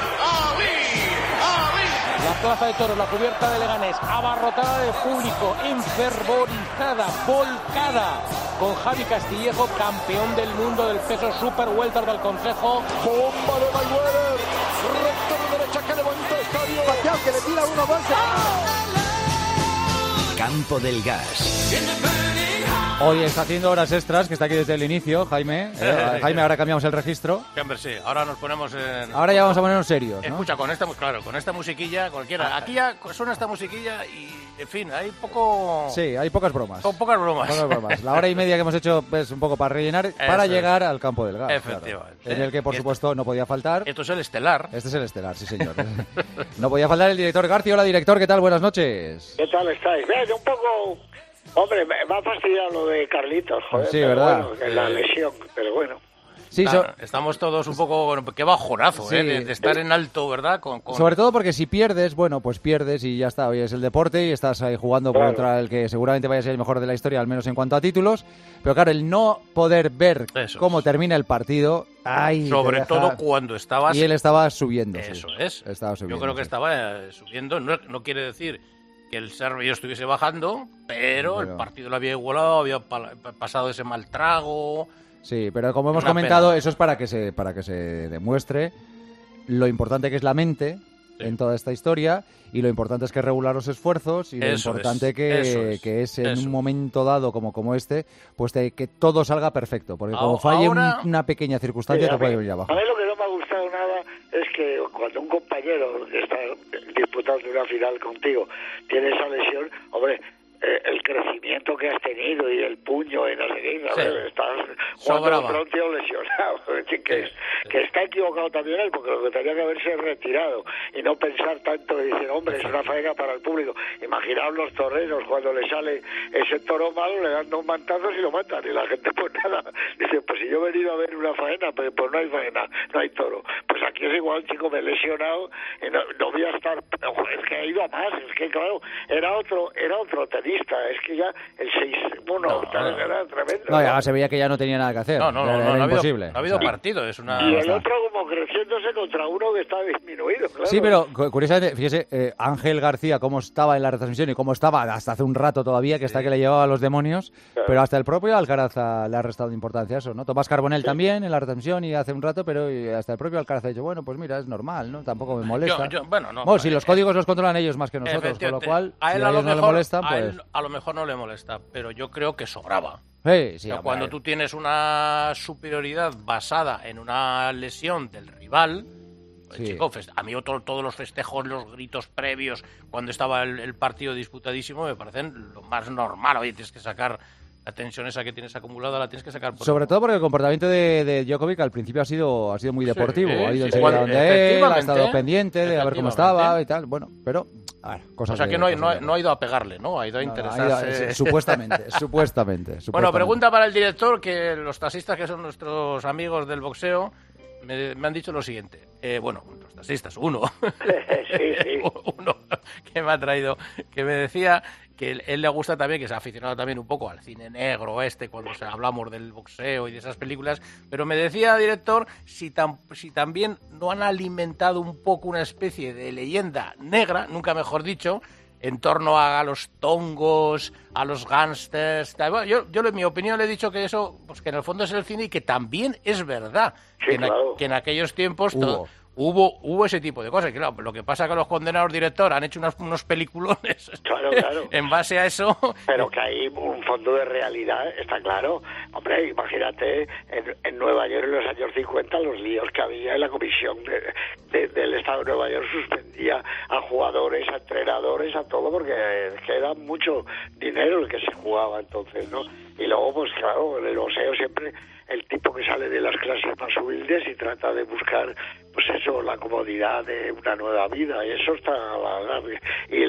Ali. La plaza de toros, la cubierta de Leganés, abarrotada de público, enfervorizada, volcada, con Javi Castillejo, campeón del mundo del peso super welter del Consejo. Bomba de Mayweather, recto de derecha que levanta estadio. Pacquiao que le tira 1-2. Campo del Gas. Hoy está haciendo horas extras, que está aquí desde el inicio, Jaime. Jaime, ahora cambiamos el registro. Sí, hombre, sí, ahora nos ponemos en... Ahora ya vamos a ponernos serios, ¿no? Escucha, con esta musiquilla, cualquiera. Aquí ya suena esta musiquilla y, en fin, hay poco... Sí, hay pocas bromas. Son pocas bromas. La hora y media que hemos hecho es un poco para rellenar, para llegar al campo del gas. Efectivamente. Claro. En el que, por supuesto, no podía faltar... Esto es el estelar. Este es el estelar, sí, señor. No podía faltar el director García. Hola, director, ¿qué tal? Buenas noches. ¿Qué tal estáis? Vean, un poco... Hombre, me ha fastidiado lo de Carlitos, joder. Sí, ¿verdad? Bueno, la lesión, pero bueno. Sí, estamos todos un poco... Bueno, qué bajonazo, Sí. de estar en alto, ¿verdad? Con... Sobre todo porque si pierdes, bueno, pues pierdes y ya está. Hoy es el deporte y estás ahí jugando contra el que seguramente vaya a ser el mejor de la historia, al menos en cuanto a títulos. Pero claro, el no poder ver cómo termina el partido... Ay, sobre todo cuando estabas... Y él estaba subiendo. Eso sí. es. Estaba subiendo, Yo creo que estaba subiendo. No quiere decir que el serbio estuviese bajando, pero el partido lo había igualado, había pasado ese mal trago... Sí, pero como hemos Una comentado, pena. eso es para que se demuestre lo importante que es la mente en toda esta historia y lo importante es que regular los esfuerzos y lo Eso importante es, que es en eso. un momento dado como este, pues que todo salga perfecto, porque como falle Ahora- una pequeña circunstancia te puede venir abajo. A mí lo que no me ha gustado nada es que cuando un compañero que está disputando una final contigo tiene esa lesión, hombre, el crecimiento que has tenido y el puño y no sé qué, estás jugando Sobraba. contra un tío lesionado, que está equivocado también él, porque lo que tenía que haberse retirado y no pensar tanto y decir, hombre, es una faena para el público. Imaginaos los toreros cuando le sale ese toro malo, le dan dos mantazos y lo matan, y la gente pues nada, dice, pues si yo he venido a ver una faena, pues no hay faena, no hay toro. Pues aquí aquí es igual, chico, me he lesionado y no voy a estar, es que ha ido a más, es que claro, era otro tenista, es que ya el 6-1 era tremendo. No, ya se veía que ya no tenía nada que hacer, era imposible. No ha habido partido, es una... Y el otro como creciéndose contra uno que está disminuido, claro. Sí, pero curiosamente, fíjese, Ángel García cómo estaba en la retransmisión y cómo estaba hasta hace un rato todavía, que está que le llevaba a los demonios, pero hasta el propio Alcaraz le ha restado importancia a eso, ¿no? Tomás Carbonell también en la retransmisión y hace un rato, pero hasta el propio Alcaraz ha dicho, bueno, pues mira, es normal, ¿no? Tampoco me molesta. Bueno, si los códigos los controlan ellos más que nosotros, con lo cual, a él si a ellos no le molestan, a pues... él a lo mejor no le molesta, pero yo creo que sobraba. Sí, cuando tú tienes una superioridad basada en una lesión del rival, pues, chico, a mí todos los festejos, los gritos previos, cuando estaba el partido disputadísimo, me parecen lo más normal. Oye, tienes que sacar la tensión esa que tienes acumulada, la tienes que sacar. Sobre todo porque el comportamiento de Djokovic al principio ha sido muy deportivo. Ha ido enseguida donde él, ha estado pendiente de a ver cómo estaba y tal. Bueno, pero... A ver, cosas o sea que no ha ido a pegarle, ¿no? Ha ido a interesarse. Supuestamente. Bueno, pregunta para el director, que los taxistas que son nuestros amigos del boxeo me han dicho lo siguiente. Bueno, los taxistas, uno que me ha traído, que me decía que él le gusta también, que se ha aficionado también un poco al cine negro cuando hablamos del boxeo y de esas películas, pero me decía, director, si también no han alimentado un poco una especie de leyenda negra, nunca mejor dicho, en torno a los tongos, a los gángsters. Yo en mi opinión le he dicho que eso, pues que en el fondo es el cine y que también es verdad, que en aquellos tiempos hubo ese tipo de cosas. Claro, lo que pasa es que los condenados, director, han hecho unos peliculones en base a eso. Pero que hay un fondo de realidad, está claro. Hombre, imagínate en Nueva York en los años 50 los líos que había en la comisión del Estado de Nueva York, suspendía a jugadores, a entrenadores, a todo, porque era mucho dinero el que se jugaba entonces, ¿no? Y luego, pues claro, en el boxeo siempre el tipo que sale de las clases más humildes y trata de buscar, pues eso, la comodidad de una nueva vida, y eso está y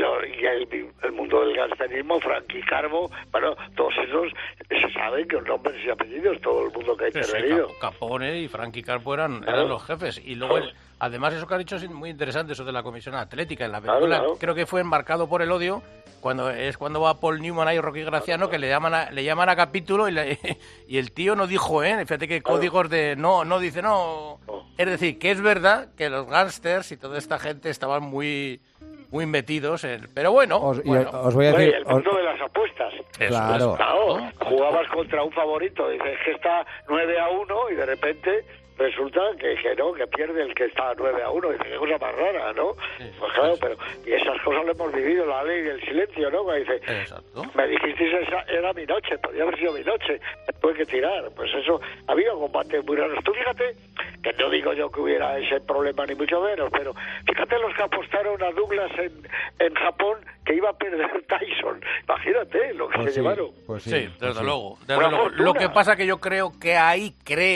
el mundo del gangsterismo, Frankie Carbo, bueno, todos esos se saben que los nombres y apellidos, todo el mundo que ha intervenido. Capone y Frankie Carbo eran los jefes, y luego además eso que ha dicho es muy interesante, eso de la comisión atlética en la película, creo que fue Embarcado por el odio, cuando va Paul Newman ahí, Rocky Graciano, que le llaman a capítulo y el tío no dijo, fíjate que códigos de no dice no. Es decir, que es verdad que los gángsters y toda esta gente estaban muy metidos pero bueno. Os voy a decir, el mundo de las apuestas. Claro. Jugabas contra un favorito, dices que está 9-1 y de repente resulta que no, que pierde el que está 9-1, dice, qué cosa más rara, ¿no? Pues claro, pero y esas cosas lo hemos vivido, la ley del silencio, ¿no? Que dice, me dijisteis esa era mi noche, podría haber sido mi noche, tuve que tirar, pues eso, ha habido combates muy raros. Tú fíjate, que no digo yo que hubiera ese problema ni mucho menos, pero fíjate los que apostaron a Douglas en Japón, que iba a perder Tyson, imagínate lo que se llevaron. Pues sí, desde luego. Lo que pasa que yo creo que ahí,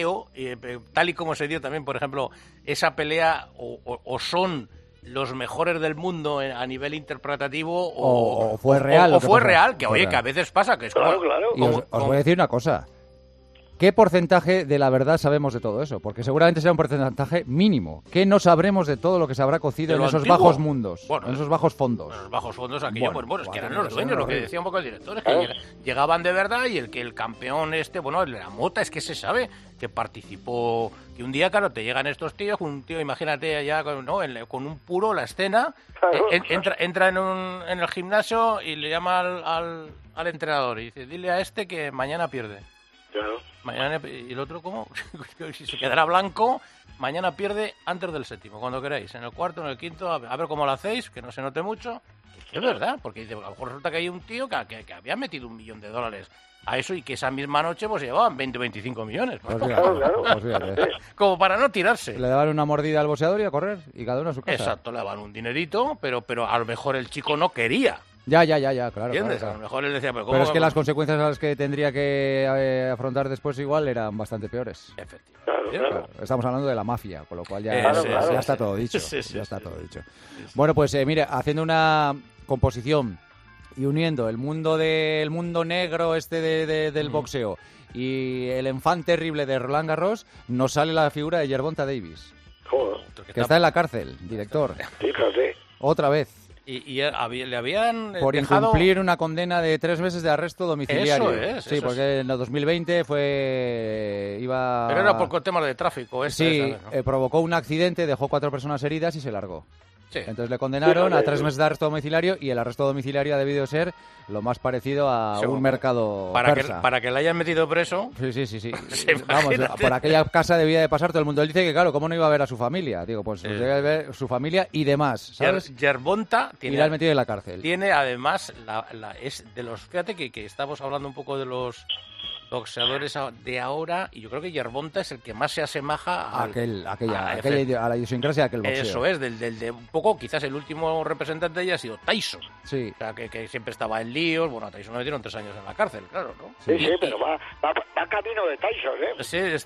tal y como se dio también, por ejemplo, esa pelea o son los mejores del mundo a nivel interpretativo o fue real. O fue real, que oye, que a veces pasa que es claro. Y os voy a decir una cosa. ¿Qué porcentaje de la verdad sabemos de todo eso? Porque seguramente será un porcentaje mínimo. ¿Qué no sabremos de todo lo que se habrá cocido en esos bajos mundos? Bueno, en esos bajos fondos. En los bajos fondos, aquello, es que eran los dueños, lo que decía un poco el director, es que llegaban de verdad y el campeón la Mota, es que se sabe que participó, que un día, claro, te llegan estos tíos, un tío, imagínate allá, con un puro, la escena, entra en el gimnasio y le llama al entrenador y dice, dile a este que mañana pierde. Claro. Mañana, y el otro, ¿cómo? Si se quedará blanco, mañana pierde antes del séptimo, cuando queráis. En el cuarto, en el quinto, a ver cómo lo hacéis, que no se note mucho. Es verdad, porque dice, a lo mejor resulta que hay un tío que había metido $1 millón a eso y que esa misma noche pues llevaban 20 o 25 millones. Claro. Como para no tirarse. Le daban una mordida al boxeador y a correr, y cada uno a su casa. Exacto, le daban un dinerito, pero a lo mejor el chico no quería. Ya, claro. ¿Entiendes? Claro. A lo mejor él decía, pero es que las consecuencias a las que tendría que afrontar después igual eran bastante peores. Efectivamente. Claro. Estamos hablando de la mafia, con lo cual ya está todo dicho. Bueno, pues mire, haciendo una composición y uniendo el mundo negro del boxeo y el enfant terrible de Roland Garros, nos sale la figura de Gervonta Davis. Joder. Que está en la cárcel, director. Fíjate. Otra vez. Y le habían por dejado... incumplir una condena de 3 meses de arresto domiciliario. Eso es. Sí, porque en el 2020 iba... Pero era por temas de tráfico. Sí, ¿no? Provocó un accidente, dejó 4 personas heridas y se largó. Sí. Entonces le condenaron a 3 meses de arresto domiciliario y el arresto domiciliario ha debido ser lo más parecido a un mercado persa. Para que le hayan metido preso... Sí. Vamos, por aquella casa debía de pasar todo el mundo. Él dice que, claro, ¿cómo no iba a ver a su familia? Digo, pues debe ver su familia y demás, ¿sabes? Yerbonta y le han metido en la cárcel. Tiene, además, es de los... Fíjate que estamos hablando un poco de los boxeadores de ahora, y yo creo que Yerbonta es el que más se asemeja a la idiosincrasia de aquel boxeo. Eso es, de un poco, quizás el último representante de ella ha sido Tyson. Sí. O sea, que siempre estaba en líos. Bueno, a Tyson le metieron 3 años en la cárcel, claro, ¿no? Sí, pero va camino de Tyson,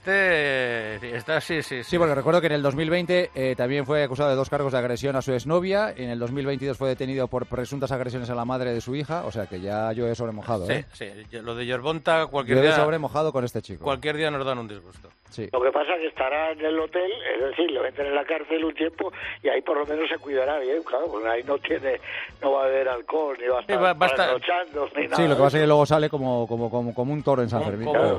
¿eh? Sí, Sí, porque recuerdo que en el 2020 también fue acusado de 2 cargos de agresión a su exnovia. En el 2022 fue detenido por presuntas agresiones a la madre de su hija. O sea, que ya yo he sobremojado, ¿eh? Sí. Lo de Yerbonta, cualquier día... sobremojado con este chico. Cualquier día nos dan un disgusto. Sí. Lo que pasa es que estará en el hotel, es decir, lo meten en la cárcel un tiempo y ahí por lo menos se cuidará bien, claro, porque ahí no va a haber alcohol, ni va a estar trasnochando, ni nada. Sí, lo que pasa es que luego sale como un toro en San Fermín. Claro.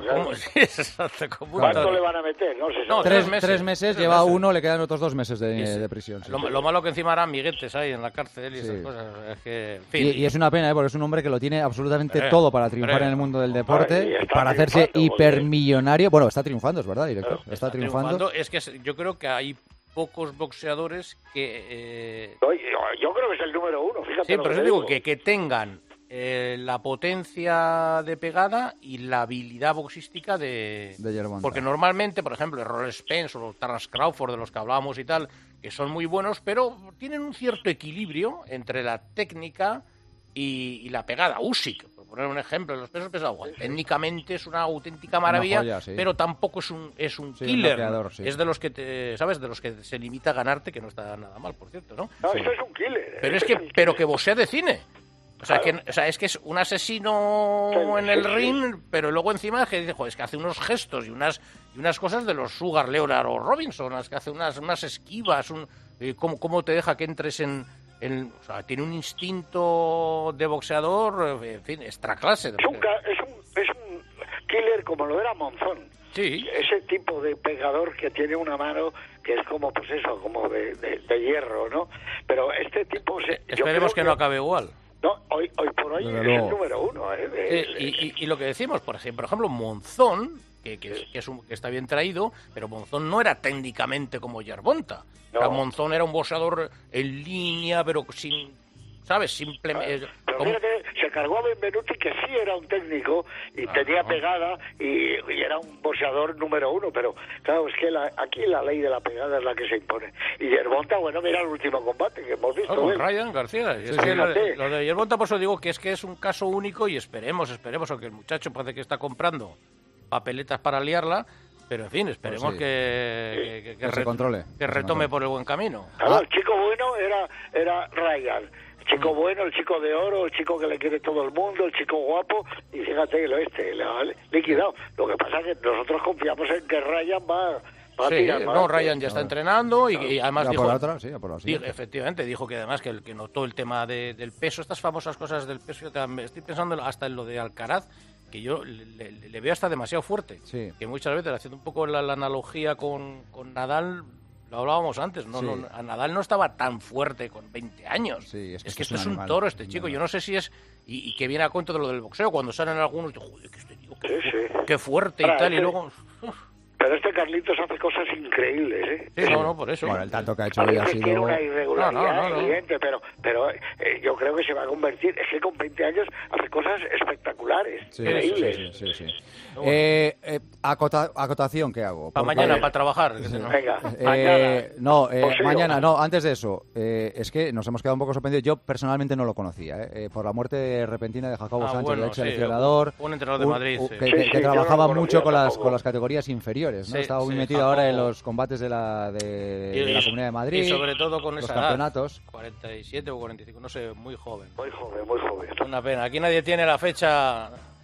¿Cuánto le van a meter? No sé. No, 3 meses, lleva 1, le quedan otros 2 meses de prisión. Sí. Lo malo que encima harán amiguetes ahí en la cárcel y esas cosas. Es que, en fin. Y es una pena, porque es un hombre que lo tiene absolutamente todo para triunfar en el mundo del deporte, para hacerse hipermillonario. Bueno, está triunfando, es verdad, director. Claro, está triunfando. Es que yo creo que hay pocos boxeadores que... Yo creo que es el número 1, fíjate. Sí, pero yo digo que tengan la potencia de pegada y la habilidad boxística de Yerbonta. Porque normalmente, por ejemplo, Errol Spence o Terence Crawford, de los que hablábamos y tal, que son muy buenos, pero tienen un cierto equilibrio entre la técnica y la pegada. Usyk, por poner un ejemplo, en los pesos pesados, técnicamente es una auténtica maravilla, una joya, pero tampoco es un killer. Creador, es de los que ¿sabes? De los que se limita a ganarte, que no está nada mal, por cierto, ¿no? No, esto es un killer. Pero que boxea de cine. O sea, es que es un asesino en el ring, pero luego encima es que hace unos gestos y unas cosas de los Sugar Leonard o Robinson, es que hace unas esquivas, cómo te deja que entres o sea, tiene un instinto de boxeador, en fin, extra clase. Es un killer como lo era Monzón. Sí. Ese tipo de pegador que tiene una mano que es como, pues eso, como de hierro, ¿no? Pero este tipo... Esperemos que no acabe igual. No, hoy por hoy es el número 1. Y lo que decimos, por ejemplo, Monzón, que está bien traído, pero Monzón no era técnicamente como Yerbonta. No. O sea, Monzón era un boxeador en línea, pero sin... ¿Sabes? Simplemente... Pero fíjate, se cargó a Benvenuti, que sí era un técnico y tenía pegada y era un boxeador número 1, pero claro, es que aquí la ley de la pegada es la que se impone. Y Yerbonta, bueno, mira el último combate que hemos visto. Con Ryan García. Lo de Yerbonta, por eso digo que es un caso único y esperemos, aunque el muchacho parece que está comprando papeletas para liarla, pero en fin, esperemos que se controle. Que retome por el buen camino. Claro, el chico bueno era Ryan. El chico bueno, el chico de oro, el chico que le quiere todo el mundo, el chico guapo, y fíjate que le ha liquidado. Lo que pasa es que nosotros confiamos en que Ryan va a tirar más. Ryan ya está entrenando y además dijo... Efectivamente, dijo que además que notó el tema del peso, estas famosas cosas del peso. Yo estoy pensando hasta en lo de Alcaraz, que yo le veo hasta demasiado fuerte. Sí. Que muchas veces, haciendo un poco la analogía con Nadal... Lo hablábamos antes, a Nadal no estaba tan fuerte con 20 años. Sí, es que esto es un toro, este chico. Yo no sé si es... Y que viene a cuento de lo del boxeo, cuando salen algunos, joder, que este tío, qué fuerte y tal, y luego... Pero este Carlitos hace cosas increíbles, ¿eh? Sí, no, por eso. Bueno, el tanto que ha hecho hoy ha sido... Tiene una irregularidad evidente, pero yo creo que se va a convertir... Es que con 20 años hace cosas espectareculares, increíbles. Sí. Acotación que hago. Para mañana, para trabajar. Venga, mañana no, antes de eso. Es que nos hemos quedado un poco sorprendidos. Yo personalmente no lo conocía, por la muerte repentina de Jacobo Sánchez, el ex seleccionador. Un entrenador de Madrid. Que trabajaba mucho con las categorías inferiores. ¿no? Estaba muy metido ahora en los combates de la Comunidad de Madrid. Y sobre todo con esa campeonatos. 47 o 45, no sé, muy joven. Muy joven. Una pena. Aquí nadie tiene la fecha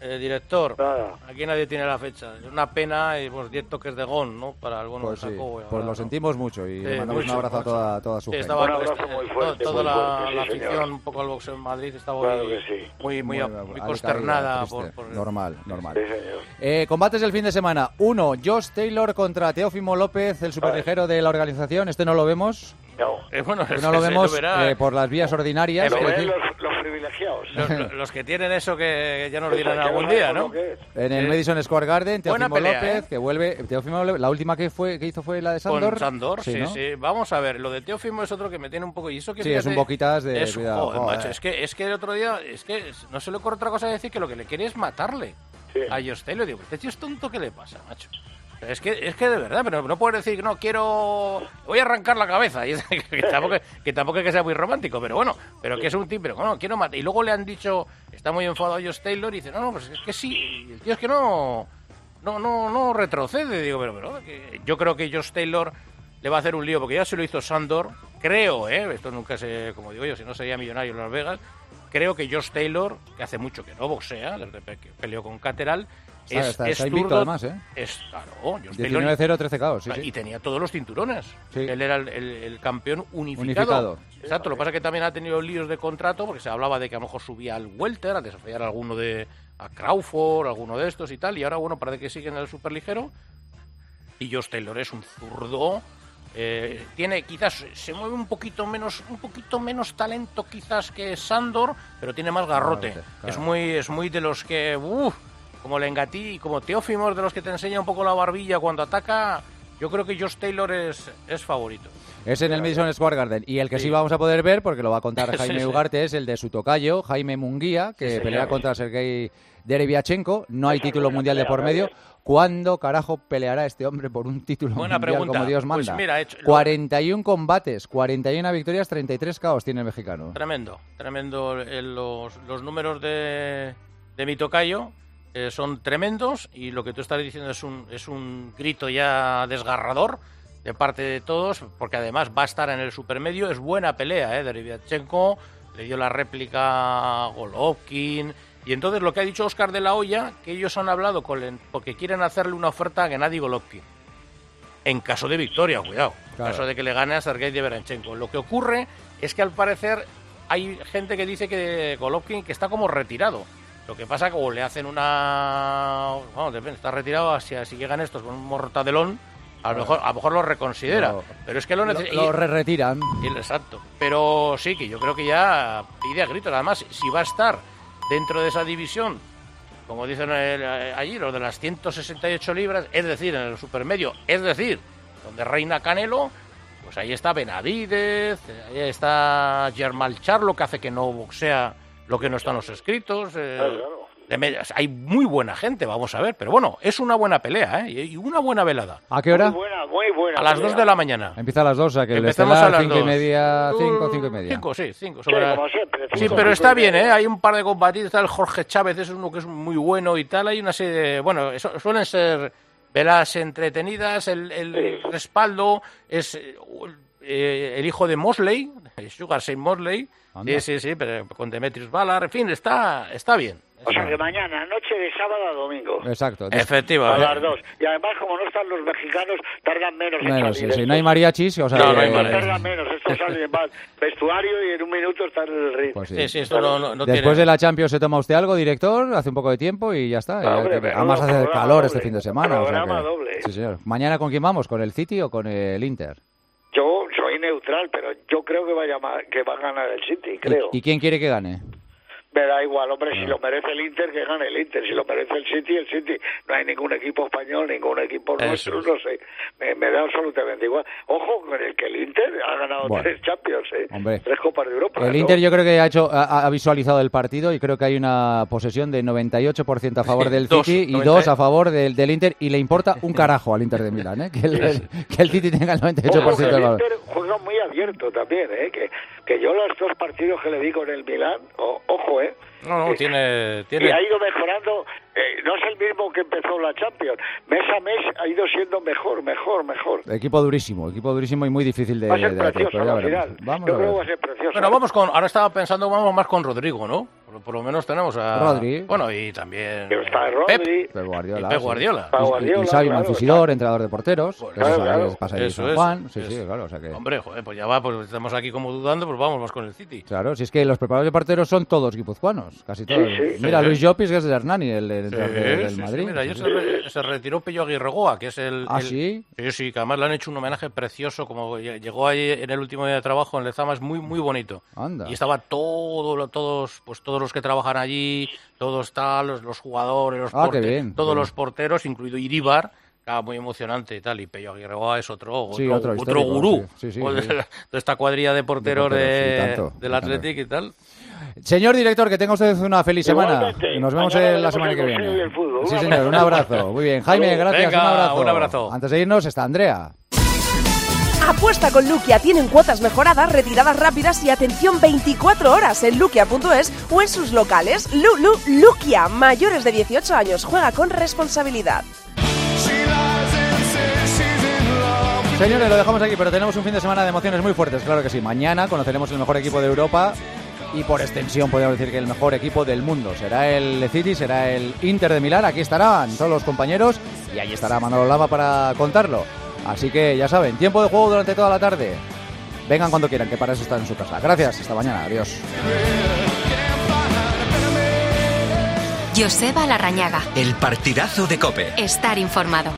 director, aquí nadie tiene la fecha. Es una pena y pues 10 toques de gol, ¿no? Para algunos pues sí, sacó, pues lo sentimos mucho y le mandamos un abrazo a toda su gente. Un abrazo muy fuerte. Toda la afición un poco al boxeo en Madrid estaba muy consternada. Normal. Sí, combates el fin de semana. 1, Josh Taylor contra Teófimo López, el superligero de la organización. Este no lo vemos. No, no lo vemos por las vías ordinarias. Lo ven los privilegiados. Los que tienen eso que ya nos dirán algún día, ¿no? En el Madison Square Garden, Teófimo López, ¿eh? que vuelve. Teófimo López, la última que hizo fue la de Sandor. Con Sandor, sí, ¿no? sí. Vamos a ver, lo de Teófimo es otro que me tiene un poco... Y eso que sí, es un poquitas de... macho, es que el otro día, no se le ocurre otra cosa de decir que lo que le quiere es matarle a Josh Taylor. Digo, este tío es tonto, ¿qué le pasa, macho? Es que de verdad, pero no puedes decir, no, voy a arrancar la cabeza, y que tampoco es que sea muy romántico, pero bueno, pero que es un tipo, pero bueno, quiero matar. Y luego le han dicho, está muy enfadado Josh Taylor, y dice, no, pues es que sí, y el tío es que no retrocede. Digo, pero yo creo que Josh Taylor le va a hacer un lío, porque ya se lo hizo Sandor, creo, esto nunca sé, como digo yo, si no sería millonario en Las Vegas, creo que Josh Taylor, que hace mucho que no boxea, desde que peleó con Cateral, está invicto además, Claro, 19-0, 13 KOs, sí. Y tenía todos los cinturones. Sí. Él era el campeón unificado. Exacto, lo que pasa es que también ha tenido líos de contrato, porque se hablaba de que a lo mejor subía al welter, a desafiar a alguno a Crawford, alguno de estos y tal, y ahora, bueno, parece que sigue en el superligero. Y Josh Taylor es un zurdo. Quizás se mueve un poquito menos talento quizás que Sandor, pero tiene más garrote. Claro. Es muy de los que como Lengatí y como Teófimo, de los que te enseña un poco la barbilla cuando ataca. Yo creo que Josh Taylor es favorito. Es en el Madison Square Garden. Y el que sí vamos a poder ver, porque lo va a contar Jaime Ugarte, es el de su tocayo, Jaime Munguía, que pelea contra Sergei Dereviachenko. No hay título mundial de por medio. ¿Cuándo carajo peleará este hombre por un título mundial como Dios manda? Pues mira, 41 combates, 41 victorias, 33 KOs tiene el mexicano. Tremendo. Los números de mi tocayo son tremendos, y lo que tú estás diciendo es un grito ya desgarrador de parte de todos, porque además va a estar en el supermedio. Es buena pelea, Dereviachenko le dio la réplica a Golovkin. Y entonces lo que ha dicho Óscar de la Hoya, que ellos han hablado porque quieren hacerle una oferta a Gennady Golovkin. En caso de victoria, cuidado. En caso de que le gane a Sergei Dereviachenko. Lo que ocurre es que al parecer hay gente que dice que Golovkin que está como retirado. Lo que pasa que le hacen depende, está retirado, si llegan estos con un mortadelón, a lo mejor lo reconsidera. Pero es que lo retiran. Exacto. Pero sí, que yo creo que ya pide a gritos. Además, si va a estar dentro de esa división, como dicen allí, los de las 168 libras, es decir, en el supermedio, es decir, donde reina Canelo, pues ahí está Benavidez, ahí está Germán Charlo, que hace que no boxea lo que no están los escritos. Hay muy buena gente, vamos a ver, pero bueno, es una buena pelea, y una buena velada. ¿A qué hora? Muy buena. A las 2 de la mañana. Empieza a las 2, o sea que empezamos a las 5 y media, 5 y media. 5. Sí, pero está bien, hay un par de combatidos, está el Jorge Chávez, es uno que es muy bueno y tal, hay una serie de, suelen ser veladas entretenidas, el respaldo es el hijo de Mosley, Sugar Shane Mosley. Sí, pero con Demetrius Ballard, en fin, está bien. O sea que mañana, noche de sábado a domingo. Exacto. Efectivamente. A las 2. Y además, como no están los mexicanos, tardan menos en salir. Si no hay mariachis, no hay mariachis. Tardan menos, esto sale más vestuario y en un minuto está en el ritmo. Pues sí, esto no Después de la Champions, ¿se toma usted algo, director? Hace un poco de tiempo y ya está. Además hace calor este fin de semana. Programa doble. Sí, señor. ¿Mañana con quién vamos? ¿Con el City o con el Inter? Yo soy neutral, pero yo creo que va a ganar el City, creo. ¿Y quién quiere que gane? Me da igual, hombre, si lo merece el Inter, que gane el Inter. Si lo merece el City. No hay ningún equipo español, ningún equipo nuestro, no sé. Me da absolutamente igual. Ojo con el que el Inter ha ganado 3 Champions, 3 Copas de Europa. El Inter yo creo que ha visualizado el partido y creo que hay una posesión de 98% a favor del City y 2 a favor del Inter, y le importa un carajo al Inter de Milán, que el City tenga el 98% del valor. El Inter juega muy abierto también, que yo los 2 partidos que le di con el Milán, ojo, tiene... Y ha ido mejorando, no es el mismo que empezó la Champions. Mes a mes ha ido siendo mejor. Equipo durísimo y muy difícil de... Va a ser precioso al final. Vamos yo creo que va a ser precioso. Bueno, ahora estaba pensando, vamos más con Rodrigo, ¿no? Por lo menos tenemos a Rodri. Bueno, y también Pep Guardiola. Pep Guardiola. Y Xavi Manfisidor, entrenador de porteros. Claro, pasa ahí San Juan. Sí, claro. O sea que... Hombre, joder, pues ya va, pues estamos aquí como dudando, pues vamos con el City. Claro, si es que los preparadores de porteros son todos guipuzcoanos, casi todos. Mira, Luis Llopis, que es de Hernani, el del Madrid. Mira, ayer se retiró Pello Aguirregoa, que es el... ¿Ah, sí? Sí, que además le han hecho un homenaje precioso, como llegó ahí en el último día de trabajo en Lezama, es muy, muy bonito. Anda. Y estaba todos los que trabajan allí, todos los jugadores, todos los porteros, incluido Iríbar, muy emocionante y tal. Y Pello Aguirregoa es otro gurú. De esta cuadrilla de porteros del Athletic y tal. Señor director, que tenga usted una feliz semana. Nos vemos la semana que viene. Sí, señor, un abrazo. Muy bien. Jaime, gracias. Venga, un abrazo. Antes de irnos está Andrea. Apuesta con Luquia. Tienen cuotas mejoradas, retiradas rápidas y atención 24 horas en luquia.es o en sus locales. Luquia. Mayores de 18 años. Juega con responsabilidad. Señores, lo dejamos aquí, pero tenemos un fin de semana de emociones muy fuertes, claro que sí. Mañana conoceremos el mejor equipo de Europa y por extensión podríamos decir que el mejor equipo del mundo. Será el City, será el Inter de Milán. Aquí estarán todos los compañeros y ahí estará Manolo Lama para contarlo. Así que ya saben, tiempo de juego durante toda la tarde. Vengan cuando quieran, que para eso están en su casa. Gracias, hasta mañana, adiós. Joseba Larrañaga. El partidazo de COPE. Estar informado.